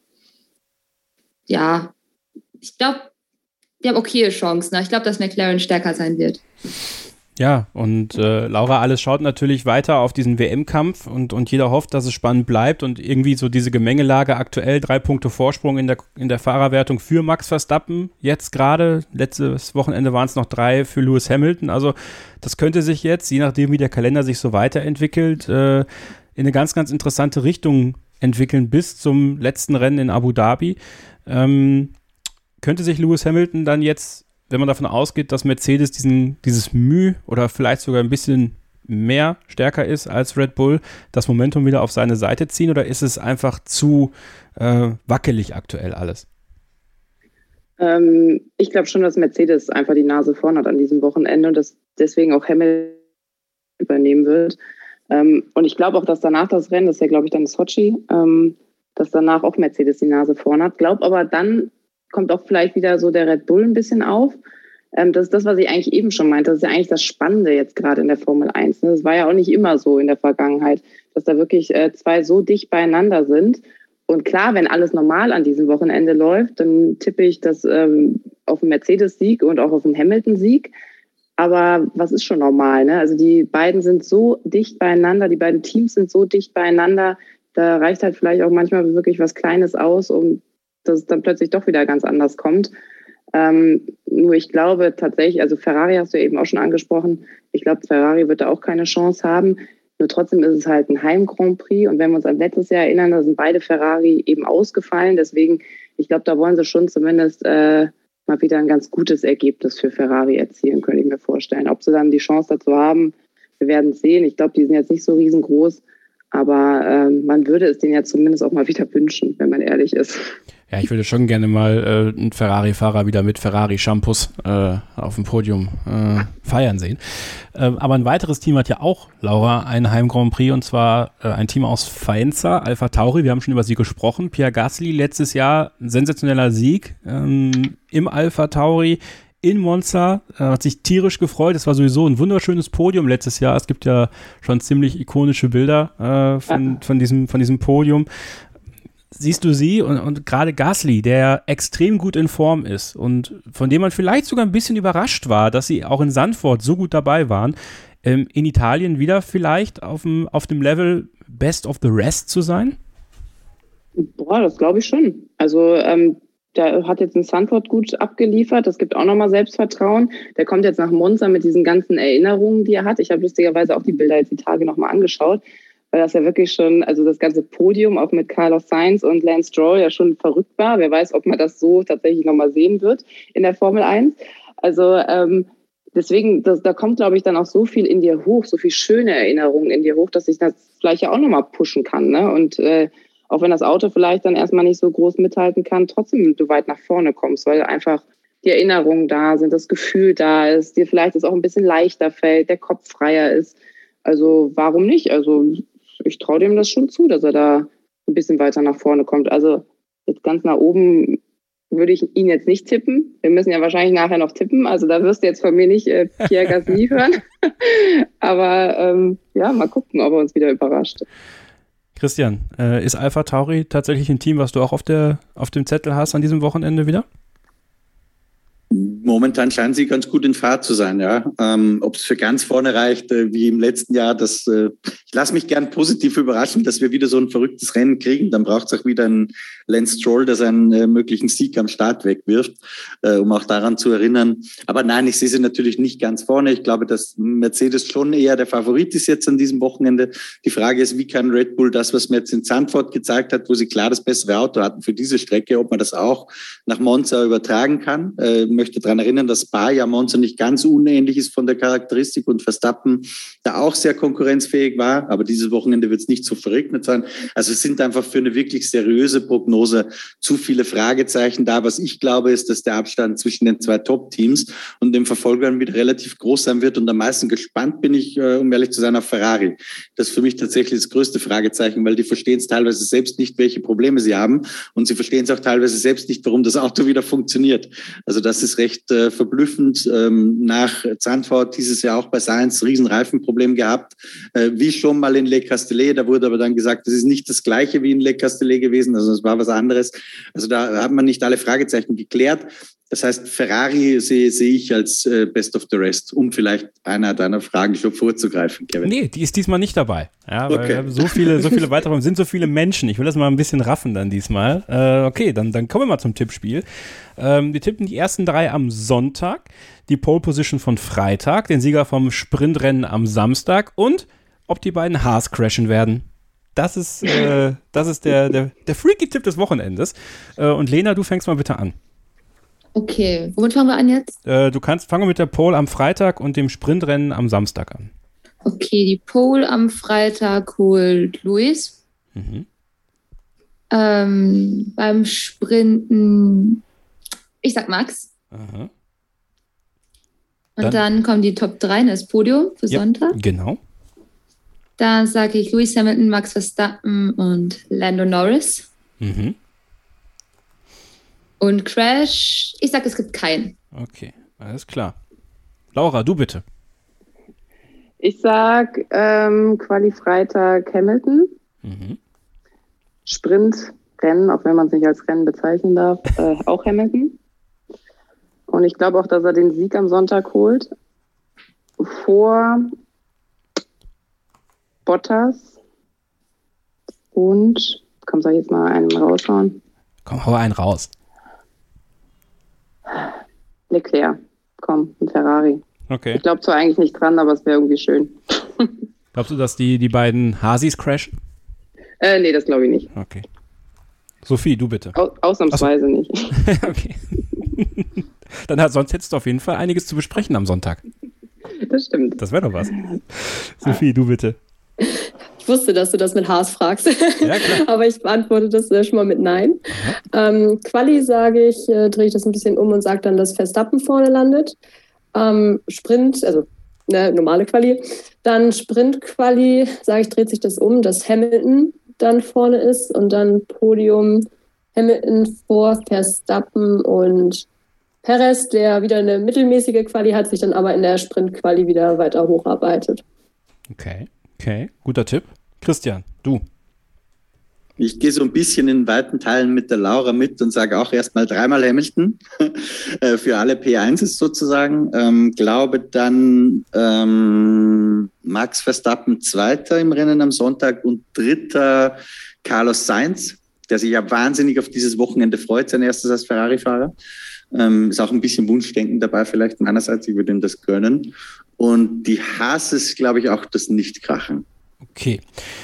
ja, ich glaube, die haben okaye Chancen. Ich glaube, dass McLaren stärker sein wird. Ja, und äh, Laura, alles schaut natürlich weiter auf diesen W M-Kampf und, und jeder hofft, dass es spannend bleibt und irgendwie so diese Gemengelage aktuell, drei Punkte Vorsprung in der, in der Fahrerwertung für Max Verstappen, jetzt gerade, letztes Wochenende waren es noch drei für Lewis Hamilton, also das könnte sich jetzt, je nachdem wie der Kalender sich so weiterentwickelt, äh, in eine ganz, ganz interessante Richtung entwickeln bis zum letzten Rennen in Abu Dhabi. Ähm, könnte sich Lewis Hamilton dann jetzt, wenn man davon ausgeht, dass Mercedes diesen, dieses Mühe oder vielleicht sogar ein bisschen mehr stärker ist als Red Bull, das Momentum wieder auf seine Seite ziehen oder ist es einfach zu äh, wackelig aktuell alles? Ähm, ich glaube schon, dass Mercedes einfach die Nase vorn hat an diesem Wochenende und dass deswegen auch Hamilton übernehmen wird. Ähm, und ich glaube auch, dass danach das Rennen, das ist ja glaube ich dann Sochi, ähm, dass danach auch Mercedes die Nase vorn hat. Glaube aber dann kommt auch vielleicht wieder so der Red Bull ein bisschen auf. Ähm, das ist das, was ich eigentlich eben schon meinte. Das ist ja eigentlich das Spannende jetzt gerade in der Formel eins. Ne? Das war ja auch nicht immer so in der Vergangenheit, dass da wirklich äh, zwei so dicht beieinander sind. Und klar, wenn alles normal an diesem Wochenende läuft, dann tippe ich das ähm, auf einen Mercedes-Sieg und auch auf einen Hamilton-Sieg. Aber was ist schon normal? Ne? Also die beiden sind so dicht beieinander, die beiden Teams sind so dicht beieinander, da reicht halt vielleicht auch manchmal wirklich was Kleines aus, um dass es dann plötzlich doch wieder ganz anders kommt. Ähm, nur ich glaube tatsächlich, also Ferrari hast du eben auch schon angesprochen, ich glaube, Ferrari wird da auch keine Chance haben. Nur trotzdem ist es halt ein Heim-Grand Prix und wenn wir uns an letztes Jahr erinnern, da sind beide Ferrari eben ausgefallen. Deswegen, ich glaube, da wollen sie schon zumindest äh, mal wieder ein ganz gutes Ergebnis für Ferrari erzielen, könnte ich mir vorstellen. Ob sie dann die Chance dazu haben, wir werden es sehen. Ich glaube, die sind jetzt nicht so riesengroß, aber äh, man würde es denen ja zumindest auch mal wieder wünschen, wenn man ehrlich ist. Ja, ich würde schon gerne mal äh, einen Ferrari-Fahrer wieder mit Ferrari-Shampoos äh, auf dem Podium äh, feiern sehen. Ähm, aber ein weiteres Team hat ja auch, Laura, einen Heim-Grand Prix und zwar äh, ein Team aus Faenza, Alpha Tauri. Wir haben schon über sie gesprochen. Pierre Gasly, letztes Jahr ein sensationeller Sieg ähm, im Alpha Tauri in Monza, äh, hat sich tierisch gefreut. Es war sowieso ein wunderschönes Podium letztes Jahr. Es gibt ja schon ziemlich ikonische Bilder äh, von, von, diesem, von diesem Podium. Siehst du sie und, und gerade Gasly, der extrem gut in Form ist und von dem man vielleicht sogar ein bisschen überrascht war, dass sie auch in Zandvoort so gut dabei waren, ähm, in Italien wieder vielleicht auf dem, auf dem Level Best of the Rest zu sein? Boah, das glaube ich schon. Also ähm, der hat jetzt in Zandvoort gut abgeliefert. Das gibt auch nochmal Selbstvertrauen. Der kommt jetzt nach Monza mit diesen ganzen Erinnerungen, die er hat. Ich habe lustigerweise auch die Bilder jetzt die Tage nochmal angeschaut, weil das ja wirklich schon, also das ganze Podium auch mit Carlos Sainz und Lance Stroll ja schon verrückt war. Wer weiß, ob man das so tatsächlich nochmal sehen wird in der Formel eins. Also ähm, deswegen, das, da kommt, glaube ich, dann auch so viel in dir hoch, so viel schöne Erinnerungen in dir hoch, dass ich das vielleicht ja auch nochmal pushen kann. Ne? Und äh, auch wenn das Auto vielleicht dann erstmal nicht so groß mithalten kann, trotzdem du weit nach vorne kommst, weil einfach die Erinnerungen da sind, das Gefühl da ist, dir vielleicht es auch ein bisschen leichter fällt, der Kopf freier ist. Also warum nicht? Also ich traue dem das schon zu, dass er da ein bisschen weiter nach vorne kommt. Also jetzt ganz nach oben würde ich ihn jetzt nicht tippen. Wir müssen ja wahrscheinlich nachher noch tippen. Also da wirst du jetzt von mir nicht äh, Pierre Gasly hören. Aber ähm, ja, mal gucken, ob er uns wieder überrascht. Christian, äh, ist Alpha Tauri tatsächlich ein Team, was du auch auf, der, auf dem Zettel hast an diesem Wochenende wieder? Momentan scheinen sie ganz gut in Fahrt zu sein, ja. Ähm, ob es für ganz vorne reicht, äh, wie im letzten Jahr, das, äh, ich lasse mich gern positiv überraschen, dass wir wieder so ein verrücktes Rennen kriegen. Dann braucht es auch wieder einen Lance Stroll, der seinen äh, möglichen Sieg am Start wegwirft, äh, um auch daran zu erinnern. Aber nein, ich sehe sie natürlich nicht ganz vorne. Ich glaube, dass Mercedes schon eher der Favorit ist jetzt an diesem Wochenende. Die Frage ist, wie kann Red Bull das, was mir jetzt in Zandvoort gezeigt hat, wo sie klar das bessere Auto hatten für diese Strecke, ob man das auch nach Monza übertragen kann. Äh, Ich möchte daran erinnern, dass Spa ja Monza nicht ganz unähnlich ist von der Charakteristik und Verstappen da auch sehr konkurrenzfähig war, aber dieses Wochenende wird es nicht so verregnet sein. Also es sind einfach für eine wirklich seriöse Prognose zu viele Fragezeichen da. Was ich glaube, ist, dass der Abstand zwischen den zwei Top-Teams und den Verfolgern wieder relativ groß sein wird und am meisten gespannt bin ich, um ehrlich zu sein, auf Ferrari. Das ist für mich tatsächlich das größte Fragezeichen, weil die verstehen es teilweise selbst nicht, welche Probleme sie haben und sie verstehen es auch teilweise selbst nicht, warum das Auto wieder funktioniert. Also das ist recht äh, verblüffend. Ähm, nach Zandvoort dieses Jahr auch bei Sainz riesen Reifenproblem gehabt, äh, wie schon mal in Le Castellet. Da wurde aber dann gesagt, das ist nicht das Gleiche wie in Le Castellet gewesen, also es war was anderes. Also da hat man nicht alle Fragezeichen geklärt. Das heißt, Ferrari sehe, sehe ich als äh, Best of the Rest, um vielleicht einer deiner Fragen schon vorzugreifen, Kevin. Nee, die ist diesmal nicht dabei. Ja, weil okay. wir haben so viele, so viele weitere, sind so viele Menschen. Ich will das mal ein bisschen raffen dann diesmal. Äh, okay, dann, dann kommen wir mal zum Tippspiel. Ähm, wir tippen die ersten drei am Sonntag, die Pole Position von Freitag, den Sieger vom Sprintrennen am Samstag und ob die beiden Haas crashen werden. Das ist, äh, das ist der, der, der freaky Tipp des Wochenendes. Äh, und Lena, du fängst mal bitte an. Okay, womit fangen wir an jetzt? Äh, du kannst fangen wir mit der Pole am Freitag und dem Sprintrennen am Samstag an. Okay, die Pole am Freitag holt Luis. Mhm. Ähm, beim Sprinten, ich sag Max. Aha. Und Dann, dann kommen die Top drei, das Podium für ja, Sonntag. Genau. Da sage ich Lewis Hamilton, Max Verstappen und Lando Norris. Mhm. Und Crash, ich sag, es gibt keinen. Okay, alles klar. Laura, du bitte. Ich sag ähm, Quali Freitag Hamilton. Mhm. Sprint, Rennen, auch wenn man es nicht als Rennen bezeichnen darf, äh, auch Hamilton. Und ich glaube auch, dass er den Sieg am Sonntag holt. Vor Bottas und, komm, soll ich jetzt mal einen raushauen? Komm, hau einen raus. Leclerc, komm, ein Ferrari. Okay. Ich glaube zwar eigentlich nicht dran, aber es wäre irgendwie schön. Glaubst du, dass die, die beiden Hasis crashen? Äh, nee, das glaube ich nicht. Okay. Sophie, du bitte. Au- ausnahmsweise nicht. Okay. Dann hat, sonst hättest du auf jeden Fall einiges zu besprechen am Sonntag. Das stimmt. Das wäre doch was. Sophie, du bitte. Ich wusste, dass du das mit Haas fragst. Ja, klar. Aber ich beantworte das äh, schon mal mit Nein. Ähm, Quali sage ich, äh, drehe ich das ein bisschen um und sage dann, dass Verstappen vorne landet. Ähm, Sprint, also ne, normale Quali. Dann Sprint-Quali, sage ich, dreht sich das um, dass Hamilton dann vorne ist und dann Podium Hamilton vor Verstappen und Perez, der wieder eine mittelmäßige Quali hat, sich dann aber in der Sprint-Quali wieder weiter hocharbeitet. Okay, okay. Guter Tipp. Christian, du. Ich gehe so ein bisschen in weiten Teilen mit der Laura mit und sage auch erstmal dreimal Hamilton für alle P eins sozusagen. Ähm, glaube dann ähm, Max Verstappen Zweiter im Rennen am Sonntag und Dritter Carlos Sainz, der sich ja wahnsinnig auf dieses Wochenende freut, sein erstes als Ferrari-Fahrer. Ähm, ist auch ein bisschen Wunschdenken dabei vielleicht meinerseits, ich würde ihm das gönnen. Und die Haas ist, glaube ich, auch das Nicht-Krachen. Okay.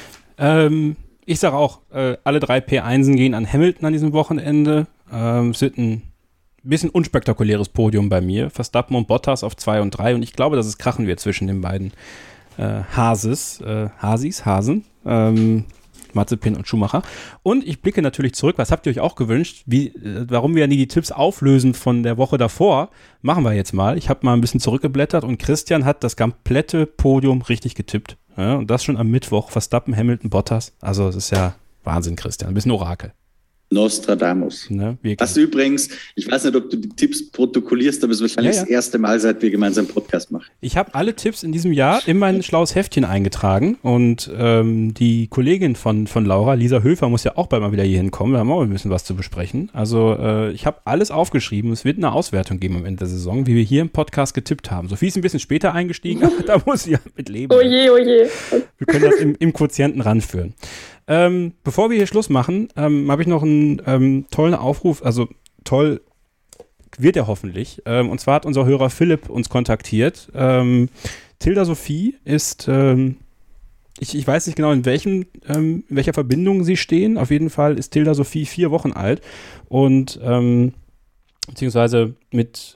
Ähm, ich sage auch, äh, alle drei P eins gehen an Hamilton an diesem Wochenende. Ähm, es wird ein bisschen unspektakuläres Podium bei mir. Verstappen und Bottas auf zwei und drei. Und ich glaube, dass es krachen wird zwischen den beiden äh, Hases, äh, Hasis, Hasen. Ähm, Mazepin und Schumacher. Und ich blicke natürlich zurück, was habt ihr euch auch gewünscht, wie, äh, warum wir ja nie die Tipps auflösen von der Woche davor, machen wir jetzt mal. Ich habe mal ein bisschen zurückgeblättert und Christian hat das komplette Podium richtig getippt. Ja, und das schon am Mittwoch. Verstappen, Hamilton, Bottas. Also es ist ja Wahnsinn, Christian. Ein bisschen Orakel. Nostradamus. Ne, das übrigens, ich weiß nicht, ob du die Tipps protokollierst, aber es ist wahrscheinlich ja, ja. das erste Mal, seit wir gemeinsam einen Podcast machen. Ich habe alle Tipps in diesem Jahr in mein schlaues Heftchen eingetragen und ähm, die Kollegin von, von Laura, Lisa Höfer, muss ja auch bald mal wieder hier hinkommen. Da haben wir auch ein bisschen was zu besprechen. Also äh, ich habe alles aufgeschrieben. Es wird eine Auswertung geben am Ende der Saison, wie wir hier im Podcast getippt haben. Sophie ist ein bisschen später eingestiegen, aber da muss sie ja mit leben. Oh je, oh je. Wir können das im, im Quotienten ranführen. Ähm, bevor wir hier Schluss machen, ähm, habe ich noch einen ähm, tollen Aufruf, also toll wird er hoffentlich. Ähm, und zwar hat unser Hörer Philipp uns kontaktiert. Ähm, Tilda Sophie ist, ähm, ich, ich weiß nicht genau, in welchem, ähm, in welcher Verbindung sie stehen. Auf jeden Fall ist Tilda Sophie vier Wochen alt und ähm, beziehungsweise mit,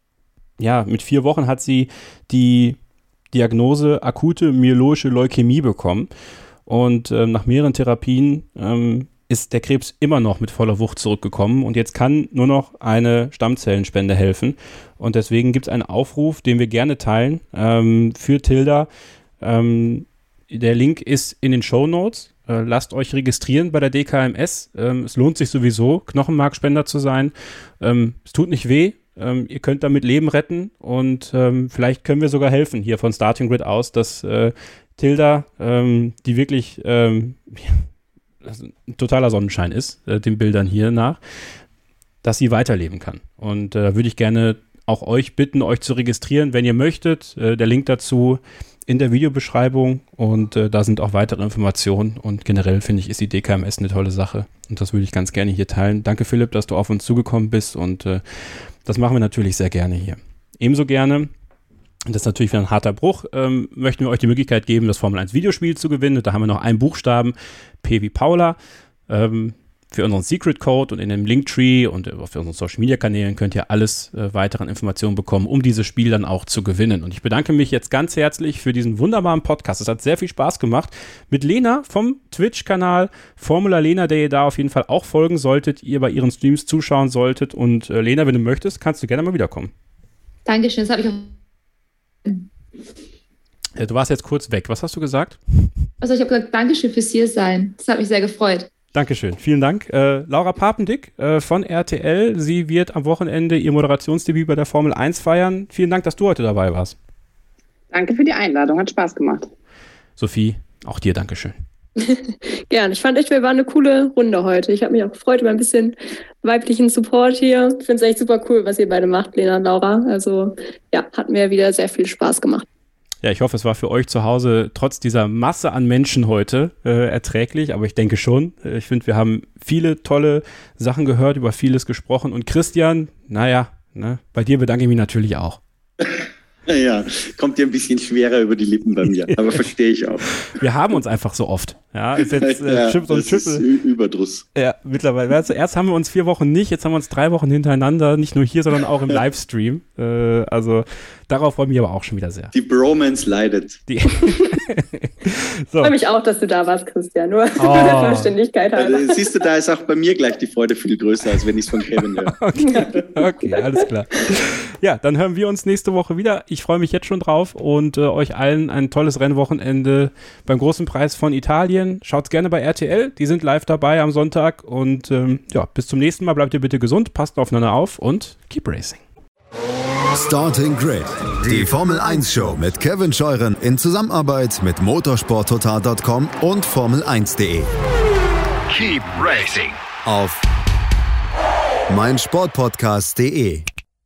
ja, mit vier Wochen hat sie die Diagnose akute myeloische Leukämie bekommen. Und ähm, nach mehreren Therapien ähm, ist der Krebs immer noch mit voller Wucht zurückgekommen. Und jetzt kann nur noch eine Stammzellenspende helfen. Und deswegen gibt es einen Aufruf, den wir gerne teilen ähm, für Tilda. Ähm, der Link ist in den Shownotes. Äh, lasst euch registrieren bei der D K M S. Ähm, es lohnt sich sowieso, Knochenmarkspender zu sein. Ähm, es tut nicht weh. Ähm, ihr könnt damit Leben retten. Und ähm, vielleicht können wir sogar helfen hier von Starting Grid aus, dass äh, Tilda, ähm, die wirklich ähm, also ein totaler Sonnenschein ist, äh, den Bildern hier nach, dass sie weiterleben kann. Und da äh, würde ich gerne auch euch bitten, euch zu registrieren, wenn ihr möchtet. Äh, der Link dazu in der Videobeschreibung und äh, da sind auch weitere Informationen. Und generell finde ich, ist die D K M S eine tolle Sache. Und das würde ich ganz gerne hier teilen. Danke, Philipp, dass du auf uns zugekommen bist und äh, das machen wir natürlich sehr gerne hier. Ebenso gerne, das ist natürlich wieder ein harter Bruch, ähm, möchten wir euch die Möglichkeit geben, das Formel eins Videospiel zu gewinnen. Da haben wir noch einen Buchstaben, P wie Paula, ähm, für unseren Secret Code und in dem Linktree und auf unseren Social Media Kanälen könnt ihr alles äh, weiteren Informationen bekommen, um dieses Spiel dann auch zu gewinnen. Und ich bedanke mich jetzt ganz herzlich für diesen wunderbaren Podcast. Es hat sehr viel Spaß gemacht mit Lena vom Twitch-Kanal Formula Lena, der ihr da auf jeden Fall auch folgen solltet, ihr bei ihren Streams zuschauen solltet. Und äh, Lena, wenn du möchtest, kannst du gerne mal wiederkommen. Dankeschön, das habe ich auch. Du warst jetzt kurz weg. Was hast du gesagt? Also ich habe gesagt, Dankeschön fürs Hiersein. Das hat mich sehr gefreut. Dankeschön, vielen Dank. Äh, Laura Papendick äh, von R T L. Sie wird am Wochenende ihr Moderationsdebüt bei der Formel eins feiern. Vielen Dank, dass du heute dabei warst. Danke für die Einladung, hat Spaß gemacht. Sophie, auch dir Dankeschön. Gern. Ich fand echt, wir waren eine coole Runde heute. Ich habe mich auch gefreut über ein bisschen weiblichen Support hier. Ich finde es echt super cool, was ihr beide macht, Lena und Laura. Also ja, hat mir wieder sehr viel Spaß gemacht. Ja, ich hoffe, es war für euch zu Hause trotz dieser Masse an Menschen heute äh, erträglich, aber ich denke schon. Ich finde, wir haben viele tolle Sachen gehört, über vieles gesprochen. Und Christian, naja, ne, bei dir bedanke ich mich natürlich auch. Ja, kommt dir ein bisschen schwerer über die Lippen bei mir, aber verstehe ich auch. Wir haben uns einfach so oft. Ja, ist jetzt äh, ja, Chip und das ist Überdruss. Ja, mittlerweile. Also erst haben wir uns vier Wochen nicht, jetzt haben wir uns drei Wochen hintereinander, nicht nur hier, sondern auch im Livestream. Äh, also darauf freue ich mich aber auch schon wieder sehr. Die Bromance leidet. Die so. Ich freue mich auch, dass du da warst, Christian. Nur oh. der Vollständigkeit halber. Also, siehst du, da ist auch bei mir gleich die Freude viel größer, als wenn ich es von Kevin höre. Okay. okay, alles klar. Ja, dann hören wir uns nächste Woche wieder. Ich freue mich jetzt schon drauf und äh, euch allen ein tolles Rennwochenende beim Großen Preis von Italien. Schaut's gerne bei R T L, die sind live dabei am Sonntag und ähm, ja, bis zum nächsten Mal. Bleibt ihr bitte gesund, passt aufeinander auf und keep racing. Starting Grid, die Formel eins Show mit Kevin Scheuren in Zusammenarbeit mit motorsport total Punkt com und Formel eins Punkt de. Keep racing auf meinsportpodcast punkt de.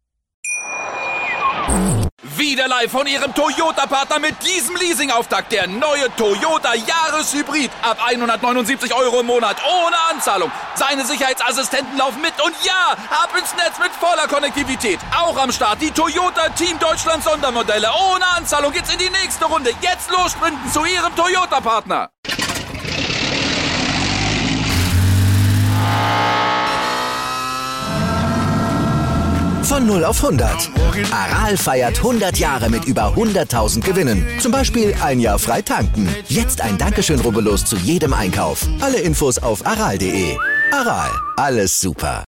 Wieder live von Ihrem Toyota-Partner mit diesem Leasing-Auftakt. Der neue Toyota Jahreshybrid. Ab hundertneunundsiebzig Euro im Monat. Ohne Anzahlung. Seine Sicherheitsassistenten laufen mit. Und ja, ab ins Netz mit voller Konnektivität. Auch am Start die Toyota Team Deutschland Sondermodelle. Ohne Anzahlung geht's in die nächste Runde. Jetzt los sprinten zu Ihrem Toyota-Partner. Von null auf hundert. Aral feiert hundert Jahre mit über hunderttausend Gewinnen. Zum Beispiel ein Jahr frei tanken. Jetzt ein Dankeschön, rubbellos zu jedem Einkauf. Alle Infos auf aral punkt de. Aral, alles super.